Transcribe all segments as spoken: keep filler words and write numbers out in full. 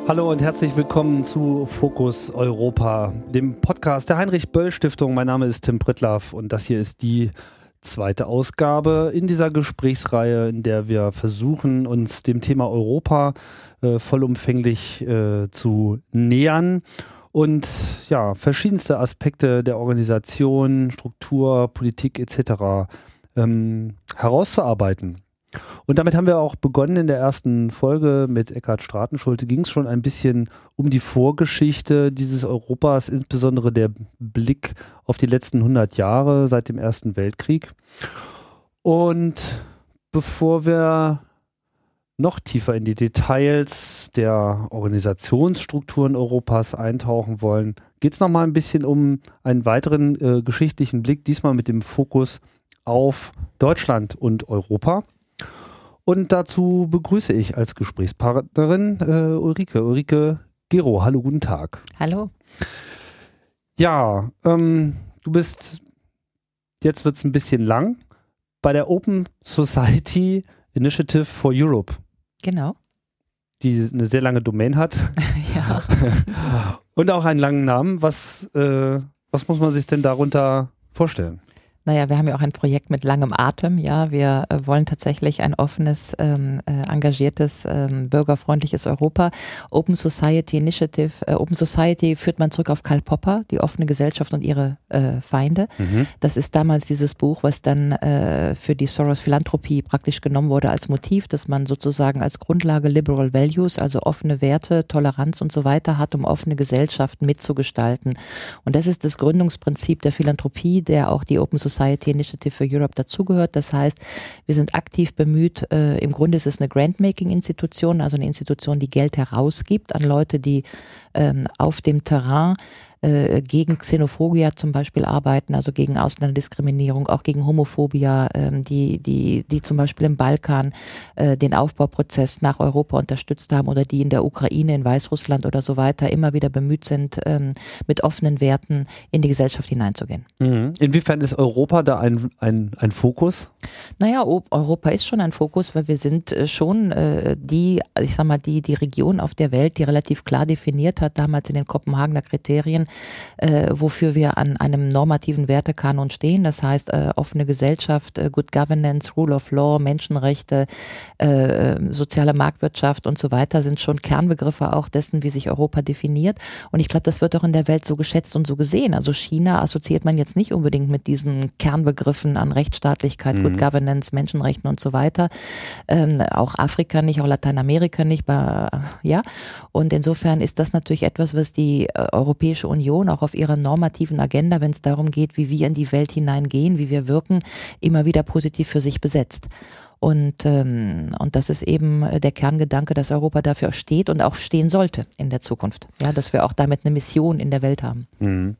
Hallo und herzlich willkommen zu Fokus Europa, dem Podcast der Heinrich-Böll-Stiftung. Mein Name ist Tim Prittlaff und das hier ist die zweite Ausgabe in dieser Gesprächsreihe, in der wir versuchen, uns dem Thema Europa äh, vollumfänglich äh, zu nähern und ja, verschiedenste Aspekte der Organisation, Struktur, Politik et cetera ähm, herauszuarbeiten. Und damit haben wir auch begonnen in der ersten Folge mit Eckhard Stratenschulte. Ging es schon ein bisschen um die Vorgeschichte dieses Europas, insbesondere der Blick auf die letzten hundert Jahre seit dem Ersten Weltkrieg. Und bevor wir noch tiefer in die Details der Organisationsstrukturen Europas eintauchen wollen, geht es nochmal ein bisschen um einen weiteren äh, geschichtlichen Blick, diesmal mit dem Fokus auf Deutschland und Europa. Und dazu begrüße ich als Gesprächspartnerin äh, Ulrike. Ulrike Gero, hallo, guten Tag. Hallo. Ja, ähm, du bist, jetzt wird es ein bisschen lang, bei der Open Society Initiative for Europe. Genau. Die eine sehr lange Domain hat. Ja. Und auch einen langen Namen. Was, äh, was muss man sich denn darunter vorstellen? Naja, wir haben ja auch ein Projekt mit langem Atem. Ja, wir äh, wollen tatsächlich ein offenes, ähm, äh, engagiertes, ähm, bürgerfreundliches Europa. Open Society Initiative. Äh, Open Society führt man zurück auf Karl Popper, die offene Gesellschaft und ihre äh, Feinde. Mhm. Das ist damals dieses Buch, was dann äh, für die Soros-Philanthropie praktisch genommen wurde als Motiv, dass man sozusagen als Grundlage Liberal Values, also offene Werte, Toleranz und so weiter hat, um offene Gesellschaften mitzugestalten. Und das ist das Gründungsprinzip der Philanthropie, der auch die Open Society Initiative for Europe dazugehört. Das heißt, wir sind aktiv bemüht, äh, im Grunde ist es eine Grant-Making-Institution, also eine Institution, die Geld herausgibt an Leute, die ähm, auf dem Terrain äh, gegen Xenophobia zum Beispiel arbeiten, also gegen Ausländerdiskriminierung, auch gegen Homophobia, ähm, die, die, die zum Beispiel im Balkan äh, den Aufbauprozess nach Europa unterstützt haben oder die in der Ukraine, in Weißrussland oder so weiter immer wieder bemüht sind, ähm, mit offenen Werten in die Gesellschaft hineinzugehen. Mhm. Inwiefern ist Europa da ein, ein, ein Fokus? Naja, Europa ist schon ein Fokus, weil wir sind schon äh, die, ich sag mal, die, die Region auf der Welt, die relativ klar definiert hat, damals in den Kopenhagener Kriterien, Äh, wofür wir an einem normativen Wertekanon stehen. Das heißt, äh, offene Gesellschaft, äh, Good Governance, Rule of Law, Menschenrechte, äh, soziale Marktwirtschaft und so weiter sind schon Kernbegriffe auch dessen, wie sich Europa definiert. Und ich glaube, das wird auch in der Welt so geschätzt und so gesehen. Also China assoziiert man jetzt nicht unbedingt mit diesen Kernbegriffen an Rechtsstaatlichkeit, mhm. Good Governance, Menschenrechten und so weiter. Ähm, auch Afrika nicht, auch Lateinamerika nicht. Bei, ja. Und insofern ist das natürlich etwas, was die äh, Europäische Union auch auf ihrer normativen Agenda, wenn es darum geht, wie wir in die Welt hineingehen, wie wir wirken, immer wieder positiv für sich besetzt. Und, ähm, und das ist eben der Kerngedanke, dass Europa dafür steht und auch stehen sollte in der Zukunft. Ja, dass wir auch damit eine Mission in der Welt haben. Mhm.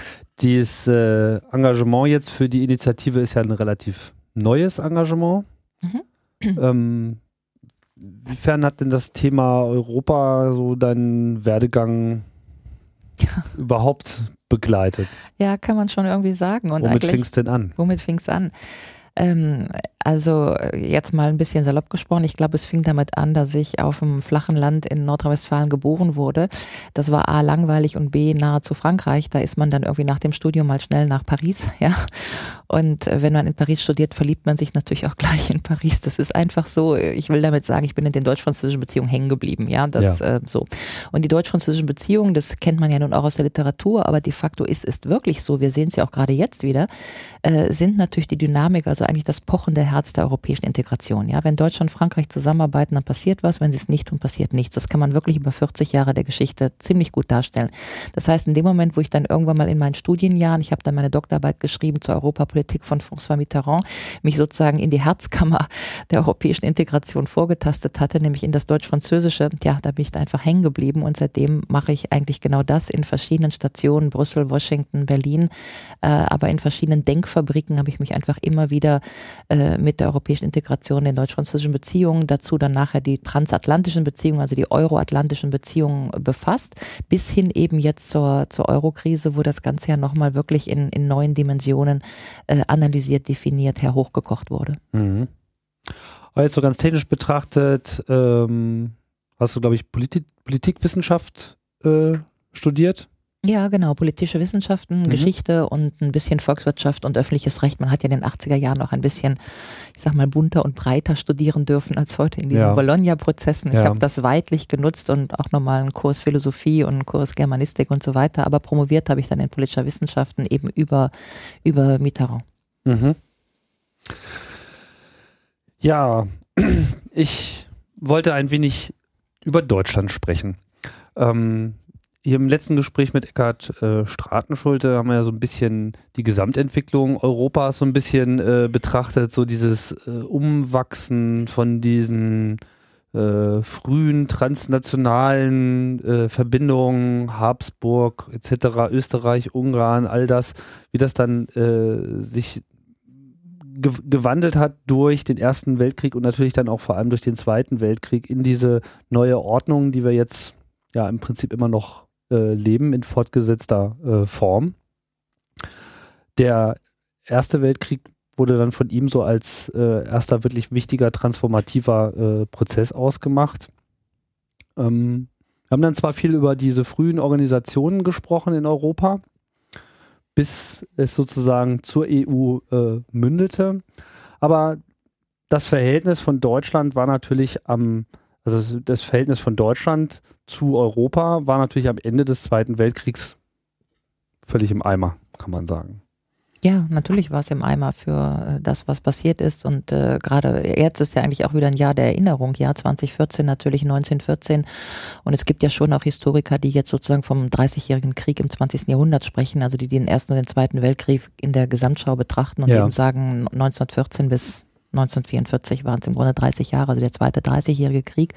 Dieses äh, Engagement jetzt für die Initiative ist ja ein relativ neues Engagement. Mhm. Ähm, inwiefern hat denn das Thema Europa so deinen Werdegang überhaupt begleitet? Ja, kann man schon irgendwie sagen. Und womit fing es denn an? Womit fing es an? Ähm, also jetzt mal ein bisschen salopp gesprochen, ich glaube, es fing damit an, dass ich auf einem flachen Land in Nordrhein-Westfalen geboren wurde. Das war A, langweilig und B, nahe zu Frankreich. Da ist man dann irgendwie nach dem Studium mal schnell nach Paris, ja. Und wenn man in Paris studiert, verliebt man sich natürlich auch gleich in Paris. Das ist einfach so. Ich will damit sagen, ich bin in den deutsch-französischen Beziehungen hängen geblieben, ja. Das ja. Äh, so. Und die deutsch-französischen Beziehungen, das kennt man ja nun auch aus der Literatur, aber de facto ist es wirklich so. Wir sehen es ja auch gerade jetzt wieder, äh, sind natürlich die Dynamik, also eigentlich das pochende Herz der europäischen Integration. Ja, wenn Deutschland und Frankreich zusammenarbeiten, dann passiert was. Wenn sie es nicht tun, passiert nichts. Das kann man wirklich über vierzig Jahre der Geschichte ziemlich gut darstellen. Das heißt, in dem Moment, wo ich dann irgendwann mal in meinen Studienjahren, ich habe dann meine Doktorarbeit geschrieben zur Europapolitik von François Mitterrand, mich sozusagen in die Herzkammer der europäischen Integration vorgetastet hatte, nämlich in das Deutsch-Französische, ja, da bin ich da einfach hängen geblieben und seitdem mache ich eigentlich genau das in verschiedenen Stationen, Brüssel, Washington, Berlin, äh, aber in verschiedenen Denkfabriken habe ich mich einfach immer wieder äh, mit der europäischen Integration in deutsch-französischen Beziehungen, dazu dann nachher die transatlantischen Beziehungen, also die euroatlantischen Beziehungen befasst, bis hin eben jetzt zur, zur Euro-Krise, wo das Ganze ja nochmal wirklich in, in neuen Dimensionen äh, analysiert, definiert, herhochgekocht wurde. Mhm. Aber jetzt so ganz technisch betrachtet, ähm, hast du, glaube ich, Politik, Politikwissenschaft äh, studiert? Ja, genau, politische Wissenschaften, mhm. Geschichte und ein bisschen Volkswirtschaft und öffentliches Recht. Man hat ja in den achtziger Jahren noch ein bisschen, ich sag mal, bunter und breiter studieren dürfen als heute in diesen ja. Bologna-Prozessen. Ich ja. habe das weitlich genutzt und auch nochmal einen Kurs Philosophie und einen Kurs Germanistik und so weiter. Aber promoviert habe ich dann in politischer Wissenschaften eben über, über Mitterrand. Mhm. Ja, ich wollte ein wenig über Deutschland sprechen. Ähm, Hier im letzten Gespräch mit Eckhard äh, Stratenschulte haben wir ja so ein bisschen die Gesamtentwicklung Europas so ein bisschen äh, betrachtet, so dieses äh, Umwachsen von diesen äh, frühen transnationalen äh, Verbindungen, Habsburg et cetera, Österreich, Ungarn, all das, wie das dann äh, sich ge- gewandelt hat durch den Ersten Weltkrieg und natürlich dann auch vor allem durch den Zweiten Weltkrieg in diese neue Ordnung, die wir jetzt ja im Prinzip immer noch leben in fortgesetzter äh, Form. Der Erste Weltkrieg wurde dann von ihm so als äh, erster wirklich wichtiger transformativer äh, Prozess ausgemacht. Ähm, wir haben dann zwar viel über diese frühen Organisationen gesprochen in Europa, bis es sozusagen zur E U äh, mündete, aber das Verhältnis von Deutschland war natürlich am Also das Verhältnis von Deutschland zu Europa war natürlich am Ende des Zweiten Weltkriegs völlig im Eimer, kann man sagen. Ja, natürlich war es im Eimer für das, was passiert ist. Und äh, gerade jetzt ist ja eigentlich auch wieder ein Jahr der Erinnerung, Jahr zwanzig vierzehn, natürlich neunzehnhundertvierzehn. Und es gibt ja schon auch Historiker, die jetzt sozusagen vom dreißigjährigen Krieg im zwanzigsten Jahrhundert sprechen, also die den Ersten und den Zweiten Weltkrieg in der Gesamtschau betrachten und ja. eben sagen, neunzehnhundertvierzehn bis neunzehnhundertvierundvierzig waren es im Grunde dreißig Jahre, also der zweite dreißigjährige Krieg.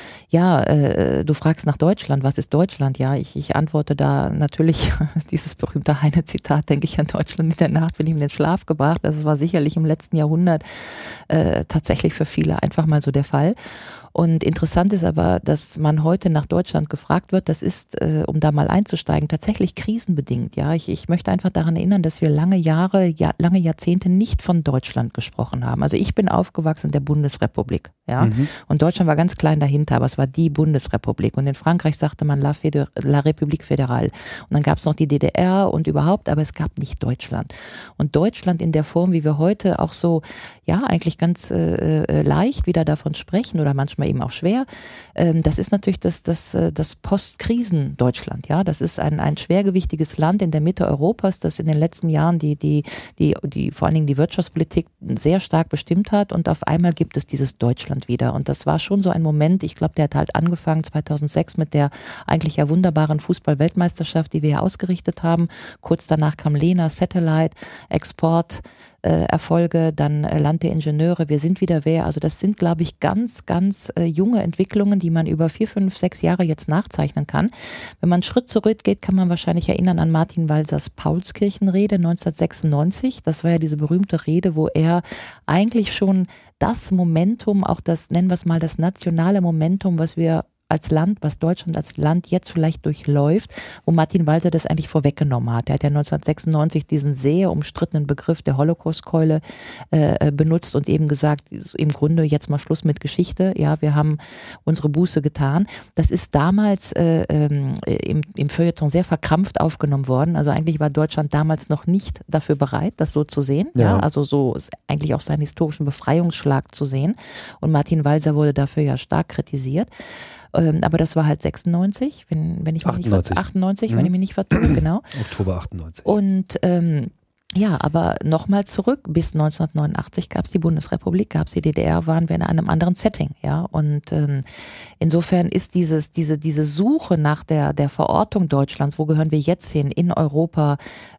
Ja, äh, du fragst nach Deutschland, was ist Deutschland? Ja, ich, ich antworte da natürlich, dieses berühmte Heine-Zitat, denke ich an Deutschland in der Nacht, bin ich in den Schlaf gebracht. Das war sicherlich im letzten Jahrhundert äh, tatsächlich für viele einfach mal so der Fall. Und interessant ist aber, dass man heute nach Deutschland gefragt wird, das ist, äh, um da mal einzusteigen, tatsächlich krisenbedingt. Ja, ich, ich möchte einfach daran erinnern, dass wir lange Jahre, ja, lange Jahrzehnte nicht von Deutschland gesprochen haben. Also ich bin aufgewachsen in der Bundesrepublik, ja, mhm. und Deutschland war ganz klein dahinter, aber es war die Bundesrepublik. Und in Frankreich sagte man La, Fédé- La République Fédérale. Und dann gab es noch die D D R und überhaupt, aber es gab nicht Deutschland. Und Deutschland in der Form, wie wir heute auch so, ja, eigentlich ganz äh, äh, leicht wieder davon sprechen oder manchmal eben auch schwer. Das ist natürlich das, das, das Postkrisen-Deutschland. Ja, das ist ein, ein schwergewichtiges Land in der Mitte Europas, das in den letzten Jahren die, die, die, die, vor allen Dingen die Wirtschaftspolitik sehr stark bestimmt hat und auf einmal gibt es dieses Deutschland wieder. Und das war schon so ein Moment, ich glaube, der hat halt angefangen zweitausendsechs mit der eigentlich ja wunderbaren Fußball-Weltmeisterschaft, die wir ja ausgerichtet haben. Kurz danach kam Lena, Satellite, Export, Äh, Erfolge, dann äh, Land der Ingenieure, wir sind wieder wer. Also das sind, glaube ich, ganz, ganz äh, junge Entwicklungen, die man über vier, fünf, sechs Jahre jetzt nachzeichnen kann. Wenn man einen Schritt zurückgeht, kann man wahrscheinlich erinnern an Martin Walsers Paulskirchenrede neunzehnhundertsechsundneunzig. Das war ja diese berühmte Rede, wo er eigentlich schon das Momentum, auch das, nennen wir es mal, das nationale Momentum, was wir als Land, was Deutschland als Land jetzt vielleicht durchläuft, wo Martin Walser das eigentlich vorweggenommen hat. Er hat ja neunzehnhundertsechsundneunzig diesen sehr umstrittenen Begriff der Holocaustkeule äh, benutzt und eben gesagt, im Grunde jetzt mal Schluss mit Geschichte, ja, wir haben unsere Buße getan. Das ist damals äh, ähm, im, im Feuilleton sehr verkrampft aufgenommen worden. Also eigentlich war Deutschland damals noch nicht dafür bereit, das so zu sehen. Ja. Ja, also so eigentlich auch seinen historischen Befreiungsschlag zu sehen. Und Martin Walser wurde dafür ja stark kritisiert. Aber das war halt sechsundneunzig, wenn, wenn ich mich achtundneunzig, nicht, achtundneunzig, mhm. wenn ich mich nicht vertue, genau. Oktober achtundneunzig. Und ähm, ja, aber nochmal zurück, bis neunzehnhundertneunundachtzig gab es die Bundesrepublik, gab es die D D R, waren wir in einem anderen Setting, ja. Und ähm, insofern ist dieses, diese, diese Suche nach der, der Verortung Deutschlands, wo gehören wir jetzt hin, in Europa,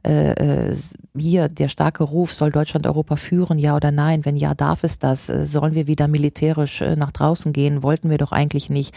äh, hier der starke Ruf, soll Deutschland Europa führen, ja oder nein? Wenn ja, darf es das? Sollen wir wieder militärisch äh, nach draußen gehen? Wollten wir doch eigentlich nicht,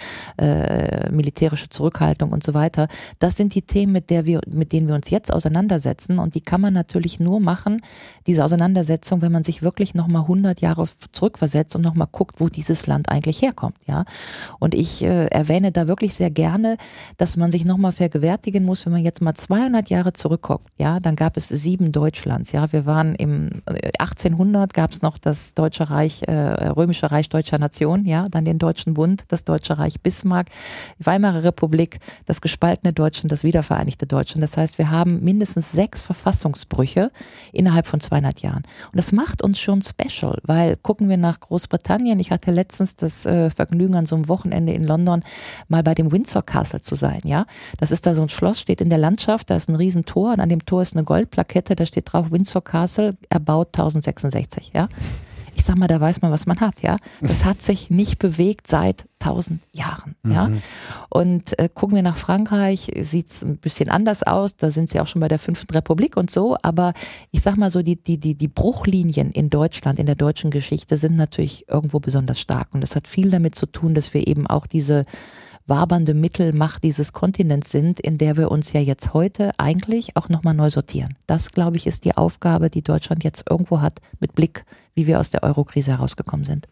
äh, militärische Zurückhaltung und so weiter. Das sind die Themen, mit der wir, mit denen wir uns jetzt auseinandersetzen und die kann man natürlich nur machen, diese Auseinandersetzung, wenn man sich wirklich nochmal hundert Jahre zurückversetzt und nochmal guckt, wo dieses Land eigentlich herkommt. Ja? Und ich äh, erwähne da wirklich sehr gerne, dass man sich nochmal vergewärtigen muss, wenn man jetzt mal zweihundert Jahre zurückguckt. Ja? Dann gab es sieben Deutschlands. Ja? Wir waren im achtzehnhundert, gab es noch das Deutsche Reich, äh, Römische Reich Deutscher Nation, ja? Dann den Deutschen Bund, das Deutsche Reich Bismarck, die Weimarer Republik, das gespaltene Deutschland, das wiedervereinigte Deutschland. Das heißt, wir haben mindestens sechs Verfassungsbrüche innerhalb von zweihundert Jahren. Und das macht uns schon special, weil gucken wir nach Großbritannien, ich hatte letztens das äh, Vergnügen, an so einem Wochenende in London mal bei dem Windsor Castle zu sein. Ja, das ist da so ein Schloss, steht in der Landschaft, da ist ein Riesentor und an dem Tor ist eine Goldplakette, da steht drauf Windsor Castle, erbaut tausendsechsundsechzig. Ja. Ich sag mal, da weiß man, was man hat, ja. Das hat sich nicht bewegt seit tausend Jahren, ja. Mhm. Und äh, gucken wir nach Frankreich, sieht's ein bisschen anders aus, da sind sie auch schon bei der fünften Republik und so, aber ich sag mal so, die, die, die, die Bruchlinien in Deutschland, in der deutschen Geschichte sind natürlich irgendwo besonders stark und das hat viel damit zu tun, dass wir eben auch diese wabernde Mittelmacht dieses Kontinents sind, in der wir uns ja jetzt heute eigentlich auch nochmal neu sortieren. Das, glaube ich, ist die Aufgabe, die Deutschland jetzt irgendwo hat, mit Blick, wie wir aus der Euro-Krise herausgekommen sind.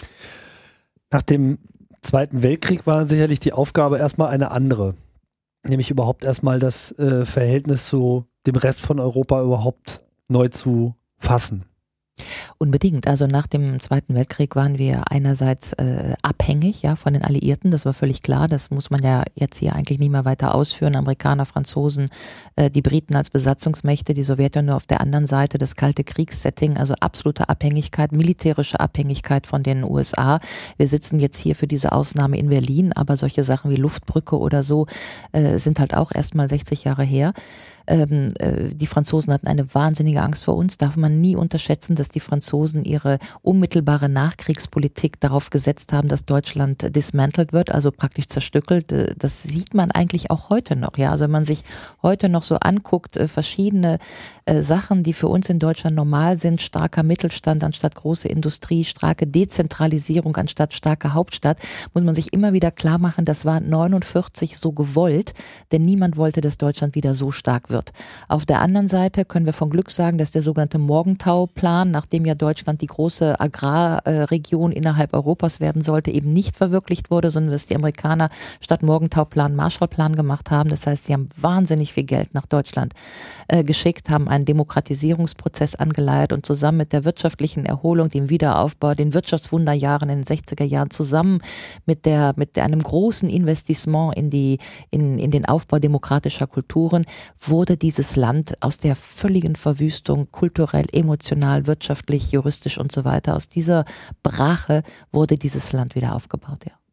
Nach dem Zweiten Weltkrieg war sicherlich die Aufgabe erstmal eine andere. Nämlich überhaupt erstmal das äh, Verhältnis zu dem Rest von Europa überhaupt neu zu fassen. Unbedingt. Also nach dem Zweiten Weltkrieg waren wir einerseits äh, abhängig, ja, von den Alliierten, das war völlig klar, das muss man ja jetzt hier eigentlich nie mehr weiter ausführen. Amerikaner, Franzosen, äh, die Briten als Besatzungsmächte, die Sowjetunion auf der anderen Seite, das kalte Kriegssetting, also absolute Abhängigkeit, militärische Abhängigkeit von den U S A. Wir sitzen jetzt hier für diese Ausnahme in Berlin, aber solche Sachen wie Luftbrücke oder so äh, sind halt auch erst mal sechzig Jahre her. Ähm, äh, die Franzosen hatten eine wahnsinnige Angst vor uns, darf man nie unterschätzen, dass die Franzosen ihre unmittelbare Nachkriegspolitik darauf gesetzt haben, dass Deutschland dismantelt wird, also praktisch zerstückelt. Das sieht man eigentlich auch heute noch, ja. Also wenn man sich heute noch so anguckt, äh, verschiedene äh, Sachen, die für uns in Deutschland normal sind, starker Mittelstand anstatt große Industrie, starke Dezentralisierung anstatt starke Hauptstadt, muss man sich immer wieder klar machen, das war neunundvierzig so gewollt, denn niemand wollte, dass Deutschland wieder so stark wird. Auf der anderen Seite können wir von Glück sagen, dass der sogenannte Morgenthau-Plan, nachdem ja Deutschland die große Agrarregion innerhalb Europas werden sollte, eben nicht verwirklicht wurde, sondern dass die Amerikaner statt Morgenthau-Plan Marshall-Plan gemacht haben. Das heißt, sie haben wahnsinnig viel Geld nach Deutschland äh, geschickt, haben einen Demokratisierungsprozess angeleiert und zusammen mit der wirtschaftlichen Erholung, dem Wiederaufbau, den Wirtschaftswunderjahren in den sechziger Jahren, zusammen mit der mit einem großen Investissement in die in in den Aufbau demokratischer Kulturen wurde dieses Land aus der völligen Verwüstung, kulturell, emotional, wirtschaftlich, juristisch und so weiter, aus dieser Brache wurde dieses Land wieder aufgebaut, ja.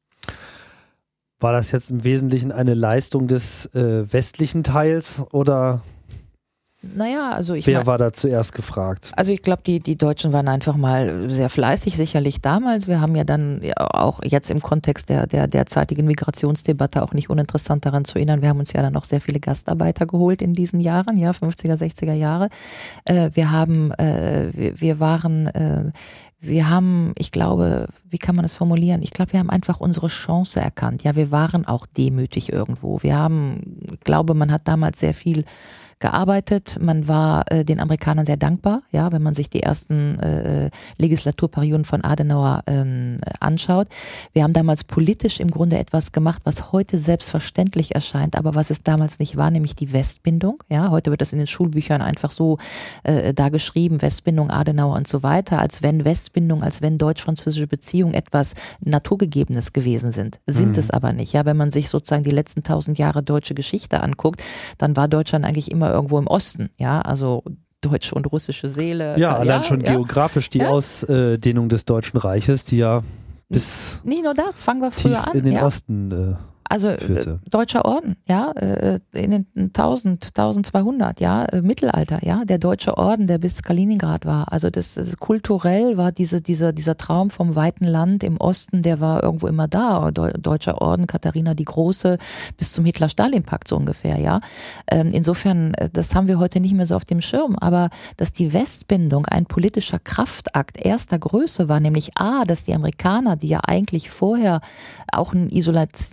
War das jetzt im Wesentlichen eine Leistung des äh, westlichen Teils oder Naja, also ich wer mein, war da zuerst gefragt? Also ich glaube, die, die Deutschen waren einfach mal sehr fleißig, sicherlich damals. Wir haben ja dann auch jetzt im Kontext der, der derzeitigen Migrationsdebatte auch nicht uninteressant daran zu erinnern, wir haben uns ja dann noch sehr viele Gastarbeiter geholt in diesen Jahren, ja, fünfziger, sechziger Jahre. Äh, wir haben, äh, wir, wir waren, äh, wir haben, ich glaube, wie kann man das formulieren? Ich glaube, wir haben einfach unsere Chance erkannt. Ja, wir waren auch demütig irgendwo. Wir haben, ich glaube, man hat damals sehr viel gearbeitet. Man war äh, den Amerikanern sehr dankbar, ja, wenn man sich die ersten äh, Legislaturperioden von Adenauer ähm, anschaut. Wir haben damals politisch im Grunde etwas gemacht, was heute selbstverständlich erscheint, aber was es damals nicht war, nämlich die Westbindung. Ja, heute wird das in den Schulbüchern einfach so äh, da geschrieben, Westbindung, Adenauer und so weiter, als wenn Westbindung, als wenn deutsch-französische Beziehungen etwas Naturgegebenes gewesen sind. Sind mhm. es aber nicht. Ja, wenn man sich sozusagen die letzten tausend Jahre deutsche Geschichte anguckt, dann war Deutschland eigentlich immer irgendwo im Osten, ja, also deutsche und russische Seele. Ja, allein ja, schon ja. geografisch die ja. Ausdehnung des Deutschen Reiches, die ja bis nicht nur das, fangen wir früher tief an. in den ja. Osten äh, Also äh, deutscher Orden, ja, äh, in den tausend, tausendzweihundert, ja, äh, Mittelalter, ja, der deutsche Orden, der bis Kaliningrad war. Also das, das kulturell war diese, dieser, dieser Traum vom weiten Land im Osten, der war irgendwo immer da. Deu- deutscher Orden, Katharina die Große, bis zum Hitler-Stalin-Pakt so ungefähr, ja. Ähm, insofern, das haben wir heute nicht mehr so auf dem Schirm, aber dass die Westbindung ein politischer Kraftakt erster Größe war, nämlich A, dass die Amerikaner, die ja eigentlich vorher auch ein Isolation, also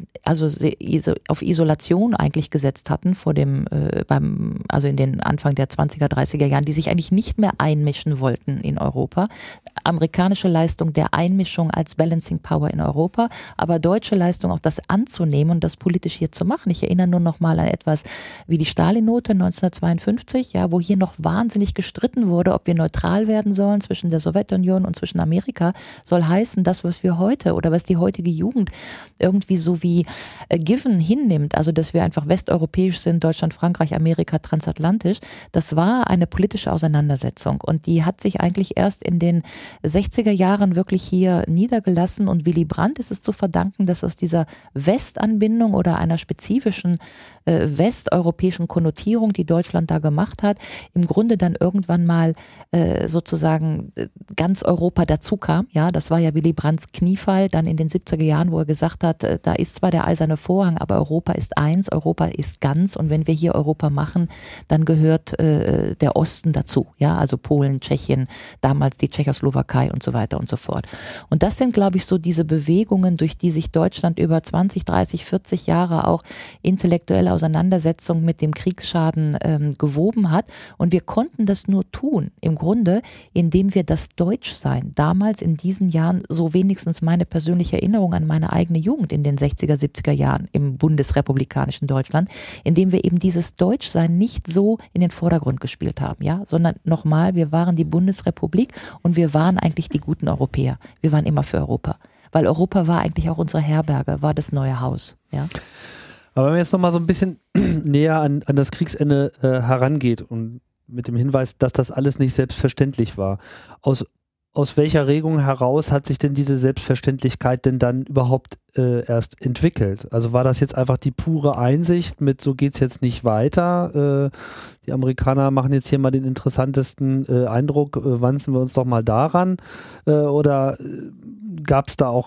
also auf Isolation eigentlich gesetzt hatten vor dem, äh, beim, also in den Anfang der zwanziger, dreißiger Jahren, die sich eigentlich nicht mehr einmischen wollten in Europa. Amerikanische Leistung der Einmischung als Balancing Power in Europa, aber deutsche Leistung auch das anzunehmen und das politisch hier zu machen. Ich erinnere nur noch mal an etwas wie die Stalin-Note neunzehnhundertzweiundfünfzig, ja, wo hier noch wahnsinnig gestritten wurde, ob wir neutral werden sollen zwischen der Sowjetunion und zwischen Amerika, soll heißen, das, was wir heute oder was die heutige Jugend irgendwie so wie äh, given hinnimmt, also dass wir einfach westeuropäisch sind, Deutschland, Frankreich, Amerika, transatlantisch, das war eine politische Auseinandersetzung und die hat sich eigentlich erst in den sechziger Jahren wirklich hier niedergelassen und Willy Brandt ist es zu verdanken, dass aus dieser Westanbindung oder einer spezifischen äh, westeuropäischen Konnotierung, die Deutschland da gemacht hat, im Grunde dann irgendwann mal äh, sozusagen ganz Europa dazu kam. Ja, das war ja Willy Brandts Kniefall dann in den siebziger Jahren, wo er gesagt hat, äh, da ist zwar der eiserne Vorhang, aber Europa ist eins, Europa ist ganz und wenn wir hier Europa machen, dann gehört äh, der Osten dazu. Ja, also Polen, Tschechien, damals die Tschechoslowakei und so weiter und so fort. Und das sind, glaube ich, so diese Bewegungen, durch die sich Deutschland über zwanzig, dreißig, vierzig Jahre auch intellektuelle Auseinandersetzung mit dem Kriegsschaden ähm, gewoben hat. Und wir konnten das nur tun, im Grunde, indem wir das Deutschsein damals in diesen Jahren, so wenigstens meine persönliche Erinnerung an meine eigene Jugend in den sechziger, siebziger Jahren im bundesrepublikanischen Deutschland, indem wir eben dieses Deutschsein nicht so in den Vordergrund gespielt haben, ja, sondern nochmal, wir waren die Bundesrepublik und wir waren eigentlich die guten Europäer. Wir waren immer für Europa. Weil Europa war eigentlich auch unsere Herberge, war das neue Haus. Ja? Aber wenn man jetzt nochmal so ein bisschen näher an, an das Kriegsende äh, herangeht und mit dem Hinweis, dass das alles nicht selbstverständlich war, aus, aus welcher Regung heraus hat sich denn diese Selbstverständlichkeit denn dann überhaupt äh, erst entwickelt? Also war das jetzt einfach die pure Einsicht mit, so geht's jetzt nicht weiter, äh, die Amerikaner machen jetzt hier mal den interessantesten äh, Eindruck, äh, wanzen wir uns doch mal daran, äh, oder äh, gab es da auch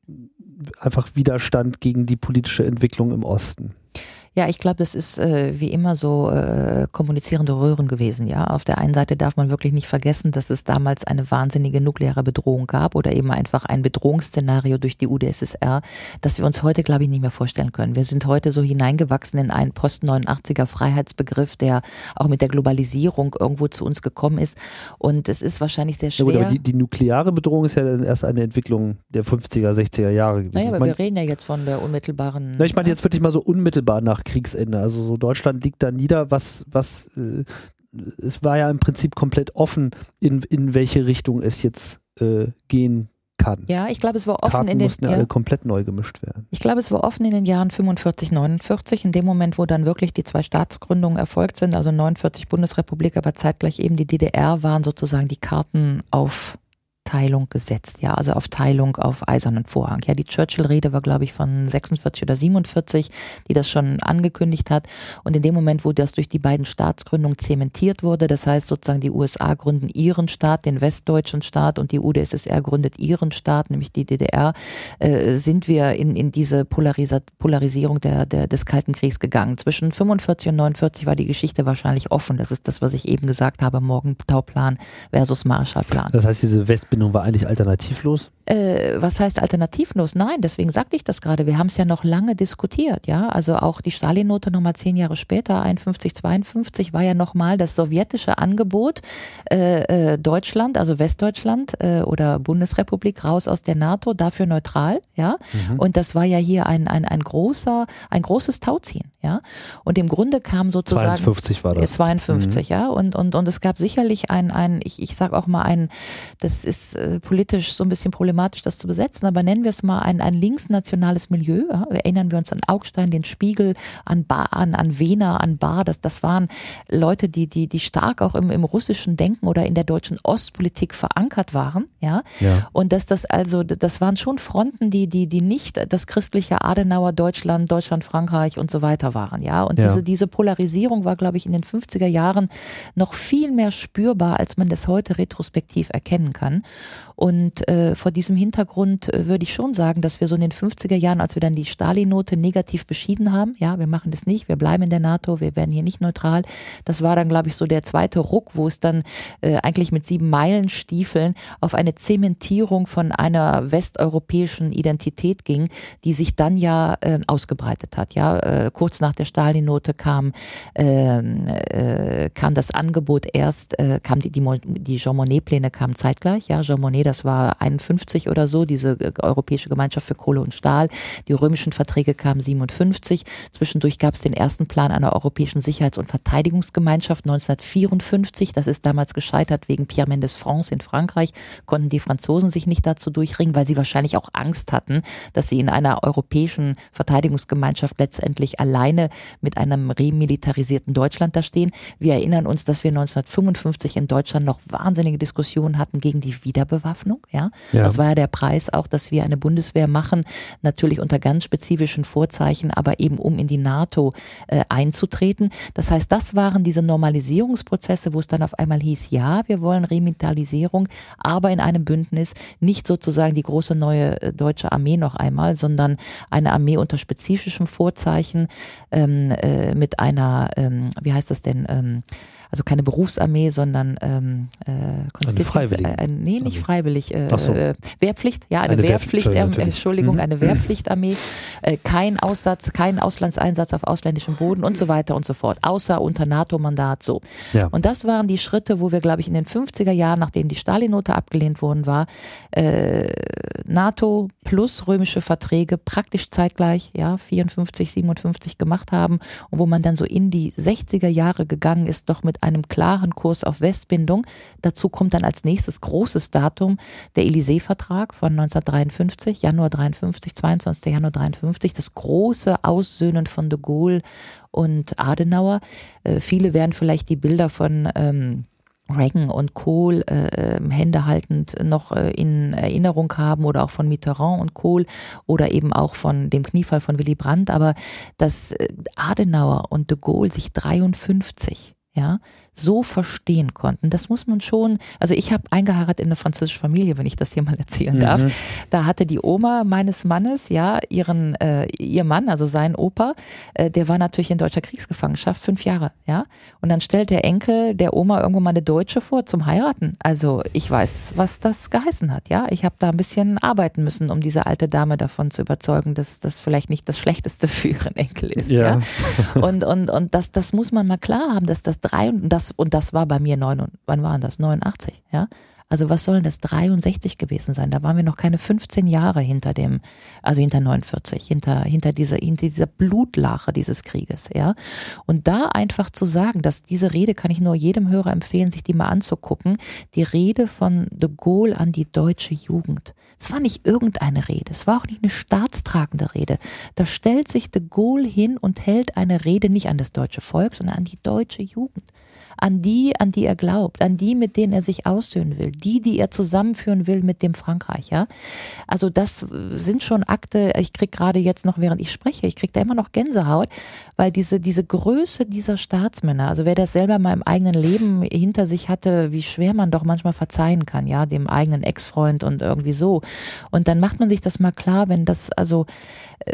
einfach Widerstand gegen die politische Entwicklung im Osten? Ja, ich glaube, das ist äh, wie immer so äh, kommunizierende Röhren gewesen. Ja, auf der einen Seite darf man wirklich nicht vergessen, dass es damals eine wahnsinnige nukleare Bedrohung gab oder eben einfach ein Bedrohungsszenario durch die U d S S R, das wir uns heute, glaube ich, nicht mehr vorstellen können. Wir sind heute so hineingewachsen in einen Post-neunundachtziger Freiheitsbegriff, der auch mit der Globalisierung irgendwo zu uns gekommen ist. Und es ist wahrscheinlich sehr schwer. Ja, gut, aber die, die nukleare Bedrohung ist ja dann erst eine Entwicklung der fünfziger, sechziger Jahre gewesen. Naja, aber ich mein, wir reden ja jetzt von der unmittelbaren... Na, ich meine jetzt wirklich mal so unmittelbar nach Kriegsende. Also so Deutschland liegt da nieder, was, was äh, es war ja im Prinzip komplett offen, in, in welche Richtung es jetzt äh, gehen kann. Ja, ich glaube, es war offen Karten in den mussten ja ja. alle komplett neu gemischt werden. Ich glaube, es war offen in den Jahren fünfundvierzig, neunundvierzig, in dem Moment, wo dann wirklich die zwei Staatsgründungen erfolgt sind, also neunundvierzig Bundesrepublik, aber zeitgleich eben die D D R, waren sozusagen die Karten auf Teilung gesetzt, ja, also auf Teilung auf eisernen Vorhang. Ja, die Churchill-Rede war, glaube ich, von sechsundvierzig oder siebenundvierzig, die das schon angekündigt hat. Und in dem Moment, wo das durch die beiden Staatsgründungen zementiert wurde, das heißt sozusagen die U S A gründen ihren Staat, den westdeutschen Staat, und die U d S S R gründet ihren Staat, nämlich die D D R, äh, sind wir in, in diese Polarisa- Polarisierung der, der, des Kalten Kriegs gegangen. Zwischen fünfundvierzig und neunundvierzig war die Geschichte wahrscheinlich offen. Das ist das, was ich eben gesagt habe, Morgenthau-Plan versus Marshallplan. Das heißt, diese Westbindung war eigentlich alternativlos? Äh, was heißt alternativlos? Nein, deswegen sagte ich das gerade. Wir haben es ja noch lange diskutiert, ja. Also auch die Stalin-Note nochmal zehn Jahre später, einundfünfzig, zweiundfünfzig, war ja nochmal das sowjetische Angebot, äh, äh, Deutschland, also Westdeutschland äh, oder Bundesrepublik raus aus der NATO, dafür neutral, ja. Mhm. Und das war ja hier ein, ein, ein großer, ein großes Tauziehen, ja. Und im Grunde kam sozusagen. zweiundfünfzig war das. zweiundfünfzig, mhm. ja. Und, und, und es gab sicherlich ein, ein ich, ich sag auch mal ein, das ist äh, politisch so ein bisschen problematisch, das zu besetzen, aber nennen wir es mal ein, ein linksnationales Milieu. Ja? Erinnern wir uns an Augstein, den Spiegel, an Bar, an, an Wehner, an Bahr. Das, das waren Leute, die, die, die stark auch im, im russischen Denken oder in der deutschen Ostpolitik verankert waren. Ja? Ja. Und dass das also, das waren schon Fronten, die, die, die nicht das christliche Adenauer Deutschland, Deutschland, Frankreich und so weiter Amerikaner waren, ja. Und ja. diese, diese Polarisierung war, glaube ich, in den fünfziger Jahren noch viel mehr spürbar, als man das heute retrospektiv erkennen kann. Und äh, vor diesem Hintergrund äh, würde ich schon sagen, dass wir so in den fünfziger Jahren, als wir dann die Stalin-Note negativ beschieden haben, ja, wir machen das nicht, wir bleiben in der NATO, wir werden hier nicht neutral. Das war dann, glaube ich, so der zweite Ruck, wo es dann äh, eigentlich mit sieben Meilenstiefeln auf eine Zementierung von einer westeuropäischen Identität ging, die sich dann ja äh, ausgebreitet hat. Ja, äh, kurz nach der Stalin-Note kam äh, äh, kam das Angebot erst, äh, kam die die, die Jean Monnet-Pläne kamen zeitgleich. Ja, Jean Monnet, das war einundfünfzig oder so, diese äh, Europäische Gemeinschaft für Kohle und Stahl. Die römischen Verträge kamen siebenundfünfzig. Zwischendurch gab es den ersten Plan einer europäischen Sicherheits- und Verteidigungsgemeinschaft neunzehnhundertvierundfünfzig. Das ist damals gescheitert wegen Pierre Mendès France in Frankreich. Konnten die Franzosen sich nicht dazu durchringen, weil sie wahrscheinlich auch Angst hatten, dass sie in einer europäischen Verteidigungsgemeinschaft letztendlich alleine mit einem remilitarisierten Deutschland da stehen. Wir erinnern uns, dass wir neunzehnhundertfünfundfünfzig in Deutschland noch wahnsinnige Diskussionen hatten gegen die Wiederbewaffnung. Ja? Ja. Das war ja der Preis auch, dass wir eine Bundeswehr machen, natürlich unter ganz spezifischen Vorzeichen, aber eben um in die NATO äh, einzutreten. Das heißt, das waren diese Normalisierungsprozesse, wo es dann auf einmal hieß, ja, wir wollen Remilitarisierung, aber in einem Bündnis, nicht sozusagen die große neue äh, deutsche Armee noch einmal, sondern eine Armee unter spezifischem Vorzeichen ähm, äh, mit einer, ähm, wie heißt das denn, ähm, also keine Berufsarmee, sondern ähm, äh, eine Freiwillige. Äh, nee, nicht freiwillig. Äh, so. äh, Wehrpflicht, ja, eine, eine Wehrpflicht, Wehrpflicht äh, Entschuldigung, mhm. eine Wehrpflichtarmee, äh, kein Aussatz, kein Auslandseinsatz auf ausländischem Boden und so weiter und so fort, außer unter NATO-Mandat so. Ja. Und das waren die Schritte, wo wir, glaube ich, in den fünfziger Jahren, nachdem die Stalin-Note abgelehnt worden war, äh, NATO plus römische Verträge praktisch zeitgleich, ja, vierundfünfzig, siebenundfünfzig gemacht haben und wo man dann so in die sechziger Jahre gegangen ist, doch mit einem klaren Kurs auf Westbindung. Dazu kommt dann als nächstes großes Datum der Élysée-Vertrag von neunzehnhundertdreiundfünfzig, Januar dreiundfünfzig, zweiundzwanzigster Januar dreiundfünfzig, das große Aussöhnen von de Gaulle und Adenauer. Äh, viele werden vielleicht die Bilder von ähm, Reagan und Kohl äh, Hände haltend noch äh, in Erinnerung haben oder auch von Mitterrand und Kohl oder eben auch von dem Kniefall von Willy Brandt, aber dass äh, Adenauer und de Gaulle sich dreiundfünfzig ja, so verstehen konnten. Das muss man schon, also ich habe eingeheiratet in eine französische Familie, wenn ich das hier mal erzählen darf. Mhm. Da hatte die Oma meines Mannes, ja, ihren, äh, ihr Mann, also sein Opa, äh, der war natürlich in deutscher Kriegsgefangenschaft, fünf Jahre, ja. Und dann stellt der Enkel der Oma irgendwann mal eine Deutsche vor zum Heiraten. Also ich weiß, was das geheißen hat, ja. Ich habe da ein bisschen arbeiten müssen, um diese alte Dame davon zu überzeugen, dass das vielleicht nicht das Schlechteste für ihren Enkel ist, ja. ja? Und, und, und das, das muss man mal klar haben, dass das drei und das, und das war bei mir neun, wann waren das? neunundachtzig, ja. Also was soll denn das dreiundsechzig gewesen sein? Da waren wir noch keine fünfzehn Jahre hinter dem, also hinter neunundvierzig, hinter, hinter dieser, hinter dieser Blutlache dieses Krieges, ja. Und da einfach zu sagen, dass diese Rede, kann ich nur jedem Hörer empfehlen, sich die mal anzugucken, die Rede von de Gaulle an die deutsche Jugend. Es war nicht irgendeine Rede, es war auch nicht eine staatstragende Rede. Da stellt sich de Gaulle hin und hält eine Rede nicht an das deutsche Volk, sondern an die deutsche Jugend. An die, an die er glaubt, an die, mit denen er sich aussöhnen will, die, die er zusammenführen will mit dem Frankreich, ja. Also das sind schon Akte, ich kriege gerade jetzt noch, während ich spreche, ich kriege da immer noch Gänsehaut, weil diese, diese Größe dieser Staatsmänner, also wer das selber mal im eigenen Leben hinter sich hatte, wie schwer man doch manchmal verzeihen kann, ja, dem eigenen Ex-Freund und irgendwie so. Und dann macht man sich das mal klar, wenn das, also äh,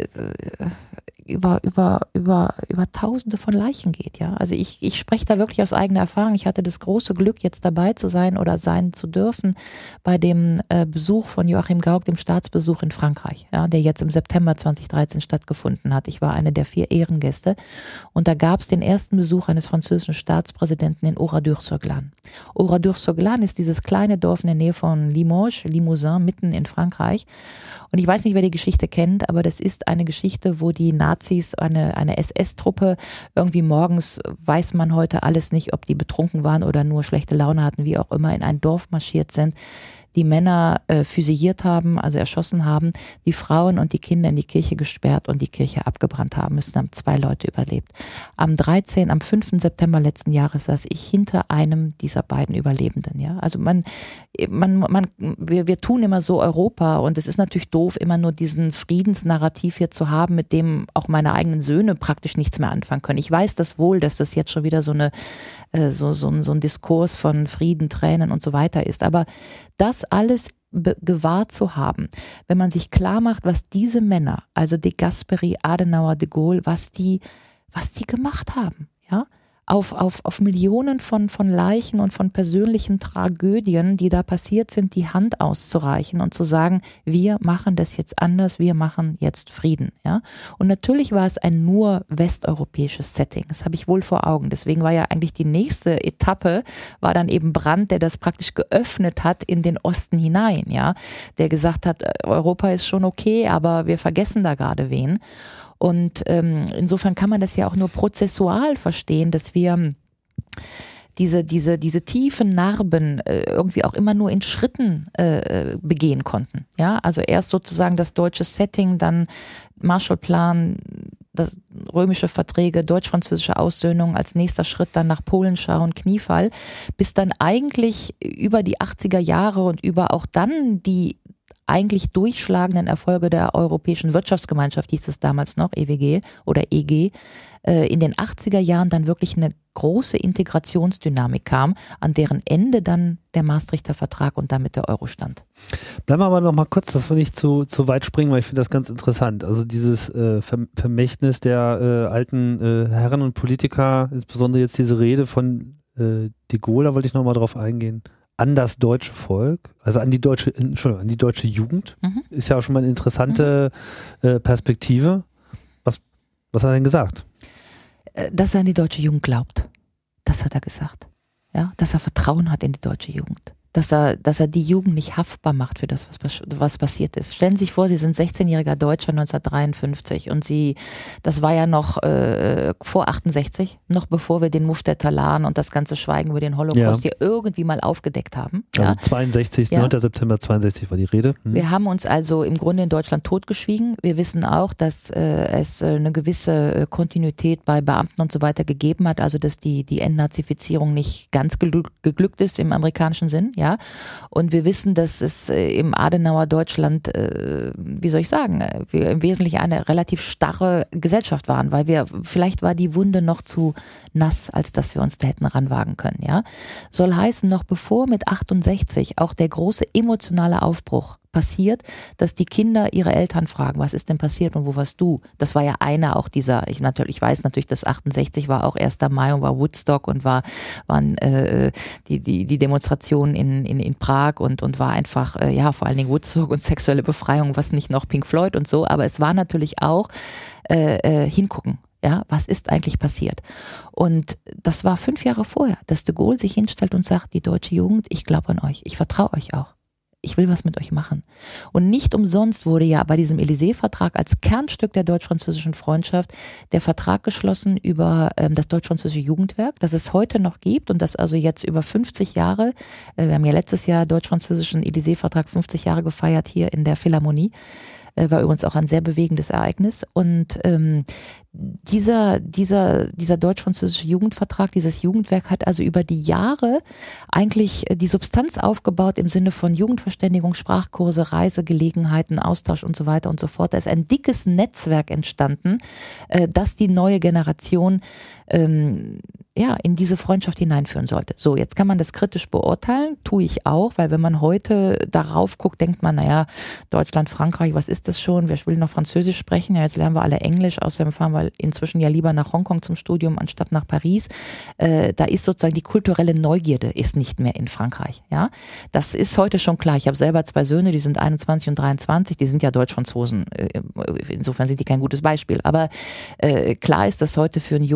über, über, über, über Tausende von Leichen geht, ja. Also ich, ich spreche da wirklich aus eigener Erfahrung. Ich hatte das große Glück, jetzt dabei zu sein oder sein zu dürfen bei dem äh, Besuch von Joachim Gauck, dem Staatsbesuch in Frankreich, ja, der jetzt im September zweitausenddreizehn stattgefunden hat. Ich war eine der vier Ehrengäste und da gab es den ersten Besuch eines französischen Staatspräsidenten in Oradour-sur-Glane. Oradour-sur-Glane ist dieses kleine Dorf in der Nähe von Limoges, Limousin, mitten in Frankreich. Und ich weiß nicht, wer die Geschichte kennt, aber das ist eine Geschichte, wo die Nazis, eine, eine S S-Truppe, irgendwie morgens, weiß man heute alles nicht, ob die betrunken waren oder nur schlechte Laune hatten, wie auch immer, in ein Dorf marschiert sind. die Männer äh, fusiliert haben, also erschossen haben, die Frauen und die Kinder in die Kirche gesperrt und die Kirche abgebrannt haben müssen, haben zwei Leute überlebt. Am dreizehnten, am fünften September letzten Jahres saß ich hinter einem dieser beiden Überlebenden. Ja? Also man, man, man, wir, wir tun immer so Europa und es ist natürlich doof, immer nur diesen Friedensnarrativ hier zu haben, mit dem auch meine eigenen Söhne praktisch nichts mehr anfangen können. Ich weiß das wohl, dass das jetzt schon wieder so eine äh, so, so, so ein Diskurs von Frieden, Tränen und so weiter ist. Aber das alles gewahrt zu haben, wenn man sich klar macht, was diese Männer, also de Gasperi, Adenauer, de Gaulle, was die, was die gemacht haben, ja, auf, auf, auf Millionen von, von Leichen und von persönlichen Tragödien, die da passiert sind, die Hand auszureichen und zu sagen, wir machen das jetzt anders, wir machen jetzt Frieden, ja. Und natürlich war es ein nur westeuropäisches Setting, das habe ich wohl vor Augen. Deswegen war ja eigentlich die nächste Etappe, war dann eben Brandt, der das praktisch geöffnet hat in den Osten hinein, ja. Der gesagt hat, Europa ist schon okay, aber wir vergessen da gerade wen. Und ähm, insofern kann man das ja auch nur prozessual verstehen, dass wir diese, diese, diese tiefen Narben äh, irgendwie auch immer nur in Schritten äh, begehen konnten. Ja, also erst sozusagen das deutsche Setting, dann Marshallplan, das römische Verträge, deutsch-französische Aussöhnung, als nächster Schritt dann nach Polen schauen, Kniefall, bis dann eigentlich über die achtziger Jahre und über auch dann die eigentlich durchschlagenden Erfolge der Europäischen Wirtschaftsgemeinschaft, hieß es damals noch, E W G oder E G, in den achtziger Jahren dann wirklich eine große Integrationsdynamik kam, an deren Ende dann der Maastrichter Vertrag und damit der Euro stand. Bleiben wir aber noch mal kurz, dass wir nicht zu, zu weit springen, weil ich finde das ganz interessant. Also dieses äh, Vermächtnis der äh, alten äh, Herren und Politiker, insbesondere jetzt diese Rede von äh, de Gaulle, da wollte ich noch mal drauf eingehen, an das deutsche Volk, also an die deutsche, Entschuldigung, an die deutsche Jugend, mhm. ist ja auch schon mal eine interessante mhm. äh, Perspektive. Was, was hat er denn gesagt? Dass er an die deutsche Jugend glaubt. Das hat er gesagt. Ja, dass er Vertrauen hat in die deutsche Jugend. Dass er, dass er die Jugend nicht haftbar macht für das, was, was passiert ist. Stellen Sie sich vor, Sie sind sechzehnjähriger Deutscher neunzehnhundertdreiundfünfzig und Sie, das war ja noch äh, vor achtundsechzig, noch bevor wir den Muftettalan und das ganze Schweigen über den Holocaust ja. hier irgendwie mal aufgedeckt haben. Also ja. zweiundsechzig, ja. neunten September zweiundsechzig war die Rede. Hm. Wir haben uns also im Grunde in Deutschland totgeschwiegen. Wir wissen auch, dass äh, es äh, eine gewisse äh, Kontinuität bei Beamten und so weiter gegeben hat, also dass die, die Entnazifizierung nicht ganz geglück, geglückt ist im amerikanischen Sinn. Ja, und wir wissen, dass es im Adenauer Deutschland, äh, wie soll ich sagen, wir im Wesentlichen eine relativ starre Gesellschaft waren, weil wir, vielleicht war die Wunde noch zu nass, als dass wir uns da hätten ranwagen können, ja. Soll heißen, noch bevor mit achtundsechzig auch der große emotionale Aufbruch passiert, dass die Kinder ihre Eltern fragen, was ist denn passiert und wo warst du? Das war ja einer auch dieser, ich natürlich ich weiß natürlich, dass achtundsechzig war auch erster Mai und war Woodstock und war waren äh, die die die Demonstration in in in Prag und und war einfach äh, ja vor allen Dingen Woodstock und sexuelle Befreiung, was nicht noch Pink Floyd und so, aber es war natürlich auch äh, äh, hingucken. Ja, was ist eigentlich passiert? Und das war fünf Jahre vorher, dass de Gaulle sich hinstellt und sagt, die deutsche Jugend, ich glaube an euch, ich vertraue euch auch. Ich will was mit euch machen. Und nicht umsonst wurde ja bei diesem Élysée-Vertrag als Kernstück der deutsch-französischen Freundschaft der Vertrag geschlossen über ähm, das deutsch-französische Jugendwerk, das es heute noch gibt und das also jetzt über fünfzig Jahre, äh, wir haben ja letztes Jahr deutsch-französischen Élysée-Vertrag fünfzig Jahre gefeiert hier in der Philharmonie, äh, war übrigens auch ein sehr bewegendes Ereignis und ähm, Dieser, dieser, dieser deutsch-französische Jugendvertrag, dieses Jugendwerk hat also über die Jahre eigentlich die Substanz aufgebaut im Sinne von Jugendverständigung, Sprachkurse, Reisegelegenheiten, Austausch und so weiter und so fort. Da ist ein dickes Netzwerk entstanden, das die neue Generation ähm, ja, in diese Freundschaft hineinführen sollte. So, jetzt kann man das kritisch beurteilen, tue ich auch, weil wenn man heute darauf guckt, denkt man, naja, Deutschland, Frankreich, was ist das schon? Wer will noch Französisch sprechen? Ja, jetzt lernen wir alle Englisch, außerdem fahren wir inzwischen ja lieber nach Hongkong zum Studium anstatt nach Paris. Äh, da ist sozusagen die kulturelle Neugierde ist nicht mehr in Frankreich. Ja, das ist heute schon klar. Ich habe selber zwei Söhne, die sind einundzwanzig und dreiundzwanzig, die sind ja Deutsch-Franzosen. Insofern sind die kein gutes Beispiel. Aber äh, klar ist, dass heute für einen jungen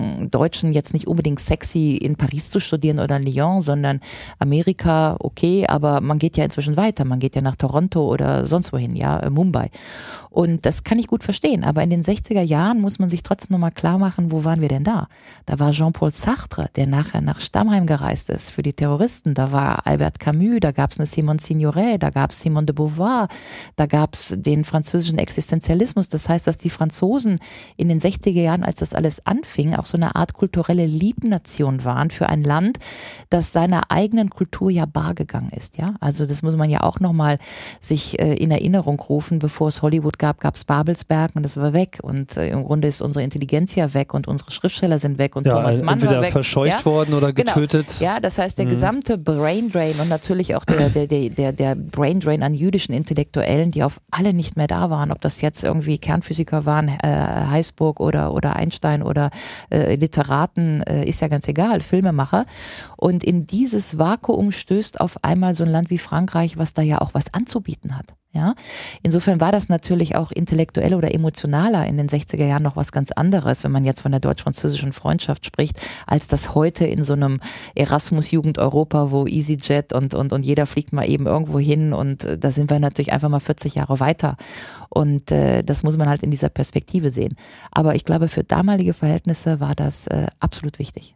jungen Deutschen jetzt nicht unbedingt sexy, in Paris zu studieren oder in Lyon, sondern Amerika, okay, aber man geht ja inzwischen weiter. Man geht ja nach Toronto oder sonst wohin, ja, Mumbai. Und das kann ich gut verstehen. Aber in den sechziger Jahren muss man sich trotzdem nochmal klar machen, wo waren wir denn da? Da war Jean-Paul Sartre, der nachher nach Stammheim gereist ist für die Terroristen. Da war Albert Camus, da gab es eine Simone Signoret, da gab es Simone de Beauvoir, da gab es den französischen Existenzialismus. Das heißt, dass die Franzosen in den sechziger Jahren, als das alles anfing, auch so eine Art kulturelle Liebnation waren für ein Land, das seiner eigenen Kultur ja bar gegangen ist. Ja? Also das muss man ja auch nochmal sich äh, in Erinnerung rufen. Bevor es Hollywood gab, gab es Babelsberg und das war weg. Und äh, im Grunde ist unsere Intelligenz ja weg und unsere Schriftsteller sind weg und ja, Thomas Mann war weg. verscheucht ja? worden oder getötet. Genau. Ja, das heißt, der mhm. gesamte Brain Drain und natürlich auch der, der, der, der, der Brain Drain an jüdischen Intellektuellen, die auf alle nicht mehr da waren, ob das jetzt irgendwie Kernphysiker waren, äh, Heißburg oder, oder Einstein oder äh, Literaten, äh, ist ja ganz egal, Filmemacher. Und in dieses Vakuum stößt auf einmal so ein Land wie Frankreich, was da ja auch was anzubieten hat. Ja, insofern war das natürlich auch intellektuell oder emotionaler in den sechziger Jahren noch was ganz anderes, wenn man jetzt von der deutsch-französischen Freundschaft spricht, als das heute in so einem Erasmus-Jugend-Europa, wo EasyJet und, und, und jeder fliegt mal eben irgendwo hin und äh, da sind wir natürlich einfach mal vierzig Jahre weiter. Und äh, das muss man halt in dieser Perspektive sehen. Aber ich glaube, für damalige Verhältnisse war das äh, absolut wichtig.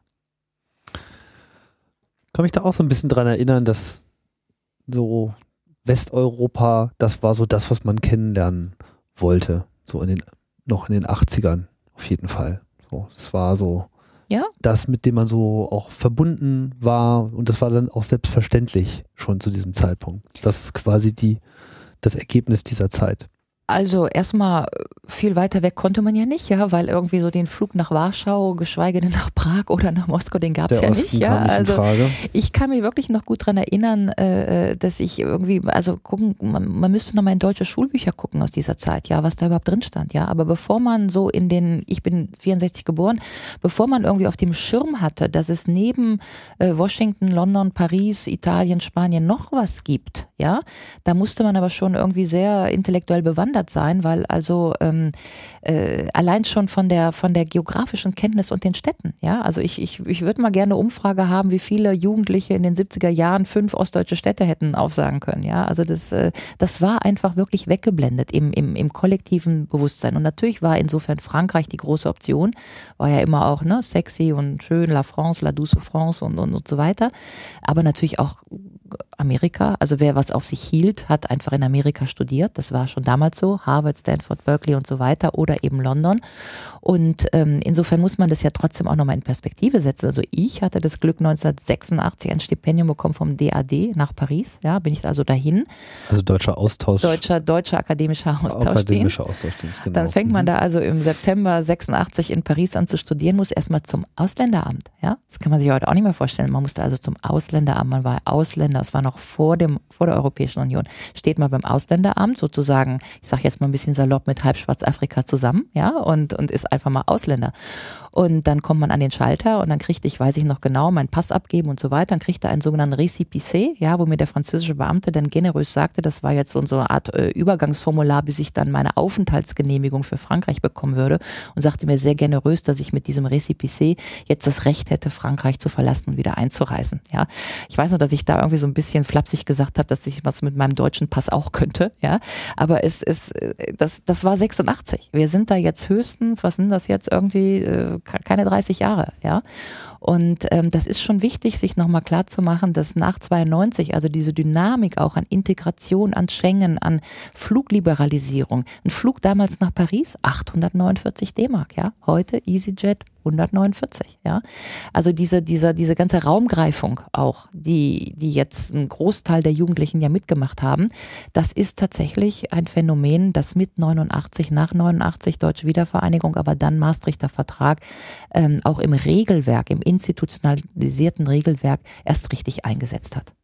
Ich kann mich da auch so ein bisschen dran erinnern, dass so Westeuropa, das war so das, was man kennenlernen wollte. So in den, noch in den achtzigern auf jeden Fall. So, es war so ja? das, mit dem man so auch verbunden war und das war dann auch selbstverständlich schon zu diesem Zeitpunkt. Das ist quasi die, das Ergebnis dieser Zeit. Also erstmal viel weiter weg konnte man ja nicht, ja, weil irgendwie so den Flug nach Warschau, geschweige denn nach Prag oder nach Moskau, den gab es ja Osten nicht. Ja, kam nicht also in Frage. Ich kann mich wirklich noch gut daran erinnern, äh, dass ich irgendwie, also gucken, man, man müsste noch mal in deutsche Schulbücher gucken aus dieser Zeit, ja, was da überhaupt drin stand, ja. Aber bevor man so in den, ich bin vierundsechzig geboren, bevor man irgendwie auf dem Schirm hatte, dass es neben äh, Washington, London, Paris, Italien, Spanien noch was gibt, ja, da musste man aber schon irgendwie sehr intellektuell bewandert sein, weil also ähm, äh, allein schon von der von der geografischen Kenntnis und den Städten, ja, also ich ich ich würde mal gerne eine Umfrage haben, wie viele Jugendliche in den siebziger Jahren fünf ostdeutsche Städte hätten aufsagen können, ja, also das äh, das war einfach wirklich weggeblendet im im im kollektiven Bewusstsein und natürlich war insofern Frankreich die große Option, war ja immer auch ne sexy und schön, La France, la douce France und und, und so weiter, aber natürlich auch Amerika, also wer was auf sich hielt, hat einfach in Amerika studiert, das war schon damals so, Harvard, Stanford, Berkeley und so weiter oder eben London und ähm, insofern muss man das ja trotzdem auch nochmal in Perspektive setzen, also ich hatte das Glück neunzehnhundertsechsundachtzig ein Stipendium bekommen vom D A D nach Paris, ja, bin ich also dahin. Also deutscher Austausch. Deutscher, deutscher akademischer Austauschdienst. Akademischer Austauschdienst, genau. Dann fängt man da also im September sechsundachtzig in Paris an zu studieren, muss erstmal zum Ausländeramt, ja, das kann man sich heute auch nicht mehr vorstellen, man musste also zum Ausländeramt, man war Ausländer, es war noch vor dem, vor der Europäischen Union, steht man beim Ausländeramt sozusagen, ich sage jetzt mal ein bisschen salopp mit halb Schwarzafrika zusammen, ja, und, und ist einfach mal Ausländer. Und dann kommt man an den Schalter und dann kriegt, ich weiß ich noch genau, meinen Pass abgeben und so weiter, dann kriegt er einen sogenannten Récépissé, ja, wo mir der französische Beamte dann generös sagte, das war jetzt so eine Art äh, Übergangsformular, bis ich dann meine Aufenthaltsgenehmigung für Frankreich bekommen würde und sagte mir sehr generös, dass ich mit diesem Récépissé jetzt das Recht hätte, Frankreich zu verlassen und wieder einzureisen, ja. Ich weiß noch, dass ich da irgendwie so ein bisschen flapsig gesagt habe, dass ich was mit meinem deutschen Pass auch könnte, ja, aber es ist, das, das war sechsundachtzig. Wir sind da jetzt höchstens, was sind das jetzt irgendwie, äh, keine dreißig Jahre, ja. Und ähm, das ist schon wichtig, sich nochmal klar zu machen, dass nach zweiundneunzig, also diese Dynamik auch an Integration, an Schengen, an Flugliberalisierung, ein Flug damals nach Paris, achthundertneunundvierzig D-Mark, ja, heute EasyJet hundertneunundvierzig, ja. Also diese, diese, diese ganze Raumgreifung auch, die, die jetzt ein Großteil der Jugendlichen ja mitgemacht haben, das ist tatsächlich ein Phänomen, das mit neunundachtzig, nach neunundachtzig Deutsche Wiedervereinigung, aber dann Maastrichter Vertrag, ähm, auch im Regelwerk, im institutionalisierten Regelwerk erst richtig eingesetzt hat.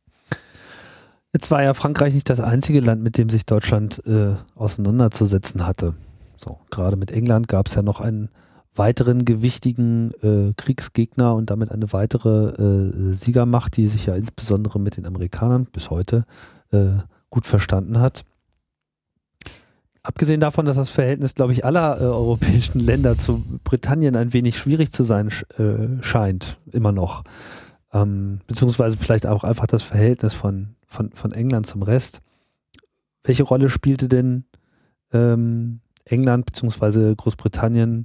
Jetzt war ja Frankreich nicht das einzige Land, mit dem sich Deutschland äh, auseinanderzusetzen hatte. So, gerade mit England gab es ja noch einen weiteren gewichtigen äh, Kriegsgegner und damit eine weitere äh, Siegermacht, die sich ja insbesondere mit den Amerikanern bis heute äh, gut verstanden hat. abgesehen davon, dass das Verhältnis, glaube ich, aller äh, europäischen Länder zu Britannien ein wenig schwierig zu sein äh, scheint, immer noch. Ähm, beziehungsweise vielleicht auch einfach das Verhältnis von, von, von England zum Rest. Welche Rolle spielte denn ähm, England beziehungsweise Großbritannien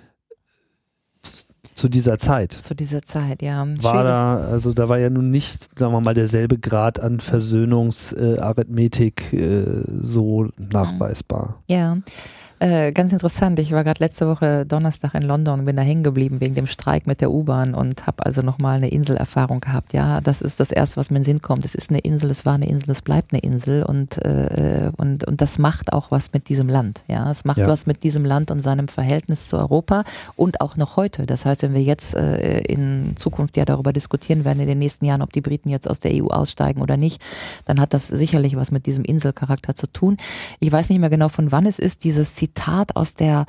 zu dieser Zeit? Zu dieser Zeit, ja. War da, also da war ja nun nicht, sagen wir mal, derselbe Grad an Versöhnungsarithmetik äh, äh, so nachweisbar. Ja. Äh, ganz interessant, ich war gerade letzte Woche Donnerstag in London und bin da hängen geblieben wegen dem Streik mit der U-Bahn und habe also nochmal eine Inselerfahrung gehabt. Ja, das ist das Erste, was mir in den Sinn kommt. Es ist eine Insel, es war eine Insel, es bleibt eine Insel und, äh, und, und das macht auch was mit diesem Land. Ja, es macht ja. was mit diesem Land und seinem Verhältnis zu Europa und auch noch heute. Das heißt, wenn wir jetzt äh, in Zukunft ja darüber diskutieren werden in den nächsten Jahren, ob die Briten jetzt aus der E U aussteigen oder nicht, dann hat das sicherlich was mit diesem Inselcharakter zu tun. Ich weiß nicht mehr genau, von wann es ist, dieses Zitat aus der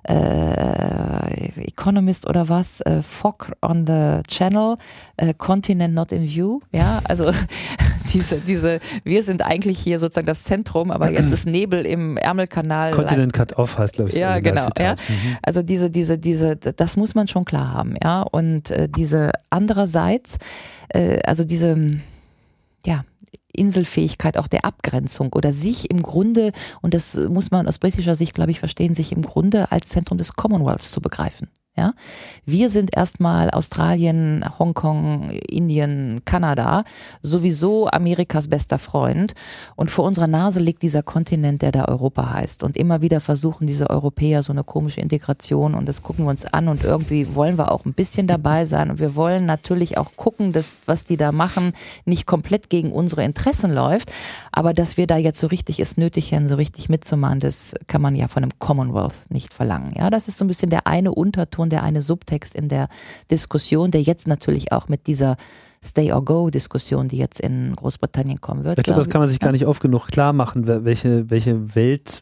äh, Economist oder was, äh, Fog on the Channel, äh, Continent not in view, ja, also diese, diese, wir sind eigentlich hier sozusagen das Zentrum, aber jetzt ist Nebel im Ärmelkanal. Continent cut off heißt, glaube ich, ja, genau, ja. Mhm. Also diese, diese, diese, das muss man schon klar haben, ja, und äh, diese andererseits, äh, also diese, ja, Inselfähigkeit auch der Abgrenzung oder sich im Grunde, und das muss man aus britischer Sicht, glaube ich, verstehen, sich im Grunde als Zentrum des Commonwealths zu begreifen. Ja? Wir sind erstmal Australien, Hongkong, Indien, Kanada, sowieso Amerikas bester Freund und vor unserer Nase liegt dieser Kontinent, der da Europa heißt und immer wieder versuchen diese Europäer so eine komische Integration und das gucken wir uns an und irgendwie wollen wir auch ein bisschen dabei sein und wir wollen natürlich auch gucken, dass was die da machen nicht komplett gegen unsere Interessen läuft, aber dass wir da jetzt so richtig es nötig haben, so richtig mitzumachen, das kann man ja von einem Commonwealth nicht verlangen. Ja, das ist so ein bisschen der eine Unterton, der eine Subtext in der Diskussion, der jetzt natürlich auch mit dieser Stay-or-Go-Diskussion, die jetzt in Großbritannien kommen wird. Ich glaube, das kann man sich ja. gar nicht oft genug klar machen, welche, welche Welt,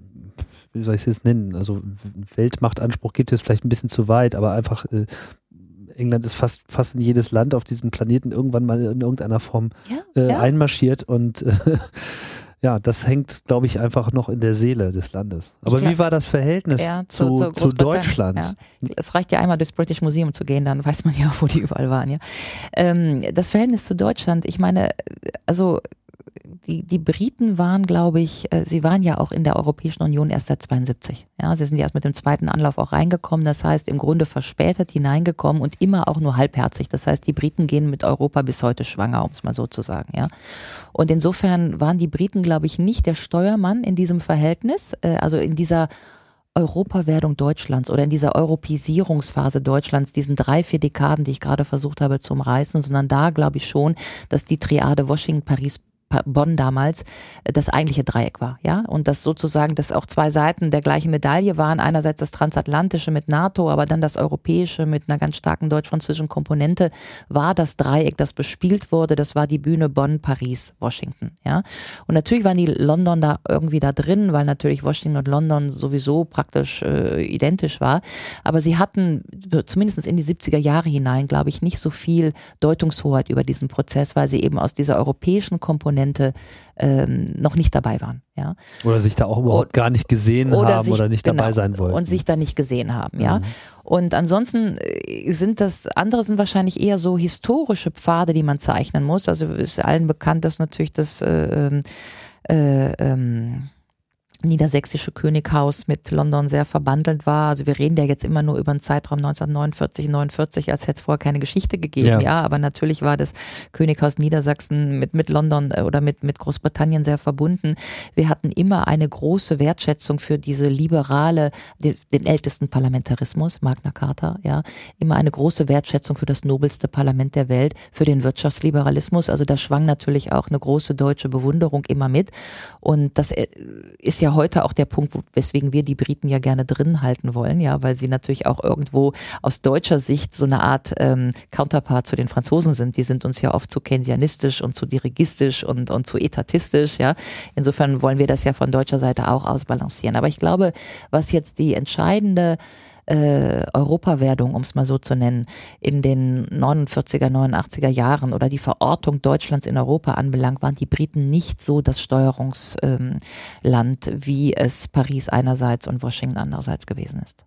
wie soll ich es jetzt nennen, also Weltmachtanspruch geht jetzt vielleicht ein bisschen zu weit, aber einfach äh, England ist fast, fast in jedes Land auf diesem Planeten irgendwann mal in irgendeiner Form ja, äh, ja. einmarschiert und äh, ja, das hängt, glaube ich, einfach noch in der Seele des Landes. Aber glaub, wie war das Verhältnis ja, zu, zu, zu Deutschland? Ja. Es reicht ja einmal durchs British Museum zu gehen, dann weiß man ja, wo die überall waren. Ja. Ähm, das Verhältnis zu Deutschland, ich meine, also die, die Briten waren, glaube ich, äh, sie waren ja auch in der Europäischen Union erst seit zweiundsiebzig. Ja, sie sind ja erst mit dem zweiten Anlauf auch reingekommen, das heißt im Grunde verspätet hineingekommen und immer auch nur halbherzig. Das heißt, die Briten gehen mit Europa bis heute schwanger, um es mal so zu sagen. Ja. Und insofern waren die Briten, glaube ich, nicht der Steuermann in diesem Verhältnis, äh, also in dieser Europawerdung Deutschlands oder in dieser Europäisierungsphase Deutschlands, diesen drei, vier Dekaden, die ich gerade versucht habe zu umreißen, sondern da glaube ich schon, dass die Triade Washington, Paris, Bonn damals das eigentliche Dreieck war, ja, und das sozusagen, dass auch zwei Seiten der gleichen Medaille waren, einerseits das Transatlantische mit NATO, aber dann das Europäische mit einer ganz starken deutsch-französischen Komponente, war das Dreieck, das bespielt wurde, das war die Bühne Bonn, Paris, Washington, ja, und natürlich waren die London da irgendwie da drin, weil natürlich Washington und London sowieso praktisch äh, identisch war, aber sie hatten zumindest in die siebziger Jahre hinein, glaube ich, nicht so viel Deutungshoheit über diesen Prozess, weil sie eben aus dieser europäischen Komponente ähm, noch nicht dabei waren. Ja. Oder sich da auch überhaupt gar nicht gesehen oder haben sich, oder nicht genau, dabei sein wollten. Und sich da nicht gesehen haben. Ja. Mhm. Und ansonsten sind das, andere sind wahrscheinlich eher so historische Pfade, die man zeichnen muss. Also ist allen bekannt, dass natürlich das äh, äh, ähm, niedersächsische Könighaus mit London sehr verbandelt war. Also wir reden ja jetzt immer nur über einen Zeitraum neunzehnhundertneunundvierzig, neunundvierzig, als hätte es vorher keine Geschichte gegeben. Ja. ja, aber natürlich war das Könighaus Niedersachsen mit, mit London oder mit, mit Großbritannien sehr verbunden. Wir hatten immer eine große Wertschätzung für diese liberale, den, den ältesten Parlamentarismus, Magna Carta, ja, immer eine große Wertschätzung für das nobelste Parlament der Welt, für den Wirtschaftsliberalismus. Also da schwang natürlich auch eine große deutsche Bewunderung immer mit. Und das ist ja heute auch der Punkt, weswegen wir die Briten ja gerne drin halten wollen, ja, weil sie natürlich auch irgendwo aus deutscher Sicht so eine Art ähm, Counterpart zu den Franzosen sind. Die sind uns ja oft zu keynesianistisch und zu dirigistisch und, und zu etatistisch, ja. Insofern wollen wir das ja von deutscher Seite auch ausbalancieren. Aber ich glaube, was jetzt die entscheidende äh, Europawerdung, um es mal so zu nennen, in den neunundvierziger, neunundachtziger Jahren oder die Verortung Deutschlands in Europa anbelangt, waren die Briten nicht so das Steuerungsland, ähm, wie es Paris einerseits und Washington andererseits gewesen ist.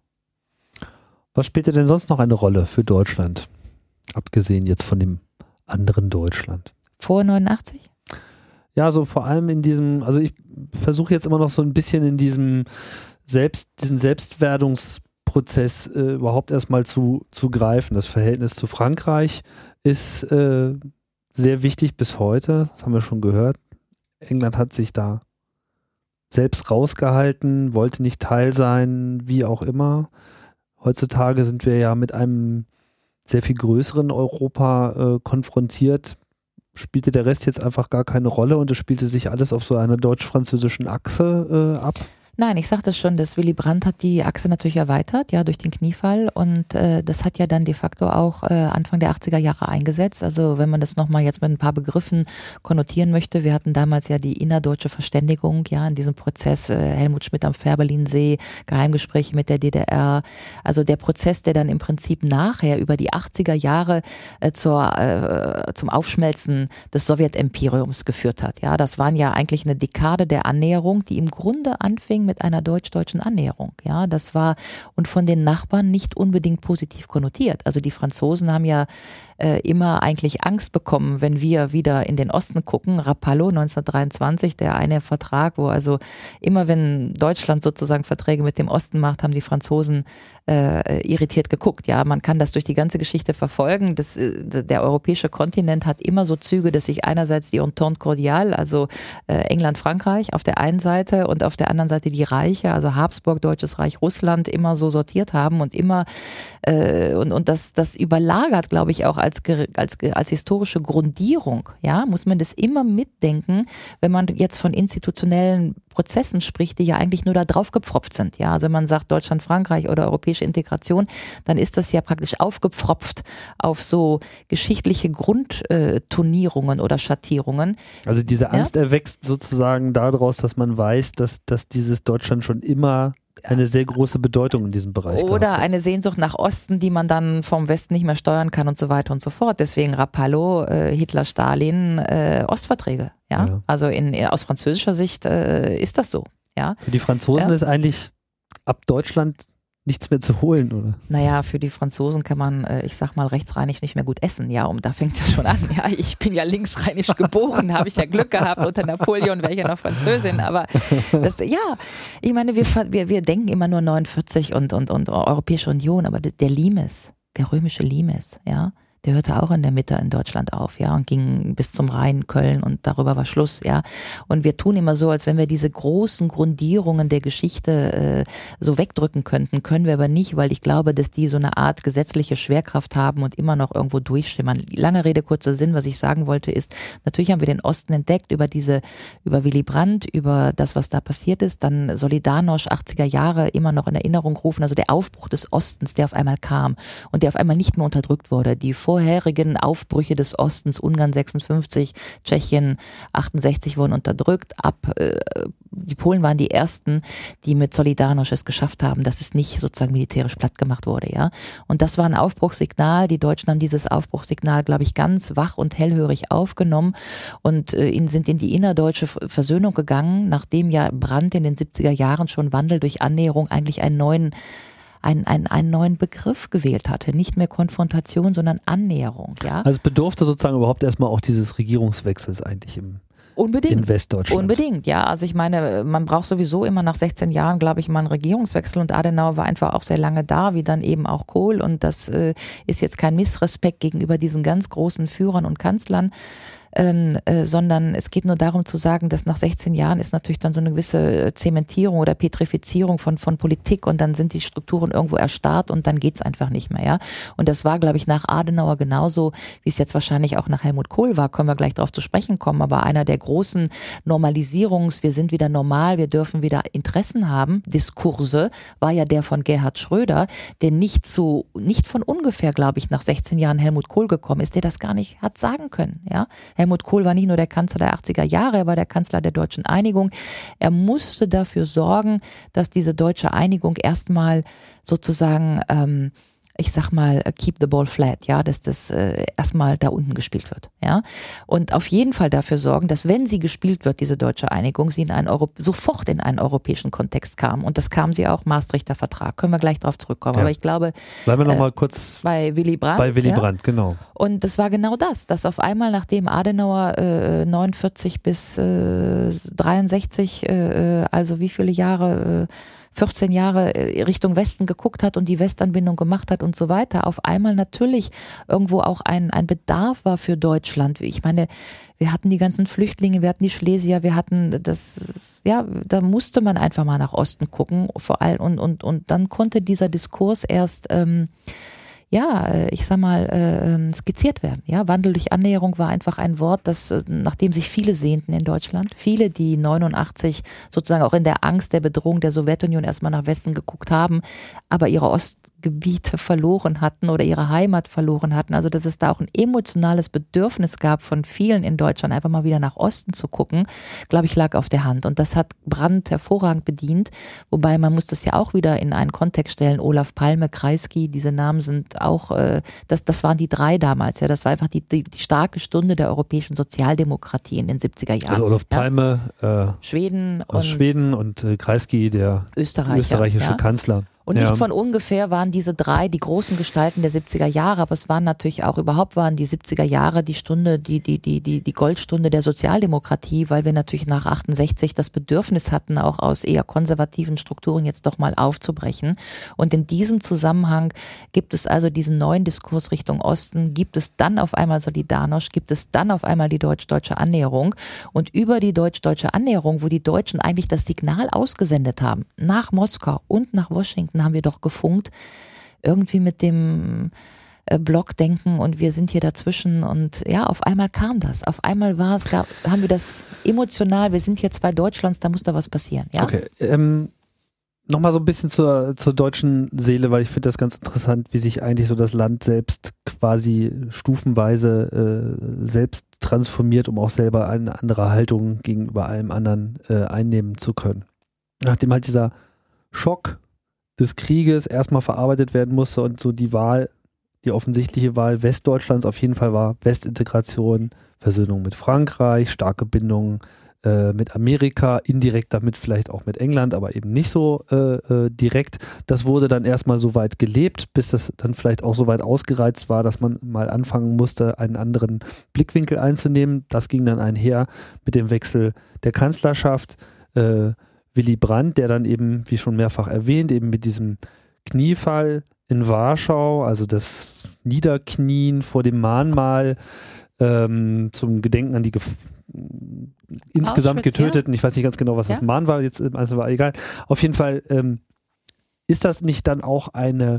Was spielte denn sonst noch eine Rolle für Deutschland, abgesehen jetzt von dem anderen Deutschland? Vor neunundachtzig? Ja, so vor allem in diesem, also ich versuche jetzt immer noch so ein bisschen in diesem Selbst, diesen Selbstwerdungsprozess äh, überhaupt erstmal zu, zu greifen. Das Verhältnis zu Frankreich ist äh, sehr wichtig bis heute, das haben wir schon gehört. England hat sich da selbst rausgehalten, wollte nicht Teil sein, wie auch immer. Heutzutage sind wir ja mit einem sehr viel größeren Europa äh, konfrontiert. Spielte der Rest jetzt einfach gar keine Rolle und es spielte sich alles auf so einer deutsch-französischen Achse äh, ab? Nein, ich sagte schon, dass Willy Brandt hat die Achse natürlich erweitert, ja, durch den Kniefall und äh, das hat ja dann de facto auch äh, Anfang der achtziger Jahre eingesetzt. Also wenn man das nochmal jetzt mit ein paar Begriffen konnotieren möchte, wir hatten damals ja die innerdeutsche Verständigung, ja, in diesem Prozess, äh, Helmut Schmidt am Färbelinsee, Geheimgespräche mit der D D R, also der Prozess, der dann im Prinzip nachher über die achtziger Jahre äh, zur, äh, zum Aufschmelzen des Sowjetempiriums geführt hat. Ja, das waren ja eigentlich eine Dekade der Annäherung, die im Grunde anfing mit einer deutsch-deutschen Annäherung. Ja, das war und von den Nachbarn nicht unbedingt positiv konnotiert. Also die Franzosen haben ja äh, immer eigentlich Angst bekommen, wenn wir wieder in den Osten gucken. Rapallo neunzehnhundertdreiundzwanzig, der eine Vertrag, wo also immer wenn Deutschland sozusagen Verträge mit dem Osten macht, haben die Franzosen äh, irritiert geguckt. Ja, man kann das durch die ganze Geschichte verfolgen. Das, äh, der europäische Kontinent hat immer so Züge, dass sich einerseits die Entente cordiale, also äh, England, Frankreich auf der einen Seite und auf der anderen Seite die Reiche, also Habsburg, Deutsches Reich, Russland, immer so sortiert haben und immer äh, und, und das, das überlagert, glaube ich, auch als, als, als historische Grundierung, ja, muss man das immer mitdenken, wenn man jetzt von institutionellen Prozessen spricht, die ja eigentlich nur da drauf gepfropft sind. Ja, also wenn man sagt Deutschland, Frankreich oder europäische Integration, dann ist das ja praktisch aufgepfropft auf so geschichtliche Grundturnierungen oder Schattierungen. Also diese Angst ja? erwächst sozusagen daraus, dass man weiß, dass, dass dieses Deutschland schon immer eine sehr große Bedeutung in diesem Bereich hat. Oder eine Sehnsucht nach Osten, die man dann vom Westen nicht mehr steuern kann und so weiter und so fort. Deswegen Rapallo, äh, Hitler, Stalin, äh, Ostverträge. Ja? ja, also in, aus französischer Sicht äh, ist das so. Ja. Für die Franzosen ja. ist eigentlich ab Deutschland nichts mehr zu holen, oder? Naja, für die Franzosen kann man, ich sag mal, rechtsrheinig nicht mehr gut essen. Ja, und da fängt es ja schon an. Ja, ich bin ja linksrheinisch geboren, habe ich ja Glück gehabt. Unter Napoleon wäre ich ja noch Französin. Aber das, ja, ich meine, wir, wir, wir denken immer nur neunundvierzig und, und, und Europäische Union, aber der Limes, der römische Limes, ja, der hörte auch in der Mitte in Deutschland auf, ja, und ging bis zum Rhein, Köln und darüber war Schluss, ja. Und wir tun immer so, als wenn wir diese großen Grundierungen der Geschichte äh, so wegdrücken könnten, können wir aber nicht, weil ich glaube, dass die so eine Art gesetzliche Schwerkraft haben und immer noch irgendwo durchschimmern. Lange Rede, kurzer Sinn, was ich sagen wollte ist, natürlich haben wir den Osten entdeckt über diese, über Willy Brandt, über das, was da passiert ist, dann Solidarność, achtziger Jahre immer noch in Erinnerung rufen, also der Aufbruch des Ostens, der auf einmal kam und der auf einmal nicht mehr unterdrückt wurde, die vorherigen Aufbrüche des Ostens, Ungarn sechsundfünfzig, Tschechien achtundsechzig wurden unterdrückt. Ab äh, die Polen waren die ersten, die mit Solidarność es geschafft haben, dass es nicht sozusagen militärisch platt gemacht wurde, ja. Und das war ein Aufbruchssignal. Die Deutschen haben dieses Aufbruchssignal, glaube ich, ganz wach und hellhörig aufgenommen und äh, in, sind in die innerdeutsche Versöhnung gegangen, nachdem ja Brandt in den siebziger Jahren schon Wandel durch Annäherung eigentlich einen neuen Einen, einen, einen neuen Begriff gewählt hatte. Nicht mehr Konfrontation, sondern Annäherung. Ja? Also es bedurfte sozusagen überhaupt erstmal auch dieses Regierungswechsels eigentlich im Unbedingt. in Westdeutschland. Unbedingt, ja. Also ich meine, man braucht sowieso immer nach sechzehn Jahren, glaube ich, mal einen Regierungswechsel und Adenauer war einfach auch sehr lange da, wie dann eben auch Kohl und das äh, ist jetzt kein Missrespekt gegenüber diesen ganz großen Führern und Kanzlern, Ähm, äh, sondern es geht nur darum zu sagen, dass nach sechzehn Jahren ist natürlich dann so eine gewisse Zementierung oder Petrifizierung von, von Politik und dann sind die Strukturen irgendwo erstarrt und dann geht's einfach nicht mehr, ja. Und das war, glaube ich, nach Adenauer genauso, wie es jetzt wahrscheinlich auch nach Helmut Kohl war, können wir gleich darauf zu sprechen kommen, aber einer der großen Normalisierungs-, wir sind wieder normal, wir dürfen wieder Interessen haben, Diskurse, war ja der von Gerhard Schröder, der nicht zu, nicht von ungefähr, glaube ich, nach sechzehn Jahren Helmut Kohl gekommen ist, der das gar nicht hat sagen können, ja. Helmut Kohl war nicht nur der Kanzler der achtziger Jahre, er war der Kanzler der deutschen Einigung. Er musste dafür sorgen, dass diese deutsche Einigung erstmal sozusagen, ähm, ich sag mal, keep the ball flat, ja, dass das äh, erstmal da unten gespielt wird, ja. Und auf jeden Fall dafür sorgen, dass wenn sie gespielt wird, diese deutsche Einigung, sie in einen Euro- sofort in einen europäischen Kontext kam. Und das kam sie auch, Maastrichter Vertrag. Können wir gleich drauf zurückkommen. Ja. Aber ich glaube, bleiben wir noch äh, mal kurz bei Willy Brandt. Bei Willy ja? Brandt, genau. Und das war genau das, dass auf einmal, nachdem Adenauer äh, neunundvierzig bis äh, dreiundsechzig, äh, also wie viele Jahre, äh, vierzehn Jahre Richtung Westen geguckt hat und die Westanbindung gemacht hat und so weiter, auf einmal natürlich irgendwo auch ein, ein Bedarf war für Deutschland. Ich meine, wir hatten die ganzen Flüchtlinge, wir hatten die Schlesier, wir hatten das, ja, da musste man einfach mal nach Osten gucken, vor allem, und, und, und dann konnte dieser Diskurs erst, ähm, ja, ich sag mal, äh, skizziert werden. Ja, Wandel durch Annäherung war einfach ein Wort, das, nach dem sich viele sehnten in Deutschland. Viele, die neunundachtzig sozusagen auch in der Angst der Bedrohung der Sowjetunion erstmal nach Westen geguckt haben, aber ihre Ostgebiete verloren hatten oder ihre Heimat verloren hatten. Also, dass es da auch ein emotionales Bedürfnis gab von vielen in Deutschland, einfach mal wieder nach Osten zu gucken, glaube ich, lag auf der Hand. Und das hat Brandt hervorragend bedient. Wobei, man muss das ja auch wieder in einen Kontext stellen. Olaf Palme, Kreisky, diese Namen sind auch, äh, das, das waren die drei damals, ja, das war einfach die, die, die starke Stunde der europäischen Sozialdemokratie in den siebziger Jahren. Also Olaf Palme, ja. äh, Schweden aus und Schweden und äh, Kreisky, der Österreicher, österreichische ja. Kanzler. Und ja. nicht von ungefähr waren diese drei die großen Gestalten der siebziger Jahre, aber es waren natürlich auch, überhaupt waren die siebziger Jahre die Stunde, die, die, die, die, die Goldstunde der Sozialdemokratie, weil wir natürlich nach achtundsechzig das Bedürfnis hatten, auch aus eher konservativen Strukturen jetzt doch mal aufzubrechen. Und in diesem Zusammenhang gibt es also diesen neuen Diskurs Richtung Osten, gibt es dann auf einmal Solidarność, gibt es dann auf einmal die deutsch-deutsche Annäherung. Und über die deutsch-deutsche Annäherung, wo die Deutschen eigentlich das Signal ausgesendet haben, nach Moskau und nach Washington, haben wir doch gefunkt, irgendwie mit dem äh, Blockdenken und wir sind hier dazwischen und ja, auf einmal kam das. Auf einmal war es, gab, haben wir das emotional, wir sind jetzt bei Deutschlands, da muss da was passieren. Ja? Okay, ähm, nochmal so ein bisschen zur, zur deutschen Seele, weil ich finde das ganz interessant, wie sich eigentlich so das Land selbst quasi stufenweise äh, selbst transformiert, um auch selber eine andere Haltung gegenüber allem anderen äh, einnehmen zu können. Nachdem halt dieser Schock des Krieges erstmal verarbeitet werden musste und so die Wahl, die offensichtliche Wahl Westdeutschlands auf jeden Fall war Westintegration, Versöhnung mit Frankreich, starke Bindungen äh, mit Amerika, indirekt damit vielleicht auch mit England, aber eben nicht so äh, äh, direkt. Das wurde dann erstmal so weit gelebt, bis das dann vielleicht auch so weit ausgereizt war, dass man mal anfangen musste, einen anderen Blickwinkel einzunehmen. Das ging dann einher mit dem Wechsel der Kanzlerschaft. Äh, Willy Brandt, der dann eben, wie schon mehrfach erwähnt, eben mit diesem Kniefall in Warschau, also das Niederknien vor dem Mahnmal ähm, zum Gedenken an die Gef- insgesamt Auschwitz, Getöteten, ja. ich weiß nicht ganz genau, was ja. das Mahnmal jetzt im Einzelnen war, egal. Auf jeden Fall ähm, ist das nicht dann auch eine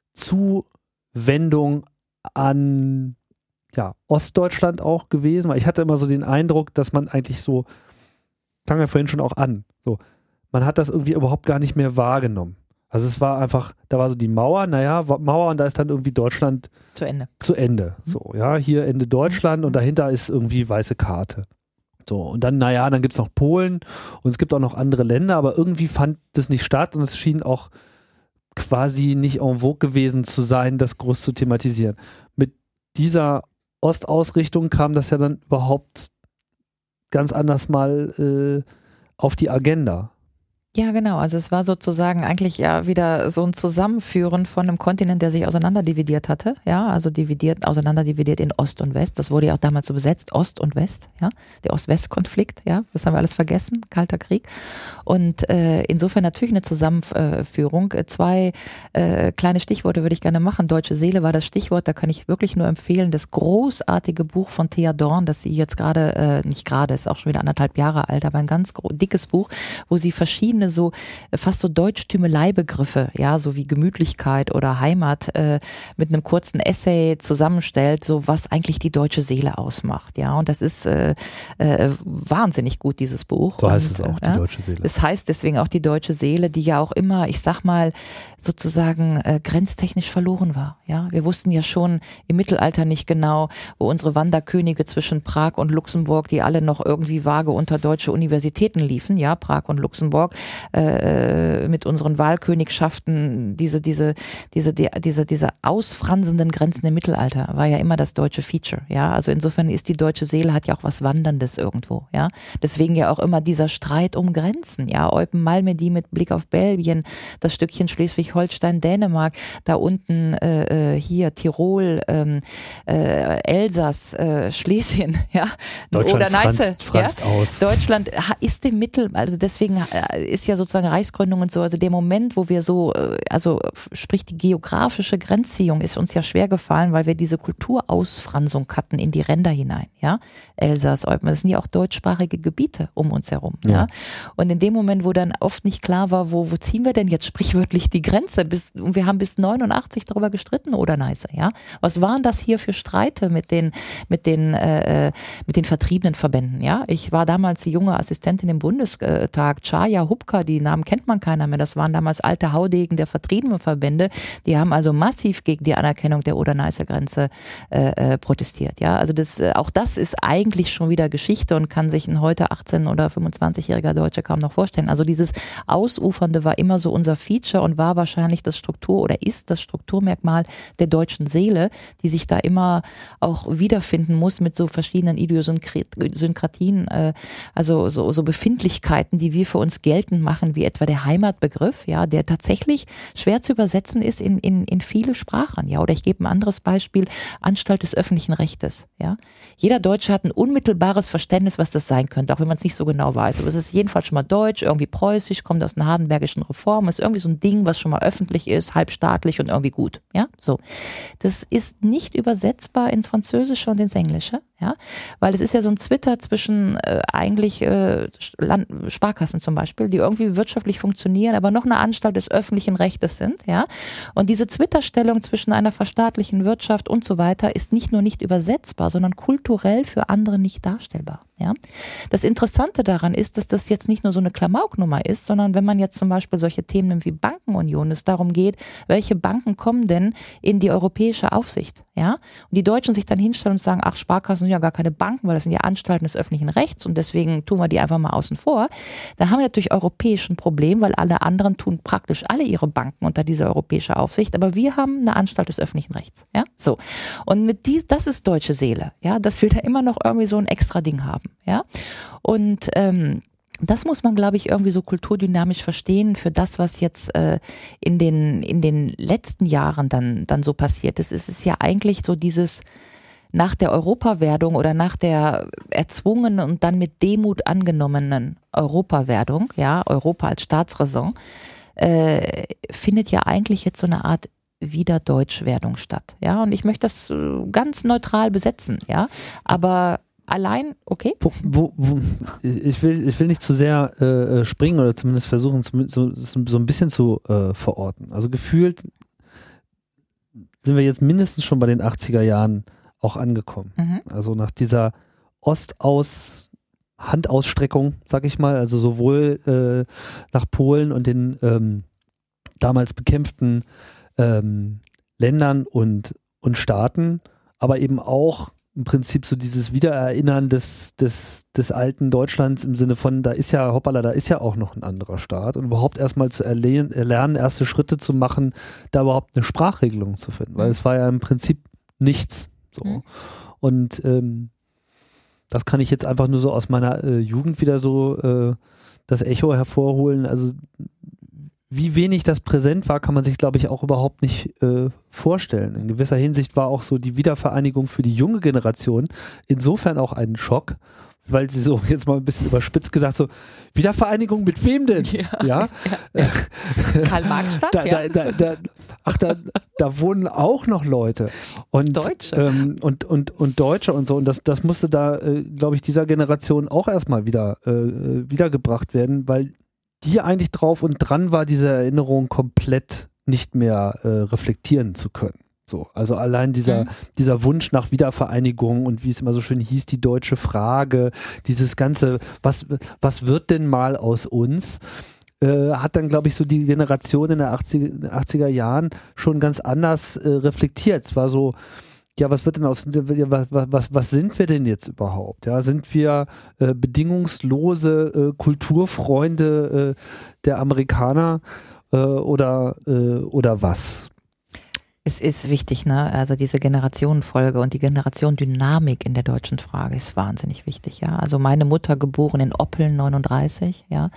Zuwendung an ja, Ostdeutschland auch gewesen? Weil ich hatte immer so den Eindruck, dass man eigentlich so, fangen wir vorhin schon auch an, so, man hat das irgendwie überhaupt gar nicht mehr wahrgenommen. Also es war einfach, da war so die Mauer, naja, Mauer und da ist dann irgendwie Deutschland zu Ende. Zu Ende. So, ja, hier Ende Deutschland und dahinter ist irgendwie weiße Karte. So, und dann, naja, dann gibt es noch Polen und es gibt auch noch andere Länder, aber irgendwie fand das nicht statt und es schien auch quasi nicht en vogue gewesen zu sein, das groß zu thematisieren. Mit dieser Ostausrichtung kam das ja dann überhaupt ganz anders mal äh, auf die Agenda. Ja, genau. Also es war sozusagen eigentlich ja wieder so ein Zusammenführen von einem Kontinent, der sich auseinanderdividiert hatte. Ja, also dividiert, auseinanderdividiert in Ost und West. Das wurde ja auch damals so besetzt, Ost und West. Ja, der Ost-West-Konflikt. Ja, das haben wir alles vergessen. Kalter Krieg. Und äh, insofern natürlich eine Zusammenführung. Zwei äh, kleine Stichworte würde ich gerne machen. Deutsche Seele war das Stichwort. Da kann ich wirklich nur empfehlen. Das großartige Buch von Thea Dorn, das sie jetzt gerade, äh, nicht gerade, ist auch schon wieder anderthalb Jahre alt, aber ein ganz dickes Buch, wo sie verschiedene gerne so fast so Deutschtümelei-Begriffe, ja, so wie Gemütlichkeit oder Heimat äh, mit einem kurzen Essay zusammenstellt, so was eigentlich die deutsche Seele ausmacht, ja. Und das ist äh, äh, wahnsinnig gut, dieses Buch. So heißt und, es auch, äh, die deutsche Seele. Es heißt deswegen auch die deutsche Seele, die ja auch immer, ich sag mal, sozusagen äh, grenztechnisch verloren war, ja. Wir wussten ja schon im Mittelalter nicht genau, wo unsere Wanderkönige zwischen Prag und Luxemburg, die alle noch irgendwie vage unter deutsche Universitäten liefen, ja, Prag und Luxemburg, äh, mit unseren Wahlkönigschaften, diese, diese, diese, die, diese, diese ausfransenden Grenzen im Mittelalter war ja immer das deutsche Feature, ja. Also insofern ist die deutsche Seele, hat ja auch was Wanderndes irgendwo, ja. Deswegen ja auch immer dieser Streit um Grenzen, ja. Eupen-Malmedy mit Blick auf Belgien, das Stückchen Schleswig-Holstein, Dänemark, da unten äh, hier Tirol, ähm, äh, Elsass, äh, Schlesien, ja, oder Neiße, franzt, ja? aus. Deutschland ist im Mittel, also deswegen ist ja sozusagen Reichsgründung und so, also der Moment, wo wir so, also sprich die geografische Grenzziehung ist uns ja schwer gefallen, weil wir diese Kulturausfransung hatten in die Ränder hinein, ja, Elsass, Eupen, das sind ja auch deutschsprachige Gebiete um uns herum, ja, ja? Und in dem Moment, wo dann oft nicht klar war, wo, wo ziehen wir denn jetzt sprichwörtlich die Grenze, bis, und wir haben bis neunundachtzig darüber gestritten, oder Neiße, ja, was waren das hier für Streite mit den, mit den, äh, mit den vertriebenen Verbänden, ja, ich war damals die junge Assistentin im Bundestag, Chaya Hubka, die Namen kennt man keiner mehr, das waren damals alte Haudegen der vertriebenen Verbände, die haben also massiv gegen die Anerkennung der Oder-Neiße-Grenze äh, äh, protestiert, ja, also das, äh, auch das ist eigentlich schon wieder Geschichte und kann sich ein heute achtzehn- oder fünfundzwanzigjähriger Deutscher kaum noch vorstellen, also dieses Ausufernde war immer so unser Feature und war wahrscheinlich das Struktur oder ist das Strukturmerkmal der deutschen Seele, die sich da immer auch wiederfinden muss mit so verschiedenen Idiosynkratien, äh, also so, so Befindlichkeiten, die wir für uns geltend machen, wie etwa der Heimatbegriff, ja, der tatsächlich schwer zu übersetzen ist in, in, in viele Sprachen, ja, oder ich gebe ein anderes Beispiel, Anstalt des öffentlichen Rechtes, ja. Jeder Deutsche hat ein unmittelbares Verständnis, was das sein könnte, auch wenn man es nicht so genau weiß, aber es ist jedenfalls schon mal deutsch, irgendwie preußisch, kommt aus einer hardenbergischen Reform, ist irgendwie so ein Ding, was schon mal öffentlich ist, halbstaatlich und irgendwie gut, ja, so. Das ist nicht übersetzbar ins Französische und ins Englische, ja, weil es ist ja so ein Zwitter zwischen äh, eigentlich äh, Land Sparkassen zum Beispiel, die irgendwie wirtschaftlich funktionieren, aber noch eine Anstalt des öffentlichen Rechtes sind, ja, und diese Zwitterstellung zwischen einer verstaatlichen Wirtschaft und so weiter ist nicht nur nicht übersetzbar, sondern kulturell für andere nicht darstellbar, ja. Das Interessante daran ist, dass das jetzt nicht nur so eine Klamauknummer ist, sondern wenn man jetzt zum Beispiel solche Themen nimmt wie Bankenunion, es darum geht, welche Banken kommen denn in die europäische Aufsicht, ja, und die Deutschen sich dann hinstellen und sagen, ach, Sparkassen sind ja gar keine Banken, weil das sind ja Anstalten des öffentlichen Rechts und deswegen tun wir die einfach mal außen vor. Da haben wir natürlich europäisch ein Problem, weil alle anderen tun praktisch alle ihre Banken unter dieser europäischen Aufsicht, aber wir haben eine Anstalt des öffentlichen Rechts, ja, so. Und mit dies, das ist deutsche Seele, ja, dass wir da immer noch irgendwie so ein extra Ding haben, ja, und ähm, das muss man, glaube ich, irgendwie so kulturdynamisch verstehen für das, was jetzt äh, in den in den letzten Jahren dann dann so passiert ist. Es ist ja eigentlich so dieses nach der Europawerdung oder nach der erzwungenen und dann mit Demut angenommenen Europawerdung, ja, Europa als Staatsräson, äh, findet ja eigentlich jetzt so eine Art Wiederdeutschwerdung statt, ja, und ich möchte das ganz neutral besetzen, ja, aber allein, okay. Wo, wo, wo, ich, will, ich will nicht zu sehr äh, springen oder zumindest versuchen, so, so ein bisschen zu äh, verorten. Also gefühlt sind wir jetzt mindestens schon bei den achtziger Jahren auch angekommen. Mhm. Also nach dieser Ostaus Handausstreckung, sag ich mal, also sowohl äh, nach Polen und den ähm, damals bekämpften ähm, Ländern und, und Staaten, aber eben auch im Prinzip so dieses Wiedererinnern des, des, des alten Deutschlands im Sinne von, da ist ja, hoppala, da ist ja auch noch ein anderer Staat und überhaupt erstmal zu erlernen, erlernen, erste Schritte zu machen, da überhaupt eine Sprachregelung zu finden, weil es war ja im Prinzip nichts. So. Mhm. Und ähm, das kann ich jetzt einfach nur so aus meiner äh, Jugend wieder so äh, das Echo hervorholen. Also wie wenig das präsent war, kann man sich, glaube ich, auch überhaupt nicht äh, vorstellen. In gewisser Hinsicht war auch so die Wiedervereinigung für die junge Generation insofern auch ein Schock, weil sie so, jetzt mal ein bisschen überspitzt gesagt, so, Wiedervereinigung mit wem denn? Ja. ja? ja. Karl-Marx-Stadt, da, ja. Da, da, da, ach, da, da wohnen auch noch Leute. Und, Deutsche. Ähm, und, und, und Deutsche und so. Und das, das musste da, äh, glaube ich, dieser Generation auch erstmal wieder äh, wiedergebracht werden, weil die eigentlich drauf und dran war, diese Erinnerung komplett nicht mehr äh, reflektieren zu können. So, also allein dieser, mhm. dieser Wunsch nach Wiedervereinigung und wie es immer so schön hieß, die deutsche Frage, dieses ganze, was, was wird denn mal aus uns, äh, hat dann, glaube ich, so die Generation in den achtziger Jahren schon ganz anders äh, reflektiert. Es war so, ja, was wird denn aus, was, was, was sind wir denn jetzt überhaupt? Ja, sind wir äh, bedingungslose äh, Kulturfreunde äh, der Amerikaner äh, oder, äh, oder was? Es ist wichtig, ne? Also diese Generationenfolge und die Generationendynamik in der deutschen Frage ist wahnsinnig wichtig, ja. Also meine Mutter, geboren in Oppeln neununddreißig, ja,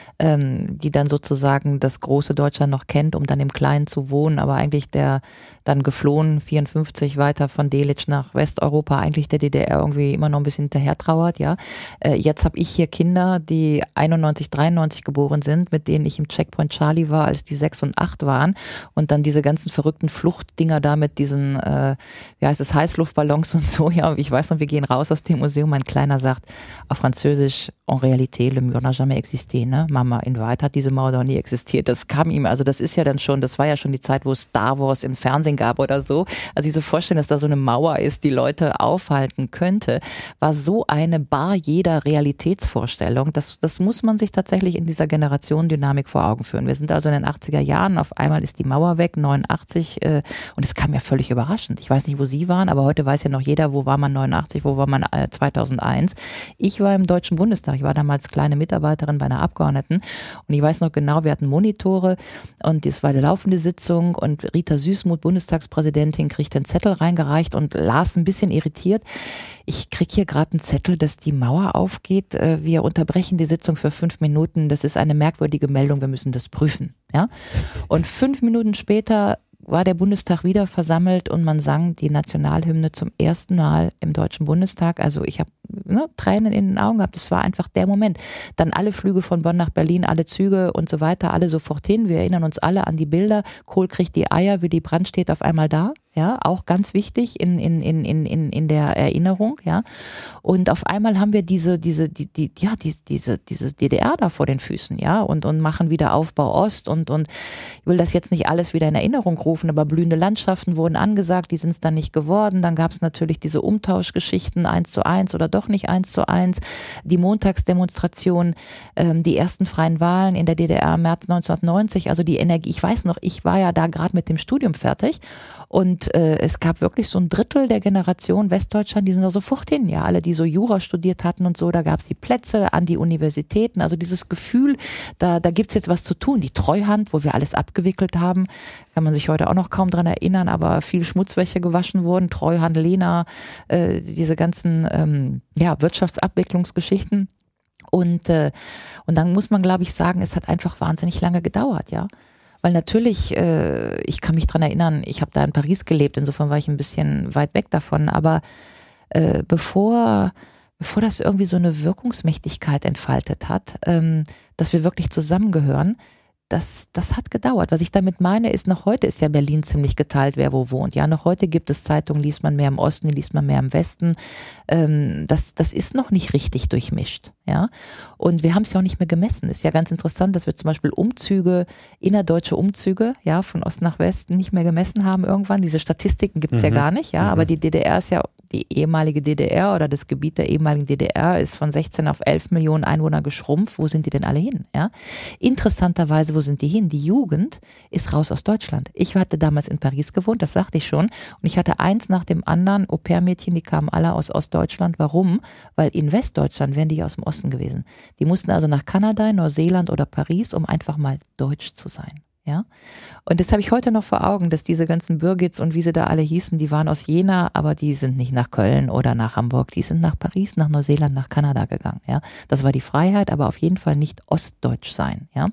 ähm, die dann sozusagen das große Deutschland noch kennt, um dann im Kleinen zu wohnen, aber eigentlich der dann geflohen, vierundfünfzig weiter von Delitzsch nach Westeuropa, eigentlich der D D R irgendwie immer noch ein bisschen hinterher trauert, ja. Äh, jetzt habe ich hier Kinder, die einundneunzig, dreiundneunzig geboren sind, mit denen ich im Checkpoint Charlie war, als die sechs und acht waren und dann diese ganzen verrückten Fluchtdinger da mit diesen, äh, wie heißt es, Heißluftballons und so, ja. Ich weiß noch, wir gehen raus aus dem Museum, mein Kleiner sagt auf Französisch, en réalité, le mur n'a jamais existé, ne? Mama, in Wahrheit hat diese Mauer noch nie existiert. Das kam ihm, also das ist ja dann schon, das war ja schon die Zeit, wo Star Wars im Fernsehen gab oder so. Also diese Vorstellung, dass da so eine Mauer ist, die Leute aufhalten könnte, war so eine bar jeder Realitätsvorstellung. Das, das muss man sich tatsächlich in dieser Generationendynamik vor Augen führen. Wir sind also in den achtziger Jahren, auf einmal ist die Mauer weg, neunundachtzig, äh, und es kam ja völlig überraschend. Ich weiß nicht, wo Sie waren, aber heute weiß ja noch jeder, wo war man neunundachtzig, wo war man äh, zweitausendeins. Ich war im Deutschen Bundestag, ich war damals kleine Mitarbeiterin bei einer Abgeordneten und ich weiß noch genau, wir hatten Monitore und das war eine laufende Sitzung und Rita Süßmuth, Bundestagspräsidentin, kriegt den Zettel reingereicht und las ein bisschen irritiert. Ich kriege hier gerade einen Zettel, dass die Mauer aufgeht. Wir unterbrechen die Sitzung für fünf Minuten. Das ist eine merkwürdige Meldung, wir müssen das prüfen. Ja? Und fünf Minuten später war der Bundestag wieder versammelt und man sang die Nationalhymne zum ersten Mal im Deutschen Bundestag. Also ich habe ne, Tränen in den Augen gehabt. Das war einfach der Moment. Dann alle Flüge von Bonn nach Berlin, alle Züge und so weiter, alle sofort hin. Wir erinnern uns alle an die Bilder. Kohl kriegt die Eier, wie die Brand steht auf einmal da. Ja, auch ganz wichtig in, in, in, in, in der Erinnerung, ja. Und auf einmal haben wir diese, diese, die, die, ja, die, diese, dieses D D R da vor den Füßen, ja, und, und machen wieder Aufbau Ost und, und ich will das jetzt nicht alles wieder in Erinnerung rufen, aber blühende Landschaften wurden angesagt, die sind es dann nicht geworden. Dann gab es natürlich diese Umtauschgeschichten, eins zu eins oder doch nicht eins zu eins, die Montagsdemonstration, ähm, die ersten freien Wahlen in der D D R im März neunzehnhundertneunzig, also die Energie, ich weiß noch, ich war ja da gerade mit dem Studium fertig. Und äh, es gab wirklich so ein Drittel der Generation Westdeutschland, die sind da sofort hin. Ja, alle, die so Jura studiert hatten und so, da gab es die Plätze an die Universitäten. Also dieses Gefühl, da, da gibt's jetzt was zu tun. Die Treuhand, wo wir alles abgewickelt haben, kann man sich heute auch noch kaum dran erinnern, aber viel Schmutzwäsche gewaschen wurden. Treuhand, Lena, äh, diese ganzen ähm, ja, Wirtschaftsabwicklungsgeschichten. Und, äh, und dann muss man, glaube ich, sagen, es hat einfach wahnsinnig lange gedauert, ja. Weil natürlich, äh, ich kann mich dran erinnern, ich habe da in Paris gelebt, insofern war ich ein bisschen weit weg davon, aber äh, bevor, bevor das irgendwie so eine Wirkungsmächtigkeit entfaltet hat, ähm, dass wir wirklich zusammengehören, das, das hat gedauert. Was ich damit meine, ist, noch heute ist ja Berlin ziemlich geteilt, wer wo wohnt. Ja, noch heute gibt es Zeitungen, liest man mehr im Osten, liest man mehr im Westen. Ähm, das, das ist noch nicht richtig durchmischt. Ja, und wir haben es ja auch nicht mehr gemessen. Ist ja ganz interessant, dass wir zum Beispiel Umzüge, innerdeutsche Umzüge, ja, von Ost nach West nicht mehr gemessen haben irgendwann. Diese Statistiken gibt es mhm. ja gar nicht, ja, mhm. aber die D D R ist ja, die ehemalige D D R oder das Gebiet der ehemaligen D D R ist von sechzehn auf elf Millionen Einwohner geschrumpft. Wo sind die denn alle hin? Ja, interessanterweise, wo sind die hin? Die Jugend ist raus aus Deutschland. Ich hatte damals in Paris gewohnt, das sagte ich schon, und ich hatte eins nach dem anderen Au-pair-Mädchen, die kamen alle aus Ostdeutschland. Warum? Weil in Westdeutschland wären die aus dem Osten gewesen. Die mussten also nach Kanada, Neuseeland oder Paris, um einfach mal deutsch zu sein. Ja? Und das habe ich heute noch vor Augen, dass diese ganzen Birgits und wie sie da alle hießen, die waren aus Jena, aber die sind nicht nach Köln oder nach Hamburg, die sind nach Paris, nach Neuseeland, nach Kanada gegangen. Ja? Das war die Freiheit, aber auf jeden Fall nicht ostdeutsch sein. Ja?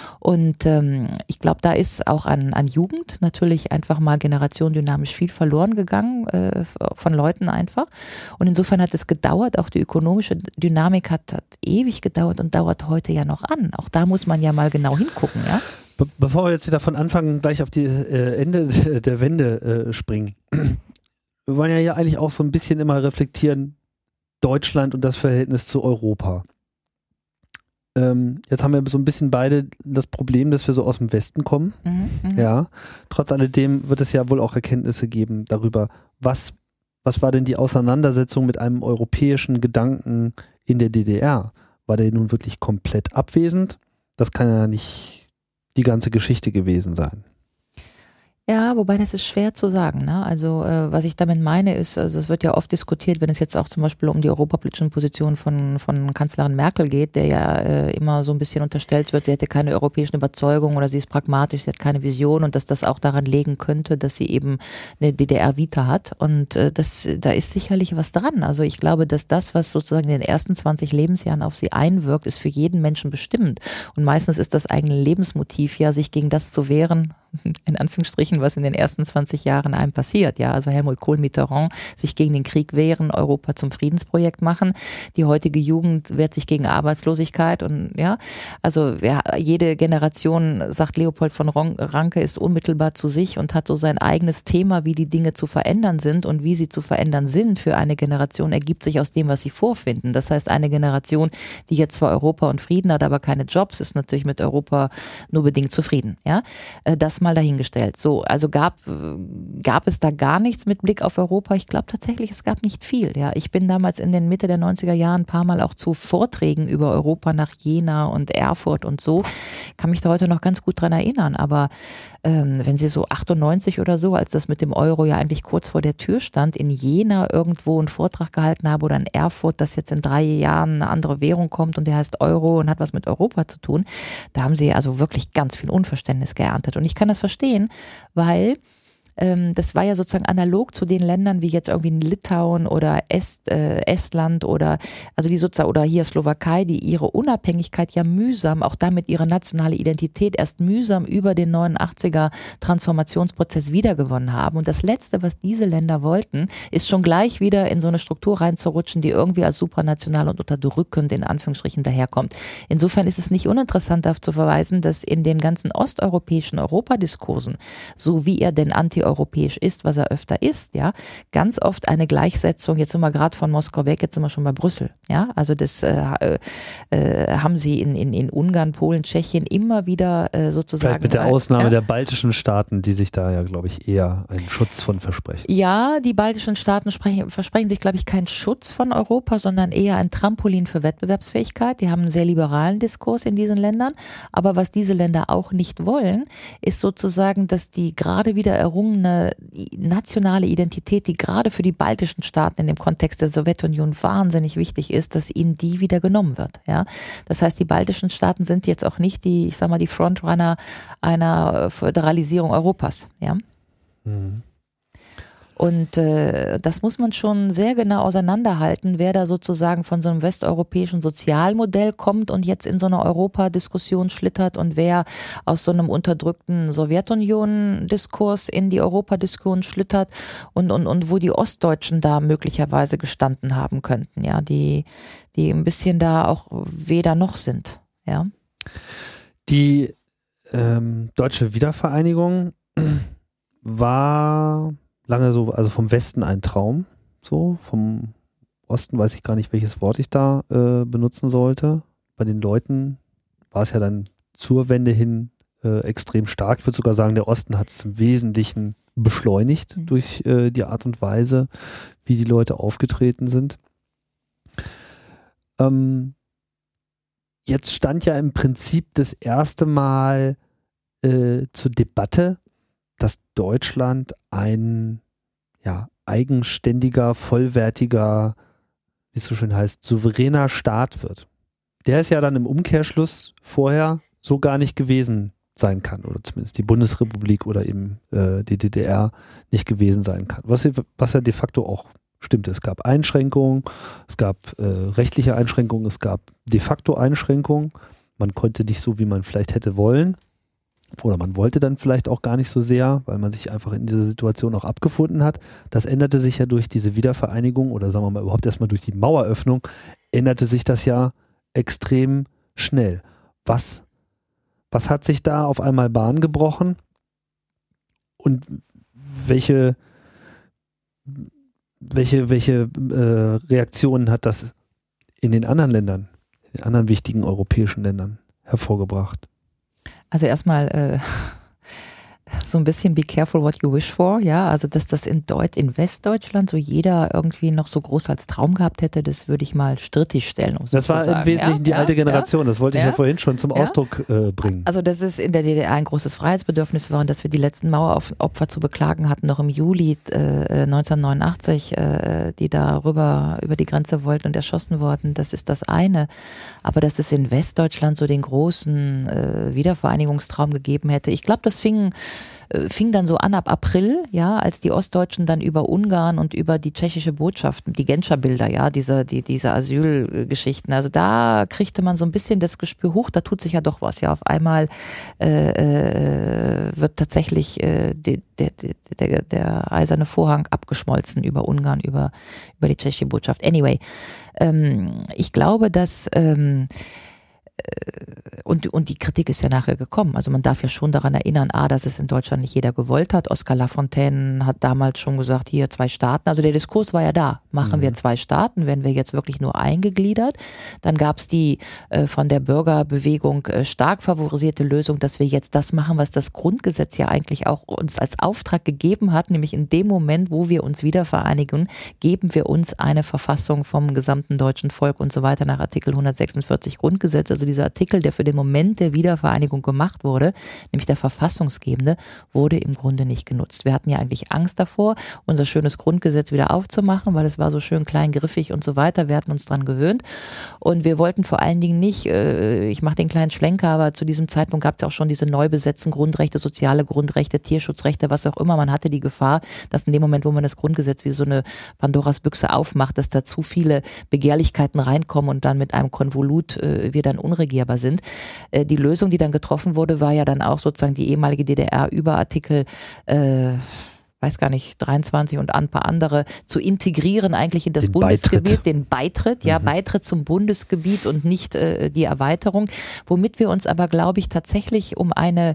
Und ähm, ich glaube, da ist auch an, an Jugend natürlich einfach mal generationendynamisch viel verloren gegangen, äh, von Leuten einfach. Und insofern hat es gedauert, auch die ökonomische Dynamik hat, hat ewig gedauert und dauert heute ja noch an. Auch da muss man ja mal genau hingucken, ja. Be- bevor wir jetzt wieder von Anfang gleich auf die äh, Ende der Wende äh, springen. Wir wollen ja hier eigentlich auch so ein bisschen immer reflektieren, Deutschland und das Verhältnis zu Europa. ähm, jetzt haben wir so ein bisschen beide das Problem, dass wir so aus dem Westen kommen. Mhm, mh. Ja. Trotz alledem wird es ja wohl auch Erkenntnisse geben darüber, was, was war denn die Auseinandersetzung mit einem europäischen Gedanken in der D D R? War der nun wirklich komplett abwesend? Das kann ja nicht die ganze Geschichte gewesen sein. Ja, wobei das ist schwer zu sagen. Ne? Also äh, was ich damit meine ist, also es wird ja oft diskutiert, wenn es jetzt auch zum Beispiel um die europapolitischen Positionen von, von Kanzlerin Merkel geht, der ja äh, immer so ein bisschen unterstellt wird, sie hätte keine europäischen Überzeugungen oder sie ist pragmatisch, sie hat keine Vision und dass das auch daran liegen könnte, dass sie eben eine D D R-Vita hat und äh, das, da ist sicherlich was dran. Also ich glaube, dass das, was sozusagen in den ersten zwanzig Lebensjahren auf sie einwirkt, ist für jeden Menschen bestimmend und meistens ist das eigene Lebensmotiv ja, sich gegen das zu wehren, in Anführungsstrichen, was in den ersten zwanzig Jahren einem passiert. Ja, also Helmut Kohl, Mitterrand, sich gegen den Krieg wehren, Europa zum Friedensprojekt machen. Die heutige Jugend wehrt sich gegen Arbeitslosigkeit und ja, also ja, jede Generation, sagt Leopold von Ranke, ist unmittelbar zu sich und hat so sein eigenes Thema, wie die Dinge zu verändern sind und wie sie zu verändern sind für eine Generation, ergibt sich aus dem, was sie vorfinden. Das heißt, eine Generation, die jetzt zwar Europa und Frieden hat, aber keine Jobs, ist natürlich mit Europa nur bedingt zufrieden. Ja, das mal dahingestellt. So, also gab, gab es da gar nichts mit Blick auf Europa? Ich glaube tatsächlich, es gab nicht viel. Ja, ich bin damals in den Mitte der neunziger Jahren ein paar Mal auch zu Vorträgen über Europa nach Jena und Erfurt und so. Kann mich da heute noch ganz gut dran erinnern. Aber ähm, wenn Sie so achtundneunzig oder so, als das mit dem Euro ja eigentlich kurz vor der Tür stand, in Jena irgendwo einen Vortrag gehalten habe oder in Erfurt, dass jetzt in drei Jahren eine andere Währung kommt und der heißt Euro und hat was mit Europa zu tun, da haben Sie also wirklich ganz viel Unverständnis geerntet. Und ich kann das verstehen, weil ähm, das war ja sozusagen analog zu den Ländern wie jetzt irgendwie in Litauen oder Est, äh, Estland oder also die sozusagen oder hier Slowakei, die ihre Unabhängigkeit ja mühsam, auch damit ihre nationale Identität erst mühsam über den neunundachtziger Transformationsprozess wiedergewonnen haben. Und das Letzte, was diese Länder wollten, ist schon gleich wieder in so eine Struktur reinzurutschen, die irgendwie als supranational und unterdrückend in Anführungsstrichen daherkommt. Insofern ist es nicht uninteressant darauf zu verweisen, dass in den ganzen osteuropäischen Europadiskursen, so wie er denn antieuropäisch ist, was er öfter ist, ja, ganz oft eine Gleichsetzung, jetzt sind wir gerade von Moskau weg, jetzt sind wir schon bei Brüssel, ja, also das äh, äh, haben sie in, in, in Ungarn, Polen, Tschechien immer wieder äh, sozusagen. Vielleicht mit der Ausnahme ja, der baltischen Staaten, die sich da ja, glaube ich, eher einen Schutz von versprechen. Ja, die baltischen Staaten sprechen, versprechen sich, glaube ich, keinen Schutz von Europa, sondern eher ein Trampolin für Wettbewerbsfähigkeit. Die haben einen sehr liberalen Diskurs in diesen Ländern, aber was diese Länder auch nicht wollen, ist sozusagen, dass die gerade wieder errungene nationale Identität, die gerade für die baltischen Staaten in dem Kontext der Sowjetunion wahnsinnig wichtig ist, dass ihnen die wieder genommen wird. Ja, das heißt, die baltischen Staaten sind jetzt auch nicht die, ich sag mal, die Frontrunner einer Föderalisierung Europas. Ja. Mhm. Und äh, das muss man schon sehr genau auseinanderhalten, wer da sozusagen von so einem westeuropäischen Sozialmodell kommt und jetzt in so einer Europadiskussion schlittert und wer aus so einem unterdrückten Sowjetunion-Diskurs in die Europadiskussion schlittert und, und, und wo die Ostdeutschen da möglicherweise gestanden haben könnten, ja, die, die ein bisschen da auch weder noch sind, ja. Die ähm, deutsche Wiedervereinigung war lange so, also vom Westen ein Traum, so, vom Osten weiß ich gar nicht, welches Wort ich da äh, benutzen sollte. Bei den Leuten war es ja dann zur Wende hin äh, extrem stark. Ich würde sogar sagen, der Osten hat es im Wesentlichen beschleunigt mhm. durch äh, die Art und Weise, wie die Leute aufgetreten sind. Ähm, jetzt stand ja im Prinzip das erste Mal äh, zur Debatte, dass Deutschland ein ja, eigenständiger, vollwertiger, wie es so schön heißt, souveräner Staat wird. Der ist ja dann im Umkehrschluss vorher so gar nicht gewesen sein kann, oder zumindest die Bundesrepublik oder eben äh, die D D R nicht gewesen sein kann. Was, was ja de facto auch stimmte. Es gab Einschränkungen, es gab äh, rechtliche Einschränkungen, es gab de facto Einschränkungen. Man konnte nicht so, wie man vielleicht hätte wollen. Oder man wollte dann vielleicht auch gar nicht so sehr, weil man sich einfach in dieser Situation auch abgefunden hat. Das änderte sich ja durch diese Wiedervereinigung oder sagen wir mal überhaupt erstmal durch die Maueröffnung, änderte sich das ja extrem schnell. Was, was hat sich da auf einmal Bahn gebrochen und welche, welche, welche äh, Reaktionen hat das in den anderen Ländern in anderen wichtigen europäischen Ländern hervorgebracht? Also erstmal äh, so ein bisschen be careful what you wish for, ja, also dass das in, Deut- in Westdeutschland so jeder irgendwie noch so groß als Traum gehabt hätte, das würde ich mal strittig stellen. Um so das war zu sagen. im Wesentlichen ja, die alte ja, Generation, das wollte ich ja, ja vorhin schon zum ja. Ausdruck äh, bringen. Also dass es in der D D R ein großes Freiheitsbedürfnis war und dass wir die letzten Maueropfer zu beklagen hatten, noch im Juli äh, neunzehnhundertneunundachtzig, äh, die da rüber über die Grenze wollten und erschossen wurden, das ist das eine. Aber dass es in Westdeutschland so den großen äh, Wiedervereinigungstraum gegeben hätte, ich glaube, das fing fing dann so an ab April, ja, als die Ostdeutschen dann über Ungarn und über die tschechische Botschaft, die Genscher Bilder, ja, diese, die, diese Asylgeschichten, also da kriegte man so ein bisschen das Gespür, hoch, da tut sich ja doch was, ja, auf einmal äh, wird tatsächlich äh, die, der, der, der eiserne Vorhang abgeschmolzen über Ungarn, über, über die tschechische Botschaft. Anyway, ähm, ich glaube, dass ähm, Und, und die Kritik ist ja nachher gekommen. Also man darf ja schon daran erinnern, A, dass es in Deutschland nicht jeder gewollt hat. Oskar Lafontaine hat damals schon gesagt, hier zwei Staaten. Also der Diskurs war ja da. Machen mhm. wir zwei Staaten, werden wir jetzt wirklich nur eingegliedert. Dann gab es die äh, von der Bürgerbewegung äh, stark favorisierte Lösung, dass wir jetzt das machen, was das Grundgesetz ja eigentlich auch uns als Auftrag gegeben hat. Nämlich in dem Moment, wo wir uns wieder vereinigen, geben wir uns eine Verfassung vom gesamten deutschen Volk und so weiter nach Artikel hundertsechsundvierzig Grundgesetz. Also dieser Artikel, der für den Moment der Wiedervereinigung gemacht wurde, nämlich der verfassungsgebende, wurde im Grunde nicht genutzt. Wir hatten ja eigentlich Angst davor, unser schönes Grundgesetz wieder aufzumachen, weil es war so schön klein, griffig und so weiter. Wir hatten uns dran gewöhnt und wir wollten vor allen Dingen nicht, äh, ich mache den kleinen Schlenker, aber zu diesem Zeitpunkt gab es ja auch schon diese neu besetzten Grundrechte, soziale Grundrechte, Tierschutzrechte, was auch immer. Man hatte die Gefahr, dass in dem Moment, wo man das Grundgesetz wie so eine Pandoras Büchse aufmacht, dass da zu viele Begehrlichkeiten reinkommen und dann mit einem Konvolut äh, wir dann unregierbar sind. Die Lösung, die dann getroffen wurde, war ja dann auch sozusagen die ehemalige D D R über Artikel, äh, weiß gar nicht, dreiundzwanzig und ein paar andere zu integrieren eigentlich in das den Bundesgebiet, Beitritt. den Beitritt, ja, mhm. Beitritt zum Bundesgebiet und nicht äh, die Erweiterung, womit wir uns aber, glaube ich, tatsächlich um eine,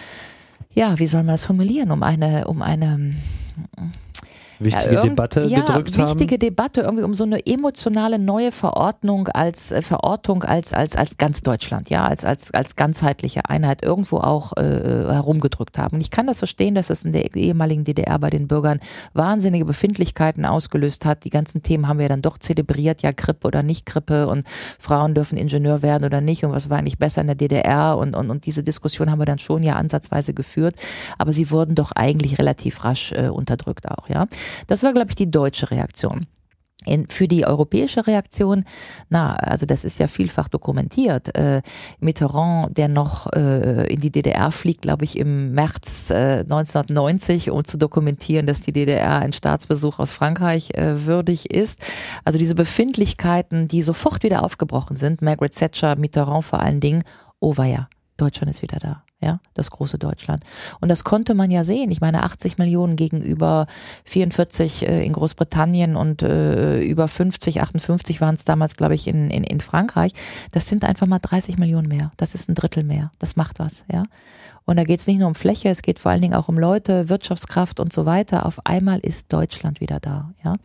ja, wie soll man das formulieren, um eine, um eine wichtige ja, Debatte ja, gedrückt haben. Wichtige Debatte irgendwie um so eine emotionale neue Verordnung als äh, Verortung als als als ganz Deutschland, ja, als als als ganzheitliche Einheit irgendwo auch äh, herumgedrückt haben. Und ich kann das verstehen, dass das in der ehemaligen D D R bei den Bürgern wahnsinnige Befindlichkeiten ausgelöst hat. Die ganzen Themen haben wir dann doch zelebriert, ja, Krippe oder nicht Krippe und Frauen dürfen Ingenieur werden oder nicht und was war eigentlich besser in der D D R und und und diese Diskussion haben wir dann schon ja ansatzweise geführt, aber sie wurden doch eigentlich relativ rasch äh, unterdrückt auch, ja. Das war, glaube ich, die deutsche Reaktion. In, für die europäische Reaktion, na, also das ist ja vielfach dokumentiert. Äh, Mitterrand, der noch äh, in die D D R fliegt, glaube ich, im März äh, neunzehnhundertneunzig, um zu dokumentieren, dass die D D R ein Staatsbesuch aus Frankreich äh, würdig ist. Also diese Befindlichkeiten, die sofort wieder aufgebrochen sind, Margaret Thatcher, Mitterrand vor allen Dingen, oh weia, Deutschland ist wieder da. Ja, das große Deutschland. Und das konnte man ja sehen. Ich meine, achtzig Millionen gegenüber vierundvierzig äh, in Großbritannien und äh, über fünfzig, achtundfünfzig waren es damals, glaube ich, in, in, in Frankreich. Das sind einfach mal dreißig Millionen mehr. Das ist ein Drittel mehr. Das macht was, ja. Und da geht es nicht nur um Fläche, es geht vor allen Dingen auch um Leute, Wirtschaftskraft und so weiter. Auf einmal ist Deutschland wieder da. Ja?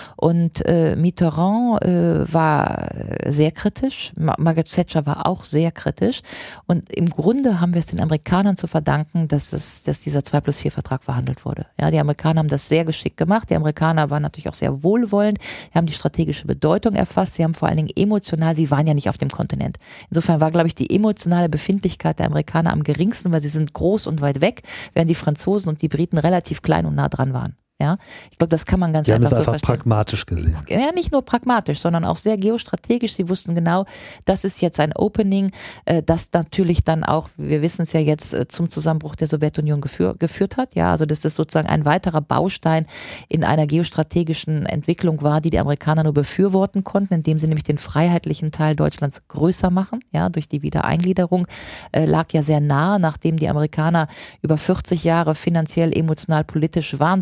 Und äh, Mitterrand äh, war sehr kritisch, Margaret Thatcher war auch sehr kritisch. Und im Grunde haben wir es den Amerikanern zu verdanken, dass, es, dass dieser zwei plus vier Vertrag verhandelt wurde. Ja, die Amerikaner haben das sehr geschickt gemacht. Die Amerikaner waren natürlich auch sehr wohlwollend. Sie haben die strategische Bedeutung erfasst. Sie haben vor allen Dingen emotional, sie waren ja nicht auf dem Kontinent. Insofern war, glaube ich, die emotionale Befindlichkeit der Amerikaner am geringsten, weil sie sind groß und weit weg, während die Franzosen und die Briten relativ klein und nah dran waren. Ja, ich glaube, das kann man ganz Sie einfach haben es so einfach verstehen. pragmatisch gesehen. Ja, nicht nur pragmatisch, sondern auch sehr geostrategisch. Sie wussten genau, das ist jetzt ein Opening, das natürlich dann auch, wir wissen es ja jetzt, zum Zusammenbruch der Sowjetunion geführ, geführt hat. Ja, also dass das sozusagen ein weiterer Baustein in einer geostrategischen Entwicklung war, die die Amerikaner nur befürworten konnten, indem sie nämlich den freiheitlichen Teil Deutschlands größer machen. Ja, durch die Wiedereingliederung äh, lag ja sehr nah, nachdem die Amerikaner über vierzig Jahre finanziell, emotional, politisch wahnsinnig viel in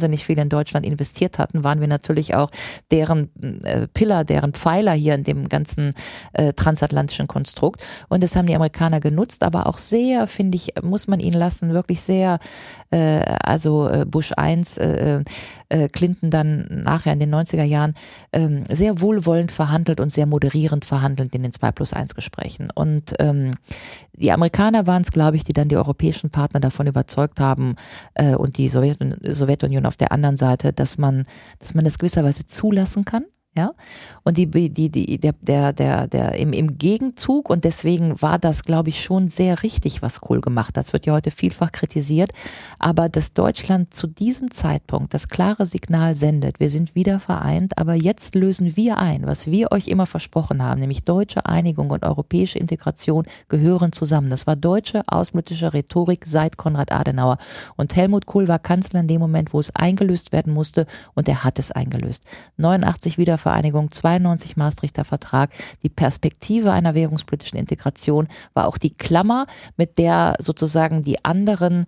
in Deutschland investiert hatten, waren wir natürlich auch deren äh, Pillar, deren Pfeiler hier in dem ganzen äh, transatlantischen Konstrukt. Und das haben die Amerikaner genutzt, aber auch sehr, finde ich, muss man ihnen lassen, wirklich sehr, äh, also äh, Bush eins, äh, äh, Clinton dann nachher in den neunziger Jahren, äh, sehr wohlwollend verhandelt und sehr moderierend verhandelt in den zwei plus eins Gesprächen. Und ähm, die Amerikaner waren es, glaube ich, die dann die europäischen Partner davon überzeugt haben äh, und die Sowjet- Sowjetunion auf der anderen Seite, dass man, dass man das gewisserweise zulassen kann. Ja, und die, die, die, der, der, der, der, im, im Gegenzug, und deswegen war das, glaube ich, schon sehr richtig, was Kohl gemacht hat. Das wird ja heute vielfach kritisiert, aber dass Deutschland zu diesem Zeitpunkt das klare Signal sendet, wir sind wieder vereint, aber jetzt lösen wir ein, was wir euch immer versprochen haben, nämlich deutsche Einigung und europäische Integration gehören zusammen. Das war deutsche außenpolitische Rhetorik seit Konrad Adenauer. Und Helmut Kohl war Kanzler in dem Moment, wo es eingelöst werden musste, und er hat es eingelöst. neunundachtzig wieder Vereinigung, zweiundneunzig Maastrichter Vertrag. Die Perspektive einer währungspolitischen Integration war auch die Klammer, mit der sozusagen die anderen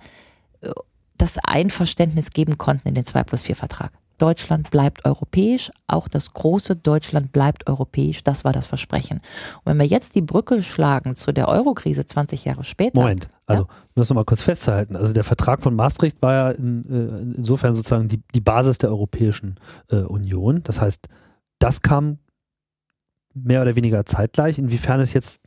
das Einverständnis geben konnten in den zwei plus vier Vertrag. Deutschland bleibt europäisch, auch das große Deutschland bleibt europäisch, das war das Versprechen. Und wenn wir jetzt die Brücke schlagen zu der Eurokrise zwanzig Jahre später. Moment, also ja? um das nochmal kurz festzuhalten, also der Vertrag von Maastricht war ja in, äh, insofern sozusagen die, die Basis der Europäischen äh, Union, das heißt, das kam mehr oder weniger zeitgleich. Inwiefern es jetzt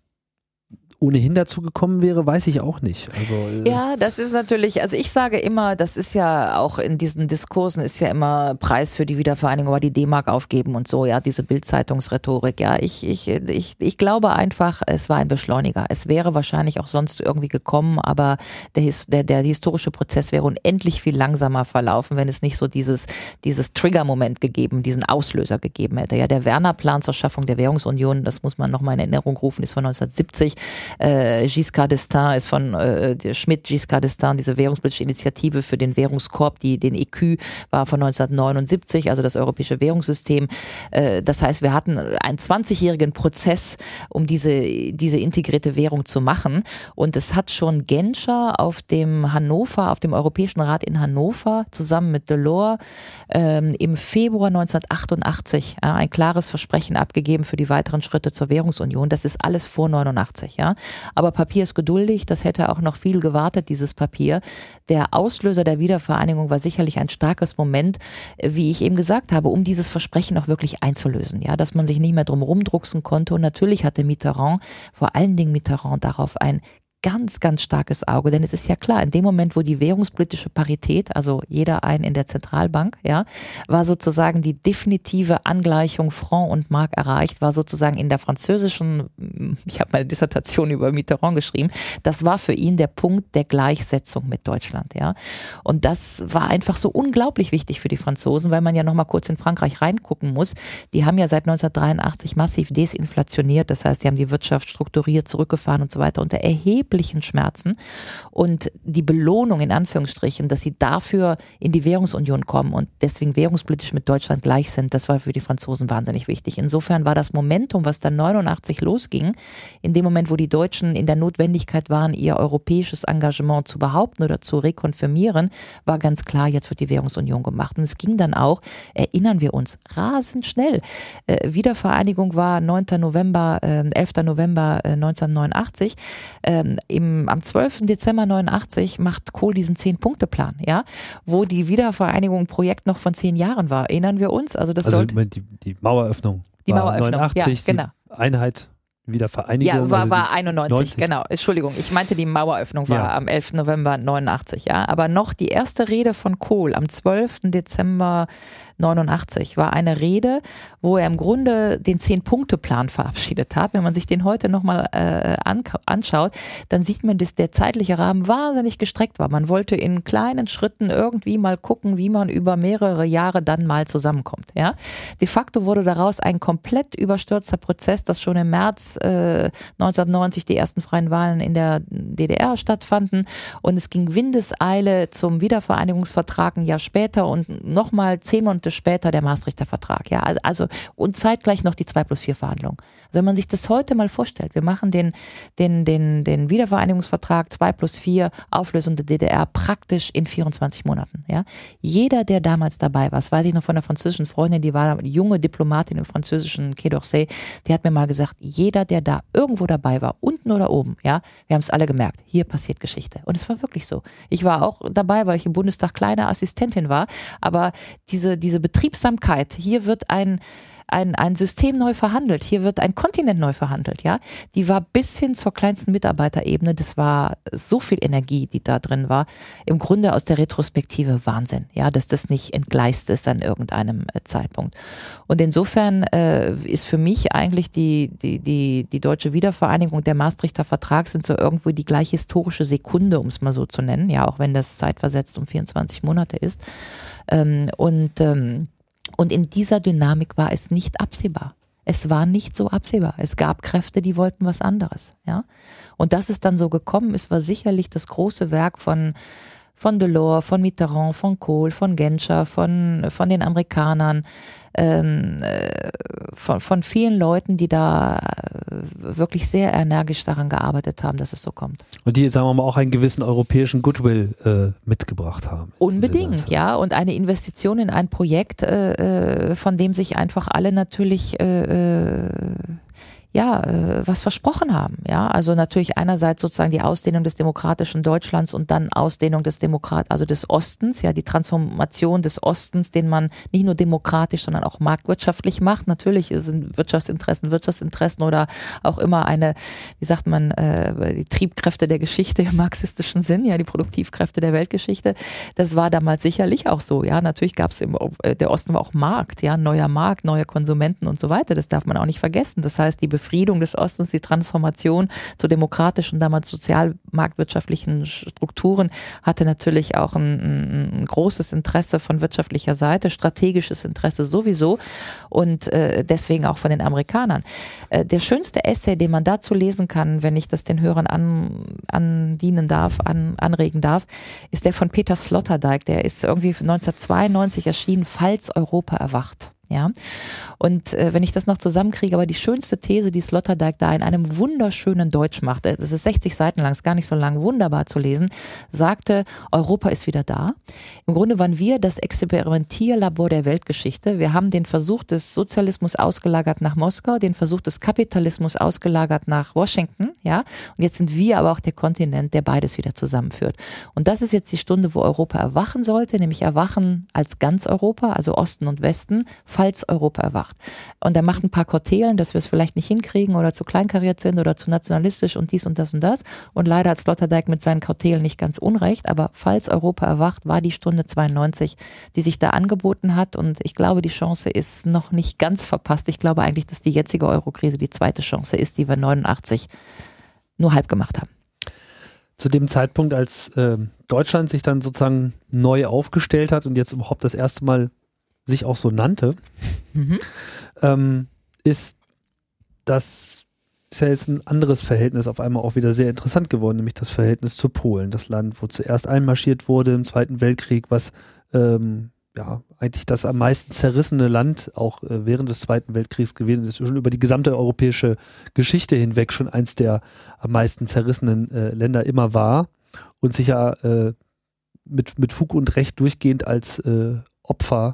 ohnehin dazu gekommen wäre, weiß ich auch nicht. Also, äh ja, das ist natürlich, also ich sage immer, das ist ja auch in diesen Diskursen ist ja immer Preis für die Wiedervereinigung, aber die D-Mark aufgeben und so, ja, diese Bild-Zeitungsrhetorik. Ja, ich, ich, ich, ich glaube einfach, es war ein Beschleuniger. Es wäre wahrscheinlich auch sonst irgendwie gekommen, aber der, der, der historische Prozess wäre unendlich viel langsamer verlaufen, wenn es nicht so dieses, dieses Trigger-Moment gegeben, diesen Auslöser gegeben hätte. Ja, der Werner-Plan zur Schaffung der Währungsunion, das muss man nochmal in Erinnerung rufen, ist von neunzehnhundertsiebzig. Äh, Giscard d'Estaing ist von äh, Schmidt, Giscard d'Estaing, diese währungspolitische Initiative für den Währungskorb, die, den E Q war von neunzehnhundertneunundsiebzig, also das europäische Währungssystem. Äh, das heißt, wir hatten einen zwanzigjährigen Prozess, um diese, diese integrierte Währung zu machen. Und es hat schon Genscher auf dem Hannover, auf dem Europäischen Rat in Hannover zusammen mit Delors ähm, im Februar neunzehnhundertachtundachtzig äh, ein klares Versprechen abgegeben für die weiteren Schritte zur Währungsunion. Das ist alles vor neunundachtzig, ja. Aber Papier ist geduldig, das hätte auch noch viel gewartet, dieses Papier. Der Auslöser der Wiedervereinigung war sicherlich ein starkes Moment, wie ich eben gesagt habe, um dieses Versprechen auch wirklich einzulösen, ja, dass man sich nicht mehr drum rumdrucksen konnte. Und natürlich hatte Mitterrand, vor allen Dingen Mitterrand, darauf ein ganz, ganz starkes Auge, denn es ist ja klar, in dem Moment, wo die währungspolitische Parität, also jeder ein in der Zentralbank, ja, war sozusagen die definitive Angleichung Franc und Mark erreicht, war sozusagen in der französischen, ich habe meine Dissertation über Mitterrand geschrieben, das war für ihn der Punkt der Gleichsetzung mit Deutschland, ja. Und das war einfach so unglaublich wichtig für die Franzosen, weil man ja nochmal kurz in Frankreich reingucken muss. Die haben ja seit neunzehnhundertdreiundachtzig massiv desinflationiert, das heißt, sie haben die Wirtschaft strukturiert zurückgefahren und so weiter unter erheblichen Schmerzen, und die Belohnung in Anführungsstrichen, dass sie dafür in die Währungsunion kommen und deswegen währungspolitisch mit Deutschland gleich sind, das war für die Franzosen wahnsinnig wichtig. Insofern war das Momentum, was dann neunundachtzig losging, in dem Moment, wo die Deutschen in der Notwendigkeit waren, ihr europäisches Engagement zu behaupten oder zu rekonfirmieren, war ganz klar, jetzt wird die Währungsunion gemacht. Und es ging dann auch, erinnern wir uns, rasend schnell. Äh, Wiedervereinigung war neunter November, äh, elfter November äh, neunzehnhundertneunundachtzig. Ähm, Im, am zwölften Dezember neunundachtzig macht Kohl diesen Zehn-Punkte-Plan, ja, wo die Wiedervereinigung ein Projekt noch von zehn Jahren war. Erinnern wir uns? Also, das also sollte, die, die Maueröffnung. Die Maueröffnung, neunundachtzig, ja, genau. Die Einheit, Wiedervereinigung. Ja, war, also war einundneunzig, neunzig. Genau. Entschuldigung, ich meinte, die Maueröffnung war ja. am elften November neunundachtzig, ja. Aber noch die erste Rede von Kohl am zwölften Dezember neunundachtzig war eine Rede, wo er im Grunde den Zehn-Punkte-Plan verabschiedet hat. Wenn man sich den heute nochmal äh, anschaut, dann sieht man, dass der zeitliche Rahmen wahnsinnig gestreckt war. Man wollte in kleinen Schritten irgendwie mal gucken, wie man über mehrere Jahre dann mal zusammenkommt. Ja? De facto wurde daraus ein komplett überstürzter Prozess, dass schon im März äh, neunzehnhundertneunzig die ersten freien Wahlen in der D D R stattfanden, und es ging Windeseile zum Wiedervereinigungsvertrag ein Jahr später und nochmal zehn Monate Monate später der Maastrichter Vertrag. Ja, also, also und zeitgleich noch die zwei plus vier Verhandlungen. Also wenn man sich das heute mal vorstellt, wir machen den, den, den, den Wiedervereinigungsvertrag zwei plus vier, Auflösung der D D R praktisch in vierundzwanzig Monaten. Ja, jeder, der damals dabei war, das weiß ich noch von einer französischen Freundin, die war eine junge Diplomatin im französischen Quai d'Orsay, die hat mir mal gesagt, jeder, der da irgendwo dabei war, unten oder oben, ja, wir haben es alle gemerkt, hier passiert Geschichte. Und es war wirklich so. Ich war auch dabei, weil ich im Bundestag kleine Assistentin war, aber diese, diese Betriebsamkeit, hier wird ein Ein, ein System neu verhandelt, hier wird ein Kontinent neu verhandelt, ja. Die war bis hin zur kleinsten Mitarbeiterebene, das war so viel Energie, die da drin war. Im Grunde aus der Retrospektive Wahnsinn, ja, dass das nicht entgleist ist an irgendeinem äh, Zeitpunkt. Und insofern äh, ist für mich eigentlich die, die, die, die deutsche Wiedervereinigung, der Maastrichter Vertrag sind so irgendwo die gleich historische Sekunde, um es mal so zu nennen, ja, auch wenn das zeitversetzt um vierundzwanzig Monate ist. Ähm, und ähm, Und in dieser Dynamik war es nicht absehbar. Es war nicht so absehbar. Es gab Kräfte, die wollten was anderes. Ja? Und dass es dann so gekommen ist, war sicherlich das große Werk von, von Delors, von Mitterrand, von Kohl, von Genscher, von, von den Amerikanern, ähm, von, von vielen Leuten, die da wirklich sehr energisch daran gearbeitet haben, dass es so kommt. Und die, sagen wir mal, auch einen gewissen europäischen Goodwill äh, mitgebracht haben. Unbedingt, ja. Und eine Investition in ein Projekt, äh, von dem sich einfach alle natürlich äh, ja, äh, was versprochen haben. Ja, also natürlich einerseits sozusagen die Ausdehnung des demokratischen Deutschlands und dann Ausdehnung des Demokrat, also des Ostens, ja, die Transformation des Ostens, den man nicht nur demokratisch, sondern auch marktwirtschaftlich macht. Natürlich sind Wirtschaftsinteressen, Wirtschaftsinteressen oder auch immer eine, wie sagt man, äh, die Triebkräfte der Geschichte im marxistischen Sinn, ja, die Produktivkräfte der Weltgeschichte. Das war damals sicherlich auch so. Ja, natürlich gab es im, der Osten war auch Markt, ja, neuer Markt, neue Konsumenten und so weiter. Das darf man auch nicht vergessen. Das heißt, die Befriedung des Ostens, die Transformation zu demokratischen, damals sozialmarktwirtschaftlichen Strukturen hatte natürlich auch ein, ein großes Interesse von wirtschaftlicher Seite, strategisches Interesse sowieso und äh, deswegen auch von den Amerikanern. Äh, der schönste Essay, den man dazu lesen kann, wenn ich das den Hörern an, andienen darf, an, anregen darf, ist der von Peter Sloterdijk. Der ist irgendwie neunzehnhundertzweiundneunzig erschienen, Falls Europa erwacht. Ja, und äh, wenn ich das noch zusammenkriege, aber die schönste These, die Sloterdijk da in einem wunderschönen Deutsch macht, das ist sechzig Seiten lang, ist gar nicht so lang, wunderbar zu lesen, sagte, Europa ist wieder da. Im Grunde waren wir das Experimentierlabor der Weltgeschichte. Wir haben den Versuch des Sozialismus ausgelagert nach Moskau, den Versuch des Kapitalismus ausgelagert nach Washington, ja, und jetzt sind wir aber auch der Kontinent, der beides wieder zusammenführt. Und das ist jetzt die Stunde, wo Europa erwachen sollte, nämlich erwachen als ganz Europa, also Osten und Westen, falls Europa erwacht. Und er macht ein paar Kortelen, dass wir es vielleicht nicht hinkriegen oder zu kleinkariert sind oder zu nationalistisch und dies und das und das. Und leider hat Sloterdijk mit seinen Kortelen nicht ganz unrecht, aber falls Europa erwacht, war die Stunde zweiundneunzig, die sich da angeboten hat. Und ich glaube, die Chance ist noch nicht ganz verpasst. Ich glaube eigentlich, dass die jetzige Eurokrise die zweite Chance ist, die wir neunundachtzig nur halb gemacht haben. Zu dem Zeitpunkt, als äh, Deutschland sich dann sozusagen neu aufgestellt hat und jetzt überhaupt das erste Mal sich auch so nannte, mhm. ähm, ist das ist ja jetzt ein anderes Verhältnis auf einmal auch wieder sehr interessant geworden, nämlich das Verhältnis zu Polen, das Land, wo zuerst einmarschiert wurde im Zweiten Weltkrieg, was ähm, ja eigentlich das am meisten zerrissene Land auch äh, während des Zweiten Weltkriegs gewesen ist, schon über die gesamte europäische Geschichte hinweg schon eins der am meisten zerrissenen äh, Länder immer war und sich ja äh, mit, mit Fug und Recht durchgehend als äh, Opfer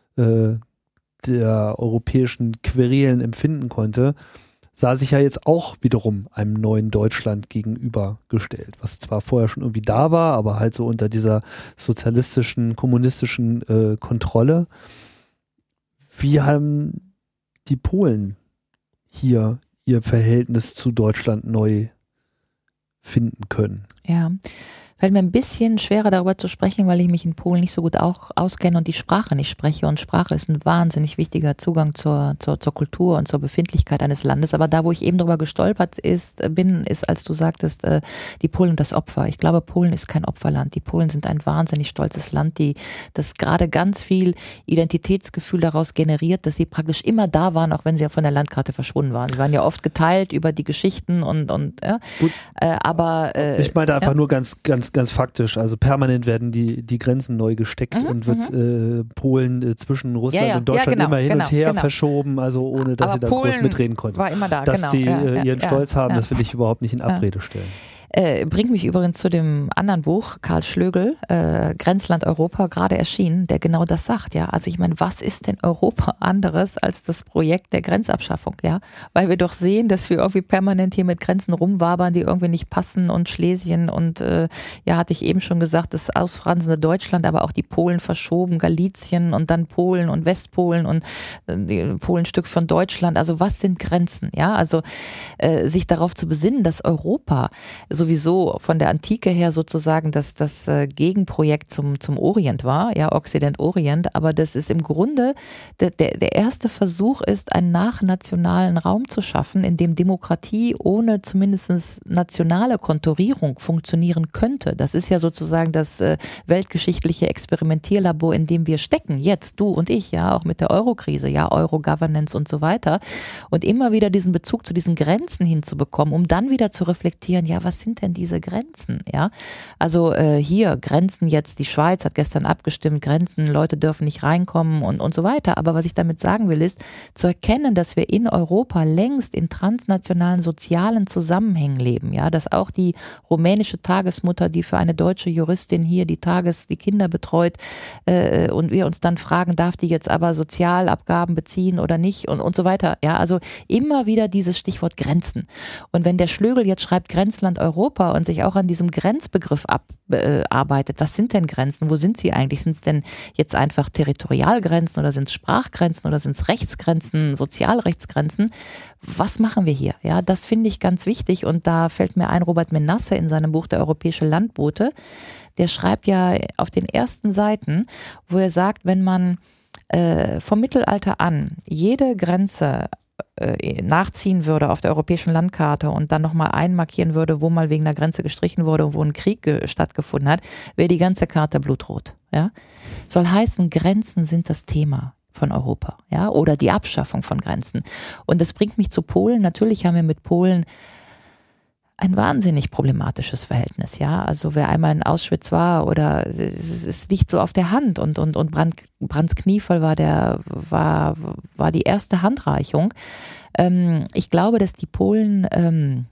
der europäischen Querelen empfinden konnte, sah sich ja jetzt auch wiederum einem neuen Deutschland gegenübergestellt, was zwar vorher schon irgendwie da war, aber halt so unter dieser sozialistischen, kommunistischen äh, Kontrolle. Wie haben die Polen hier ihr Verhältnis zu Deutschland neu finden können? Ja, fällt mir ein bisschen schwerer darüber zu sprechen, weil ich mich in Polen nicht so gut auch auskenne und die Sprache nicht spreche. Und Sprache ist ein wahnsinnig wichtiger Zugang zur, zur, zur Kultur und zur Befindlichkeit eines Landes. Aber da, wo ich eben drüber gestolpert ist, bin, ist, als du sagtest, die Polen und das Opfer. Ich glaube, Polen ist kein Opferland. Die Polen sind ein wahnsinnig stolzes Land, die das gerade ganz viel Identitätsgefühl daraus generiert, dass sie praktisch immer da waren, auch wenn sie ja von der Landkarte verschwunden waren. Sie waren ja oft geteilt über die Geschichten und, und ja. Gut. Äh, aber äh, ich meinte einfach ja. nur ganz, ganz ganz faktisch. Also permanent werden die, die Grenzen neu gesteckt mhm, und wird äh, Polen äh, zwischen Russland ja, ja. und Deutschland ja, genau, immer hin genau, und her genau. verschoben, also ohne, dass Aber sie da Polen groß mitreden konnten. War immer da, dass genau. sie ja, äh, ihren ja, Stolz ja, haben, ja. das will ich überhaupt nicht in Abrede stellen. Äh, bringt mich übrigens zu dem anderen Buch, Karl Schlögl, äh, Grenzland Europa, gerade erschienen, der genau das sagt, ja. Also ich meine, was ist denn Europa anderes als das Projekt der Grenzabschaffung, ja? Weil wir doch sehen, dass wir irgendwie permanent hier mit Grenzen rumwabern, die irgendwie nicht passen und Schlesien und, äh, ja, hatte ich eben schon gesagt, das ausfranzende Deutschland, aber auch die Polen verschoben, Galizien und dann Polen und Westpolen und äh, Polen ein Stück von Deutschland. Also was sind Grenzen, ja? Also äh, sich darauf zu besinnen, dass Europa so sowieso von der Antike her sozusagen das, das Gegenprojekt zum, zum Orient war, ja, Occident-Orient, aber das ist im Grunde, der, der erste Versuch ist, einen nachnationalen Raum zu schaffen, in dem Demokratie ohne zumindest nationale Konturierung funktionieren könnte. Das ist ja sozusagen das äh, weltgeschichtliche Experimentierlabor, in dem wir stecken, jetzt, du und ich, ja, auch mit der Euro-Krise, ja, Euro-Governance und so weiter, und immer wieder diesen Bezug zu diesen Grenzen hinzubekommen, um dann wieder zu reflektieren, ja, was sind denn diese Grenzen, ja? Also äh, hier Grenzen jetzt, die Schweiz hat gestern abgestimmt, Grenzen, Leute dürfen nicht reinkommen und, und so weiter. Aber was ich damit sagen will, ist zu erkennen, dass wir in Europa längst in transnationalen sozialen Zusammenhängen leben, ja, dass auch die rumänische Tagesmutter, die für eine deutsche Juristin hier die Tages, die Kinder betreut äh, und wir uns dann fragen, darf die jetzt aber Sozialabgaben beziehen oder nicht und, und so weiter, ja, also immer wieder dieses Stichwort Grenzen. Und wenn der Schlögl jetzt schreibt Grenzland Europa und sich auch an diesem Grenzbegriff abarbeitet. Was sind denn Grenzen? Wo sind sie eigentlich? Sind es denn jetzt einfach Territorialgrenzen oder sind es Sprachgrenzen oder sind es Rechtsgrenzen, Sozialrechtsgrenzen? Was machen wir hier? Ja, das finde ich ganz wichtig und da fällt mir ein, Robert Menasse in seinem Buch Der europäische Landbote, der schreibt ja auf den ersten Seiten, wo er sagt, wenn man äh, vom Mittelalter an jede Grenze nachziehen würde auf der europäischen Landkarte und dann nochmal einmarkieren würde, wo mal wegen der Grenze gestrichen wurde und wo ein Krieg stattgefunden hat, wäre die ganze Karte blutrot. Ja? Soll heißen, Grenzen sind das Thema von Europa, ja, oder die Abschaffung von Grenzen. Und das bringt mich zu Polen. Natürlich haben wir mit Polen ein wahnsinnig problematisches Verhältnis, ja. Also wer einmal in Auschwitz war oder es, es liegt so auf der Hand und und und Brand, Brands Kniefall war der war war die erste Handreichung. Ähm, ich glaube, dass die Polen ähm,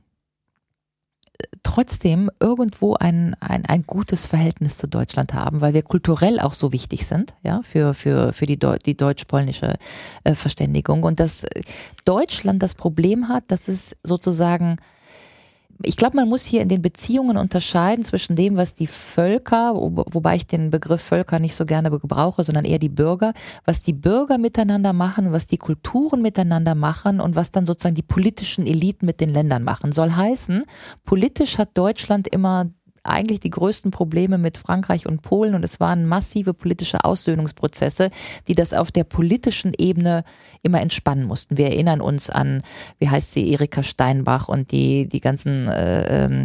trotzdem irgendwo ein, ein ein gutes Verhältnis zu Deutschland haben, weil wir kulturell auch so wichtig sind, ja, für für für die Deu- die deutsch-polnische äh, Verständigung und dass Deutschland das Problem hat, dass es sozusagen Ich glaube, man muss hier in den Beziehungen unterscheiden zwischen dem, was die Völker, wo, wobei ich den Begriff Völker nicht so gerne gebrauche, sondern eher die Bürger, was die Bürger miteinander machen, was die Kulturen miteinander machen und was dann sozusagen die politischen Eliten mit den Ländern machen. Soll heißen, politisch hat Deutschland immer eigentlich die größten Probleme mit Frankreich und Polen und es waren massive politische Aussöhnungsprozesse, die das auf der politischen Ebene immer entspannen mussten. Wir erinnern uns an, wie heißt sie, Erika Steinbach und die, die ganzen äh,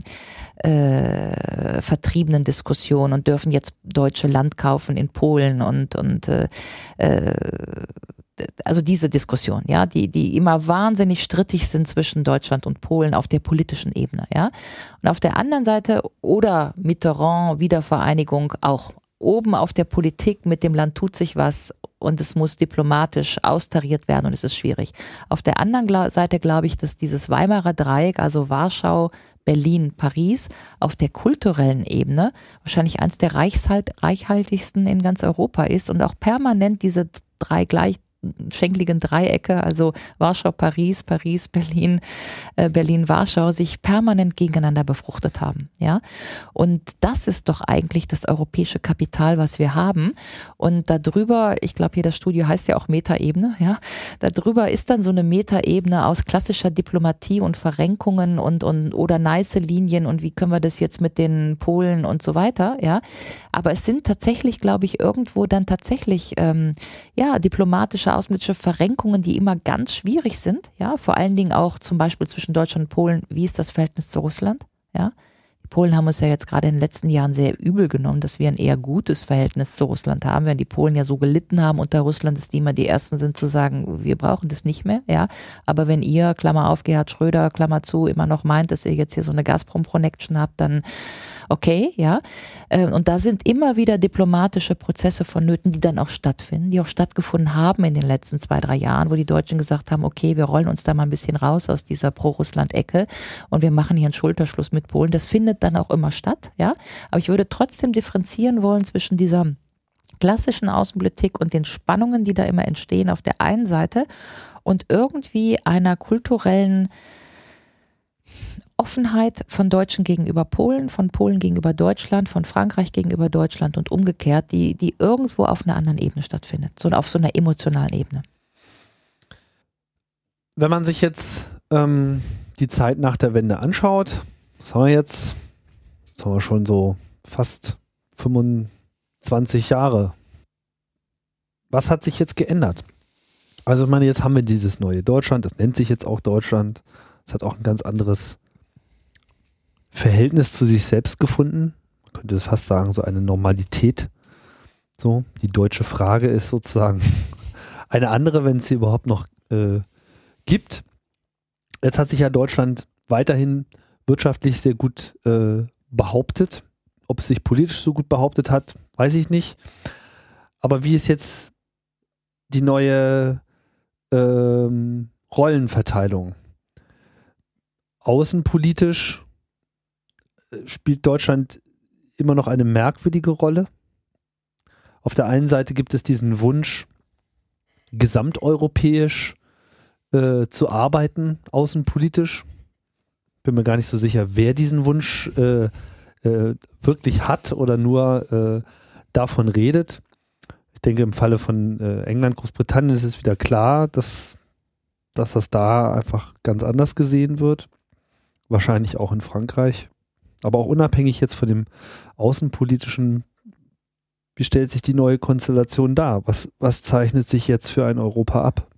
äh, vertriebenen Diskussionen und dürfen jetzt deutsche Land kaufen in Polen und, und äh, also diese Diskussion, ja, die, die immer wahnsinnig strittig sind zwischen Deutschland und Polen auf der politischen Ebene, ja. Und auf der anderen Seite oder Mitterrand, Wiedervereinigung, auch oben auf der Politik mit dem Land tut sich was und es muss diplomatisch austariert werden und es ist schwierig. Auf der anderen Seite glaube ich, dass dieses Weimarer Dreieck, also Warschau, Berlin, Paris, auf der kulturellen Ebene wahrscheinlich eines der reichshalt, reichhaltigsten in ganz Europa ist und auch permanent diese drei gleich schenkligen Dreiecke, also Warschau, Paris, Paris, Berlin, äh, Berlin, Warschau, sich permanent gegeneinander befruchtet haben, ja. Und das ist doch eigentlich das europäische Kapital, was wir haben. Und darüber, ich glaube hier das Studio heißt ja auch Metaebene, ja. Darüber ist dann so eine Metaebene aus klassischer Diplomatie und Verrenkungen und, und oder nice Linien und wie können wir das jetzt mit den Polen und so weiter, ja. Aber es sind tatsächlich, glaube ich, irgendwo dann tatsächlich, ähm, ja, diplomatische außenpolitische Verrenkungen, die immer ganz schwierig sind, ja, vor allen Dingen auch zum Beispiel zwischen Deutschland und Polen. Wie ist das Verhältnis zu Russland? Ja, die Polen haben uns ja jetzt gerade in den letzten Jahren sehr übel genommen, dass wir ein eher gutes Verhältnis zu Russland haben, während die Polen ja so gelitten haben unter Russland, dass die immer die Ersten sind zu sagen, wir brauchen das nicht mehr, ja. Aber wenn ihr, Klammer auf, Gerhard Schröder, Klammer zu, immer noch meint, dass ihr jetzt hier so eine Gazprom-Connection habt, dann Okay, ja. Und da sind immer wieder diplomatische Prozesse vonnöten, die dann auch stattfinden, die auch stattgefunden haben in den letzten zwei, drei Jahren, wo die Deutschen gesagt haben, okay, wir rollen uns da mal ein bisschen raus aus dieser Pro-Russland-Ecke und wir machen hier einen Schulterschluss mit Polen. Das findet dann auch immer statt, ja. Aber ich würde trotzdem differenzieren wollen zwischen dieser klassischen Außenpolitik und den Spannungen, die da immer entstehen auf der einen Seite und irgendwie einer kulturellen Offenheit von Deutschen gegenüber Polen, von Polen gegenüber Deutschland, von Frankreich gegenüber Deutschland und umgekehrt, die, die irgendwo auf einer anderen Ebene stattfindet, so auf so einer emotionalen Ebene. Wenn man sich jetzt ähm, die Zeit nach der Wende anschaut, was haben wir jetzt? Das haben wir schon so fast fünfundzwanzig Jahre. Was hat sich jetzt geändert? Also ich meine, jetzt haben wir dieses neue Deutschland, das nennt sich jetzt auch Deutschland. Es hat auch ein ganz anderes Verhältnis zu sich selbst gefunden. Man könnte es fast sagen, so eine Normalität. So, die deutsche Frage ist sozusagen eine andere, wenn es sie überhaupt noch äh, gibt. Jetzt hat sich ja Deutschland weiterhin wirtschaftlich sehr gut äh, behauptet. Ob es sich politisch so gut behauptet hat, weiß ich nicht. Aber wie ist jetzt die neue ähm, Rollenverteilung? Außenpolitisch spielt Deutschland immer noch eine merkwürdige Rolle. Auf der einen Seite gibt es diesen Wunsch, gesamteuropäisch äh, zu arbeiten, außenpolitisch. Bin mir gar nicht so sicher, wer diesen Wunsch äh, äh, wirklich hat oder nur äh, davon redet. Ich denke, im Falle von äh, England, Großbritannien ist es wieder klar, dass, dass das da einfach ganz anders gesehen wird. Wahrscheinlich auch in Frankreich. Aber auch unabhängig jetzt von dem außenpolitischen, wie stellt sich die neue Konstellation dar? Was, was zeichnet sich jetzt für ein Europa ab?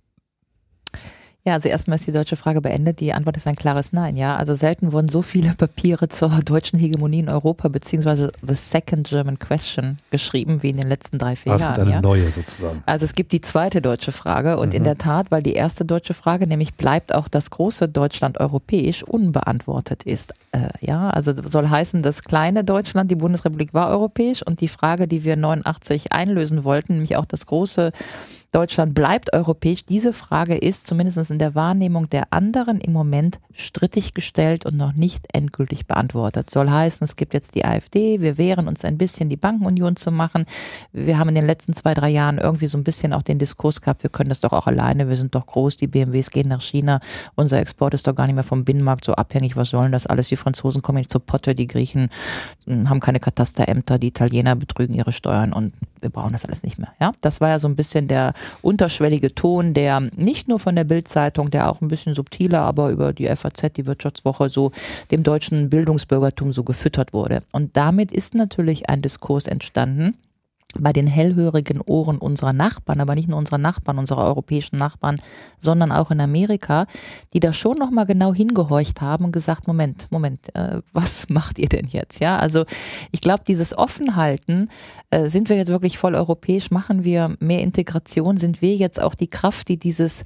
Ja, also erstmal ist die deutsche Frage beendet. Die Antwort ist ein klares Nein. Ja, also selten wurden so viele Papiere zur deutschen Hegemonie in Europa beziehungsweise The Second German Question geschrieben wie in den letzten drei, vier also Jahren. Eine ja? neue sozusagen. Also es gibt die zweite deutsche Frage und mhm. in der Tat, weil die erste deutsche Frage, nämlich bleibt auch das große Deutschland europäisch, unbeantwortet ist. Äh, ja, also soll heißen, das kleine Deutschland, die Bundesrepublik war europäisch und die Frage, die wir neunundachtzig einlösen wollten, nämlich auch das große Deutschland bleibt europäisch. Diese Frage ist zumindest in der Wahrnehmung der anderen im Moment strittig gestellt und noch nicht endgültig beantwortet. Soll heißen, es gibt jetzt die AfD, wir wehren uns ein bisschen, die Bankenunion zu machen. Wir haben in den letzten zwei, drei Jahren irgendwie so ein bisschen auch den Diskurs gehabt, wir können das doch auch alleine, wir sind doch groß, die B M Ws gehen nach China, unser Export ist doch gar nicht mehr vom Binnenmarkt so abhängig, was sollen das alles? Die Franzosen kommen nicht zur Potte, die Griechen haben keine Katasterämter, die Italiener betrügen ihre Steuern und wir brauchen das alles nicht mehr. Ja, das war ja so ein bisschen der unterschwellige Ton, der nicht nur von der Bild-Zeitung, der auch ein bisschen subtiler, aber über die F A Z, die Wirtschaftswoche, so dem deutschen Bildungsbürgertum so gefüttert wurde. Und damit ist natürlich ein Diskurs entstanden bei den hellhörigen Ohren unserer Nachbarn, aber nicht nur unserer Nachbarn, unserer europäischen Nachbarn, sondern auch in Amerika, die da schon nochmal genau hingehorcht haben und gesagt, Moment, Moment, äh, was macht ihr denn jetzt? Ja, also ich glaube, dieses Offenhalten, äh, sind wir jetzt wirklich voll europäisch, machen wir mehr Integration, sind wir jetzt auch die Kraft, die dieses,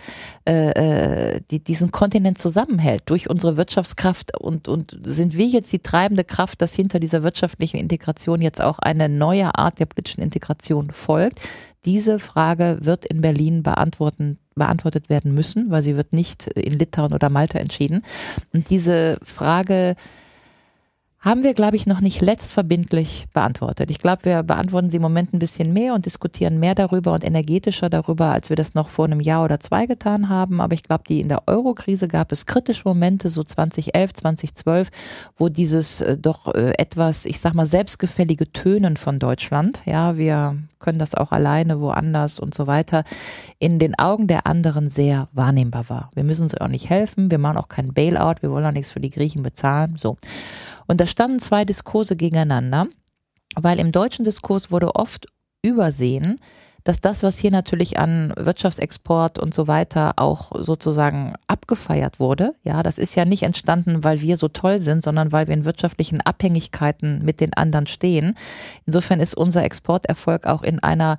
äh, die diesen Kontinent zusammenhält durch unsere Wirtschaftskraft und, und sind wir jetzt die treibende Kraft, dass hinter dieser wirtschaftlichen Integration jetzt auch eine neue Art der politischen Integration Integration folgt. Diese Frage wird in Berlin beantworten, beantwortet werden müssen, weil sie wird nicht in Litauen oder Malta entschieden. Und diese Frage haben wir, glaube ich, noch nicht letztverbindlich beantwortet. Ich glaube, wir beantworten sie im Moment ein bisschen mehr und diskutieren mehr darüber und energetischer darüber, als wir das noch vor einem Jahr oder zwei getan haben. Aber ich glaube, die in der Euro-Krise gab es kritische Momente, so zwanzig elf, zwanzig zwölf, wo dieses äh, doch äh, etwas, ich sag mal, selbstgefällige Tönen von Deutschland, ja, wir können das auch alleine woanders und so weiter, in den Augen der anderen sehr wahrnehmbar war. Wir müssen uns auch nicht helfen, wir machen auch keinen Bailout, wir wollen auch nichts für die Griechen bezahlen, so. Und da standen zwei Diskurse gegeneinander, weil im deutschen Diskurs wurde oft übersehen, dass das, was hier natürlich an Wirtschaftsexport und so weiter auch sozusagen abgefeiert wurde, ja, das ist ja nicht entstanden, weil wir so toll sind, sondern weil wir in wirtschaftlichen Abhängigkeiten mit den anderen stehen. Insofern ist unser Exporterfolg auch in einer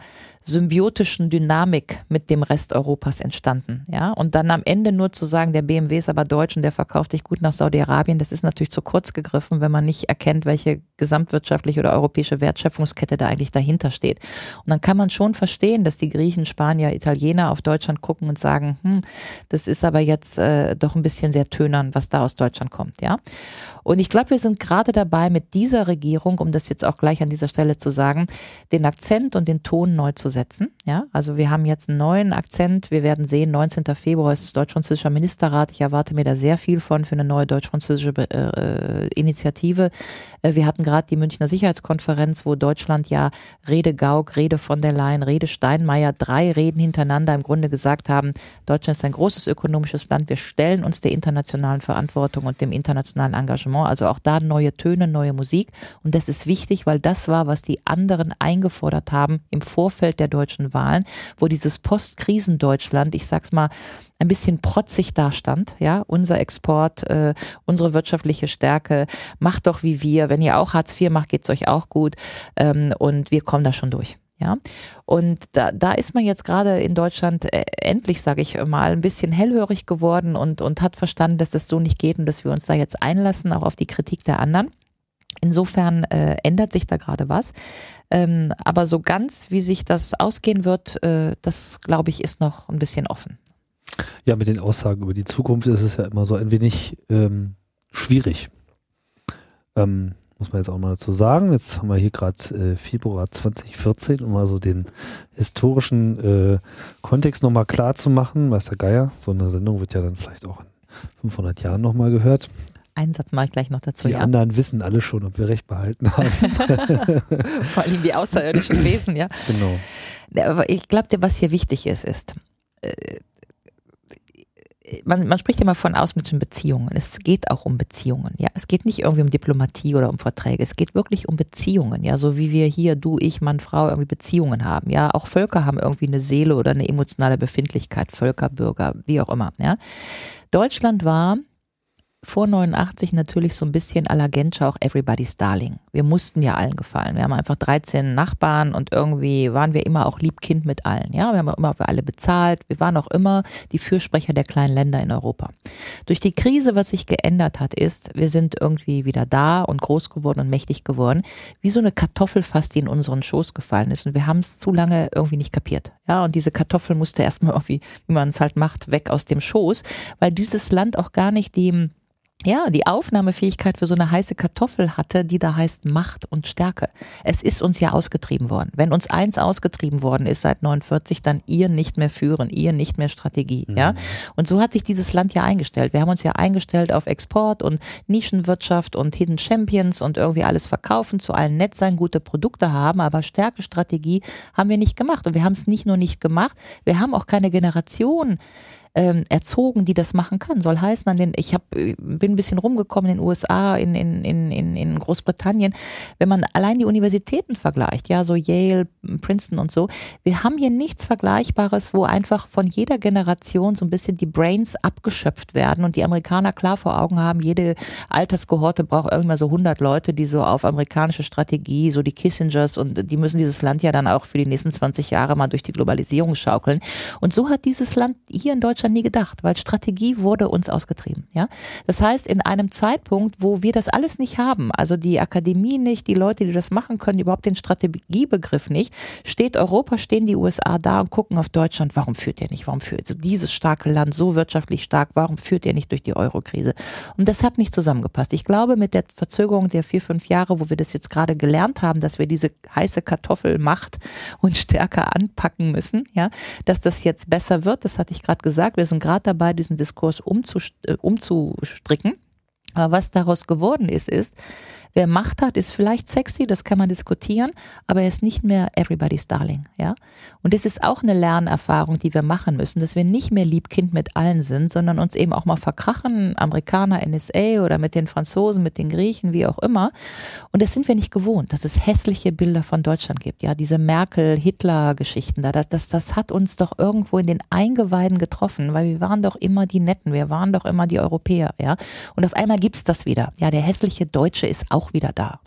symbiotischen Dynamik mit dem Rest Europas entstanden. Ja? Und dann am Ende nur zu sagen, der B M W ist aber deutsch und der verkauft sich gut nach Saudi-Arabien, das ist natürlich zu kurz gegriffen, wenn man nicht erkennt, welche gesamtwirtschaftliche oder europäische Wertschöpfungskette da eigentlich dahinter steht. Und dann kann man schon verstehen, dass die Griechen, Spanier, Italiener auf Deutschland gucken und sagen, hm, das ist aber jetzt äh, doch ein bisschen sehr tönern, was da aus Deutschland kommt. Ja? Und ich glaube, wir sind gerade dabei, mit dieser Regierung, um das jetzt auch gleich an dieser Stelle zu sagen, den Akzent und den Ton neu zu setzen. Ja, also wir haben jetzt einen neuen Akzent. Wir werden sehen, neunzehnten Februar ist das deutsch-französischer Ministerrat. Ich erwarte mir da sehr viel von für eine neue deutsch-französische äh, Initiative. Äh, wir hatten gerade die Münchner Sicherheitskonferenz, wo Deutschland ja Rede Gauck, Rede von der Leyen, Rede Steinmeier, drei Reden hintereinander im Grunde gesagt haben, Deutschland ist ein großes ökonomisches Land. Wir stellen uns der internationalen Verantwortung und dem internationalen Engagement. Also auch da neue Töne, neue Musik. Und das ist wichtig, weil das war, was die anderen eingefordert haben im Vorfeld der deutschen Wahlen, wo dieses Post-Krisen-Deutschland, ich sag's mal, ein bisschen protzig dastand. Ja, unser Export, äh, unsere wirtschaftliche Stärke, macht doch wie wir. Wenn ihr auch Hartz vier macht, geht's euch auch gut. Ähm, und wir kommen da schon durch. Ja, und da, da ist man jetzt gerade in Deutschland äh, endlich, sage ich mal, ein bisschen hellhörig geworden und, und hat verstanden, dass das so nicht geht und dass wir uns da jetzt einlassen, auch auf die Kritik der anderen. Insofern äh, ändert sich da gerade was. Ähm, aber so ganz, wie sich das ausgehen wird, äh, das, glaube ich, ist noch ein bisschen offen. Ja, mit den Aussagen über die Zukunft ist es ja immer so ein wenig ähm, schwierig. Ähm, muss man jetzt auch mal dazu sagen. Jetzt haben wir hier gerade äh, Februar zwanzig vierzehn, um mal so den historischen äh, Kontext nochmal klar zu machen. Weiß der Geier, so eine Sendung wird ja dann vielleicht auch in fünfhundert Jahren nochmal gehört. Einen Satz mache ich gleich noch dazu. Die ja. anderen wissen alle schon, ob wir recht behalten haben. Vor allem die außerirdischen Wesen, ja. Genau. Aber ich glaube, was hier wichtig ist, ist, äh, Man, man spricht ja mal von ausländischen Beziehungen. Es geht auch um Beziehungen. Ja, es geht nicht irgendwie um Diplomatie oder um Verträge. Es geht wirklich um Beziehungen. Ja, so wie wir hier, du, ich, Mann, Frau, irgendwie Beziehungen haben. Ja, auch Völker haben irgendwie eine Seele oder eine emotionale Befindlichkeit. Völker, Bürger, wie auch immer. Ja, Deutschland war vor neunundachtzig natürlich so ein bisschen à la Genscher auch Everybody's Darling. Wir mussten ja allen gefallen. Wir haben einfach dreizehn Nachbarn und irgendwie waren wir immer auch Liebkind mit allen. Ja, wir haben auch immer für alle bezahlt. Wir waren auch immer die Fürsprecher der kleinen Länder in Europa. Durch die Krise, was sich geändert hat, ist, wir sind irgendwie wieder da und groß geworden und mächtig geworden, wie so eine Kartoffel fast, die in unseren Schoß gefallen ist. Und wir haben es zu lange irgendwie nicht kapiert. Ja, und diese Kartoffel musste erstmal irgendwie, wie man es halt macht, weg aus dem Schoß, weil dieses Land auch gar nicht die Ja, die Aufnahmefähigkeit für so eine heiße Kartoffel hatte, die da heißt Macht und Stärke. Es ist uns ja ausgetrieben worden. Wenn uns eins ausgetrieben worden ist seit neunundvierzig, dann ihr nicht mehr führen, ihr nicht mehr Strategie. Mhm. Ja? Und so hat sich dieses Land ja eingestellt. Wir haben uns ja eingestellt auf Export und Nischenwirtschaft und Hidden Champions und irgendwie alles verkaufen, zu allen nett sein, gute Produkte haben, aber Stärke, Strategie haben wir nicht gemacht. Und wir haben es nicht nur nicht gemacht, wir haben auch keine Generation Ähm, erzogen, die das machen kann. Soll heißen, an den, ich hab, bin ein bisschen rumgekommen in den U S A, in, in, in, in Großbritannien, wenn man allein die Universitäten vergleicht, ja, so Yale, Princeton und so, wir haben hier nichts Vergleichbares, wo einfach von jeder Generation so ein bisschen die Brains abgeschöpft werden und die Amerikaner klar vor Augen haben, jede Alterskohorte braucht irgendwann so hundert Leute, die so auf amerikanische Strategie, so die Kissingers, und die müssen dieses Land ja dann auch für die nächsten zwanzig Jahre mal durch die Globalisierung schaukeln. Und so hat dieses Land hier in Deutschland nie gedacht, weil Strategie wurde uns ausgetrieben. Ja? Das heißt, in einem Zeitpunkt, wo wir das alles nicht haben, also die Akademie nicht, die Leute, die das machen können, überhaupt den Strategiebegriff nicht, steht Europa, stehen die U S A da und gucken auf Deutschland, warum führt ihr nicht, warum führt also dieses starke Land, so wirtschaftlich stark, warum führt ihr nicht durch die Euro-Krise? Und das hat nicht zusammengepasst. Ich glaube, mit der Verzögerung der vier, fünf Jahre, wo wir das jetzt gerade gelernt haben, dass wir diese heiße Kartoffel Macht und stärker anpacken müssen, ja, dass das jetzt besser wird, das hatte ich gerade gesagt. Wir sind gerade dabei, diesen Diskurs umzust- äh, umzustricken. Aber was daraus geworden ist, ist, wer Macht hat, ist vielleicht sexy, das kann man diskutieren, aber er ist nicht mehr everybody's darling, ja. Und das ist auch eine Lernerfahrung, die wir machen müssen, dass wir nicht mehr Liebkind mit allen sind, sondern uns eben auch mal verkrachen, Amerikaner, N S A oder mit den Franzosen, mit den Griechen, wie auch immer. Und das sind wir nicht gewohnt, dass es hässliche Bilder von Deutschland gibt, ja, diese Merkel-Hitler-Geschichten da, das, das, das hat uns doch irgendwo in den Eingeweiden getroffen, weil wir waren doch immer die Netten, wir waren doch immer die Europäer, ja. Und auf einmal gibt's das wieder, ja, der hässliche Deutsche ist auch wieder da.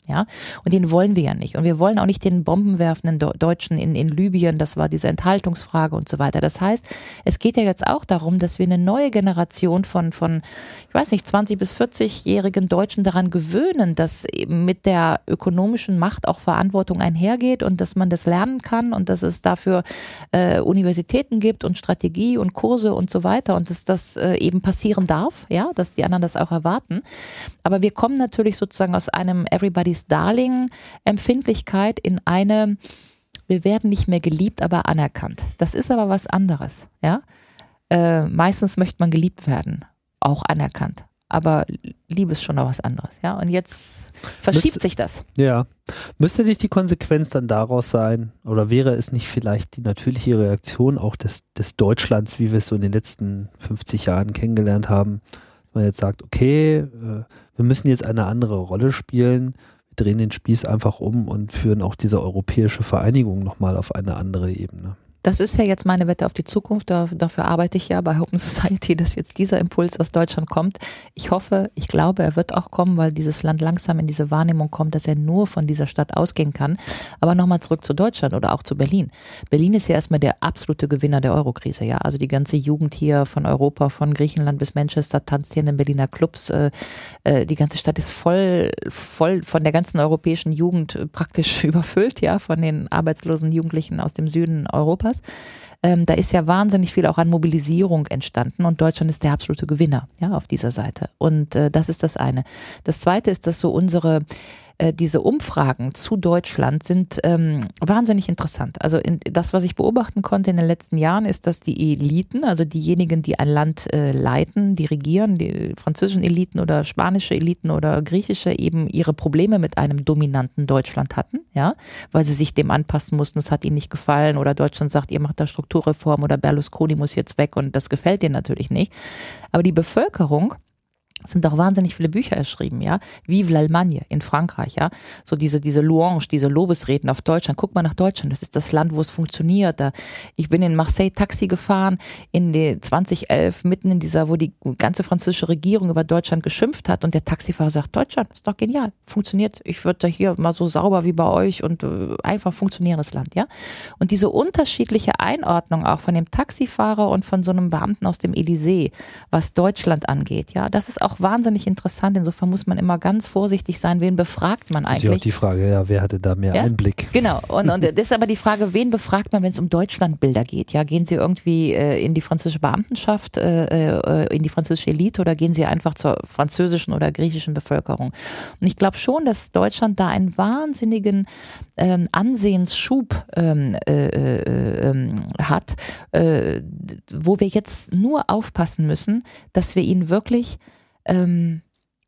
Ja? Und den wollen wir ja nicht. Und wir wollen auch nicht den bombenwerfenden Deutschen in, in Libyen, das war diese Enthaltungsfrage und so weiter. Das heißt, es geht ja jetzt auch darum, dass wir eine neue Generation von, von ich weiß nicht, zwanzig- bis vierzig-jährigen Deutschen daran gewöhnen, dass eben mit der ökonomischen Macht auch Verantwortung einhergeht und dass man das lernen kann und dass es dafür äh, Universitäten gibt und Strategie und Kurse und so weiter und dass das äh, eben passieren darf, ja, dass die anderen das auch erwarten. Aber wir kommen natürlich sozusagen aus einem Everybody's Darling Empfindlichkeit in eine, wir werden nicht mehr geliebt, aber anerkannt. Das ist aber was anderes, ja. Äh, meistens möchte man geliebt werden, auch anerkannt. Aber Liebe ist schon noch was anderes, ja. Und jetzt verschiebt Müsste, sich das. Ja. Müsste nicht die Konsequenz dann daraus sein, oder wäre es nicht vielleicht die natürliche Reaktion auch des, des Deutschlands, wie wir es so in den letzten fünfzig Jahren kennengelernt haben, wenn man jetzt sagt, okay, äh, wir müssen jetzt eine andere Rolle spielen, wir drehen den Spieß einfach um und führen auch diese europäische Vereinigung nochmal auf eine andere Ebene. Das ist ja jetzt meine Wette auf die Zukunft, da, dafür arbeite ich ja bei Open Society, dass jetzt dieser Impuls aus Deutschland kommt. Ich hoffe, ich glaube, er wird auch kommen, weil dieses Land langsam in diese Wahrnehmung kommt, dass er nur von dieser Stadt ausgehen kann. Aber nochmal zurück zu Deutschland oder auch zu Berlin. Berlin ist ja erstmal der absolute Gewinner der Eurokrise, ja. Also die ganze Jugend hier von Europa, von Griechenland bis Manchester, tanzt hier in den Berliner Clubs. Äh, äh, die ganze Stadt ist voll, voll von der ganzen europäischen Jugend äh, praktisch überfüllt, ja, von den arbeitslosen Jugendlichen aus dem Süden Europas. Ähm, da ist ja wahnsinnig viel auch an Mobilisierung entstanden und Deutschland ist der absolute Gewinner, ja, auf dieser Seite. Und äh, das ist das eine. Das zweite ist, dass so unsere äh, diese Umfragen zu Deutschland sind ähm, wahnsinnig interessant. Also in, das, was ich beobachten konnte in den letzten Jahren, ist, dass die Eliten, also diejenigen, die ein Land äh, leiten, dirigieren, die französischen Eliten oder spanische Eliten oder griechische, eben ihre Probleme mit einem dominanten Deutschland hatten, ja, weil sie sich dem anpassen mussten, es hat ihnen nicht gefallen oder Deutschland sagt, ihr macht da Strukturreform oder Berlusconi muss jetzt weg und das gefällt denen natürlich nicht. Aber die Bevölkerung, es sind auch wahnsinnig viele Bücher erschrieben, ja. Vive l'Allemagne in Frankreich, ja. So diese, diese Louange, diese Lobesreden auf Deutschland. Guck mal nach Deutschland. Das ist das Land, wo es funktioniert. Da, ich bin in Marseille Taxi gefahren in die zwanzig elf, mitten in dieser, wo die ganze französische Regierung über Deutschland geschimpft hat und der Taxifahrer sagt, Deutschland ist doch genial. Funktioniert. Ich würde da hier mal so sauber wie bei euch und äh, einfach funktionierendes Land, ja. Und diese unterschiedliche Einordnung auch von dem Taxifahrer und von so einem Beamten aus dem Élysée, was Deutschland angeht, ja, das ist auch auch wahnsinnig interessant. Insofern muss man immer ganz vorsichtig sein, wen befragt man eigentlich. Das ist ja auch die Frage, ja, wer hatte da mehr ja? Einblick? Genau. Und, und das ist aber die Frage, wen befragt man, wenn es um Deutschlandbilder geht? Ja, gehen Sie irgendwie äh, in die französische Beamtenschaft, äh, äh, in die französische Elite oder gehen Sie einfach zur französischen oder griechischen Bevölkerung? Und ich glaube schon, dass Deutschland da einen wahnsinnigen ähm, Ansehensschub ähm, äh, äh, hat, äh, wo wir jetzt nur aufpassen müssen, dass wir ihn wirklich Ähm,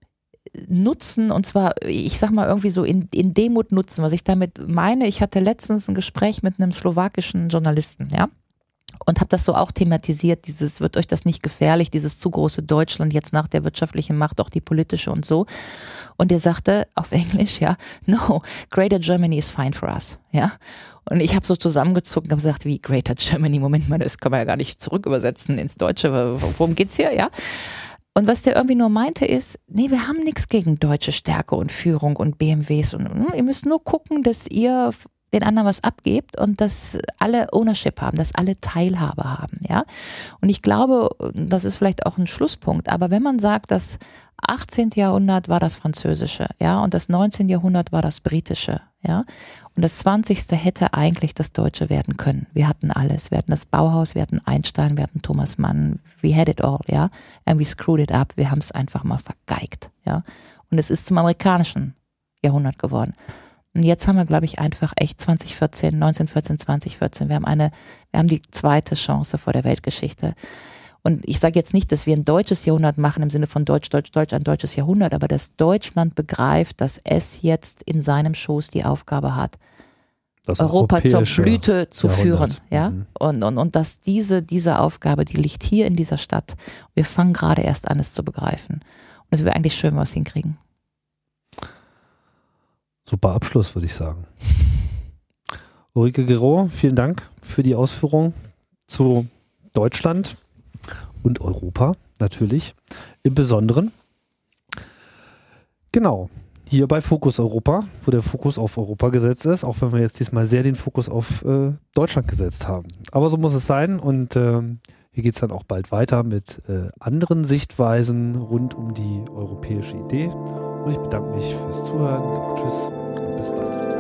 nutzen und zwar, ich sag mal irgendwie so in, in Demut nutzen, was ich damit meine. Ich hatte letztens ein Gespräch mit einem slowakischen Journalisten, ja, und habe das so auch thematisiert, dieses, wird euch das nicht gefährlich, dieses zu große Deutschland jetzt nach der wirtschaftlichen Macht, auch die politische und so. Und er sagte auf Englisch, ja, no, Greater Germany is fine for us, ja. Und ich habe so zusammengezuckt und habe gesagt, wie Greater Germany, Moment mal, das kann man ja gar nicht zurückübersetzen ins Deutsche, worum geht's hier, ja? Und was der irgendwie nur meinte ist, nee, wir haben nichts gegen deutsche Stärke und Führung und B M Ws. Und hm, ihr müsst nur gucken, dass ihr den anderen was abgebt und dass alle Ownership haben, dass alle Teilhabe haben. Ja? Und ich glaube, das ist vielleicht auch ein Schlusspunkt, aber wenn man sagt, das achtzehnte. Jahrhundert war das Französische, ja, und das neunzehnte. Jahrhundert war das Britische, ja, und das zwanzigste hätte eigentlich das Deutsche werden können. Wir hatten alles. Wir hatten das Bauhaus, wir hatten Einstein, wir hatten Thomas Mann. We had it all, ja. And we screwed it up. Wir haben es einfach mal vergeigt, ja. Und es ist zum amerikanischen Jahrhundert geworden. Und jetzt haben wir, glaube ich, einfach echt zwanzig vierzehn, neunzehnhundertvierzehn, zwanzig vierzehn. Wir haben eine, wir haben die zweite Chance vor der Weltgeschichte. Und ich sage jetzt nicht, dass wir ein deutsches Jahrhundert machen im Sinne von Deutsch, Deutsch, Deutsch, ein deutsches Jahrhundert, aber dass Deutschland begreift, dass es jetzt in seinem Schoß die Aufgabe hat, das Europa zur Blüte zu führen. Ja? Mhm. Und, und, und dass diese, diese Aufgabe, die liegt hier in dieser Stadt. Wir fangen gerade erst an, es zu begreifen. Und es wäre eigentlich schön, wenn wir es hinkriegen. Super Abschluss, würde ich sagen. Ulrike Guérot, vielen Dank für die Ausführung zu Deutschland und Europa natürlich im Besonderen. Genau, hier bei Fokus Europa, wo der Fokus auf Europa gesetzt ist, auch wenn wir jetzt diesmal sehr den Fokus auf äh, Deutschland gesetzt haben. Aber so muss es sein und äh, hier geht es dann auch bald weiter mit äh, anderen Sichtweisen rund um die europäische Idee. Und ich bedanke mich fürs Zuhören, sage Tschüss und bis bald.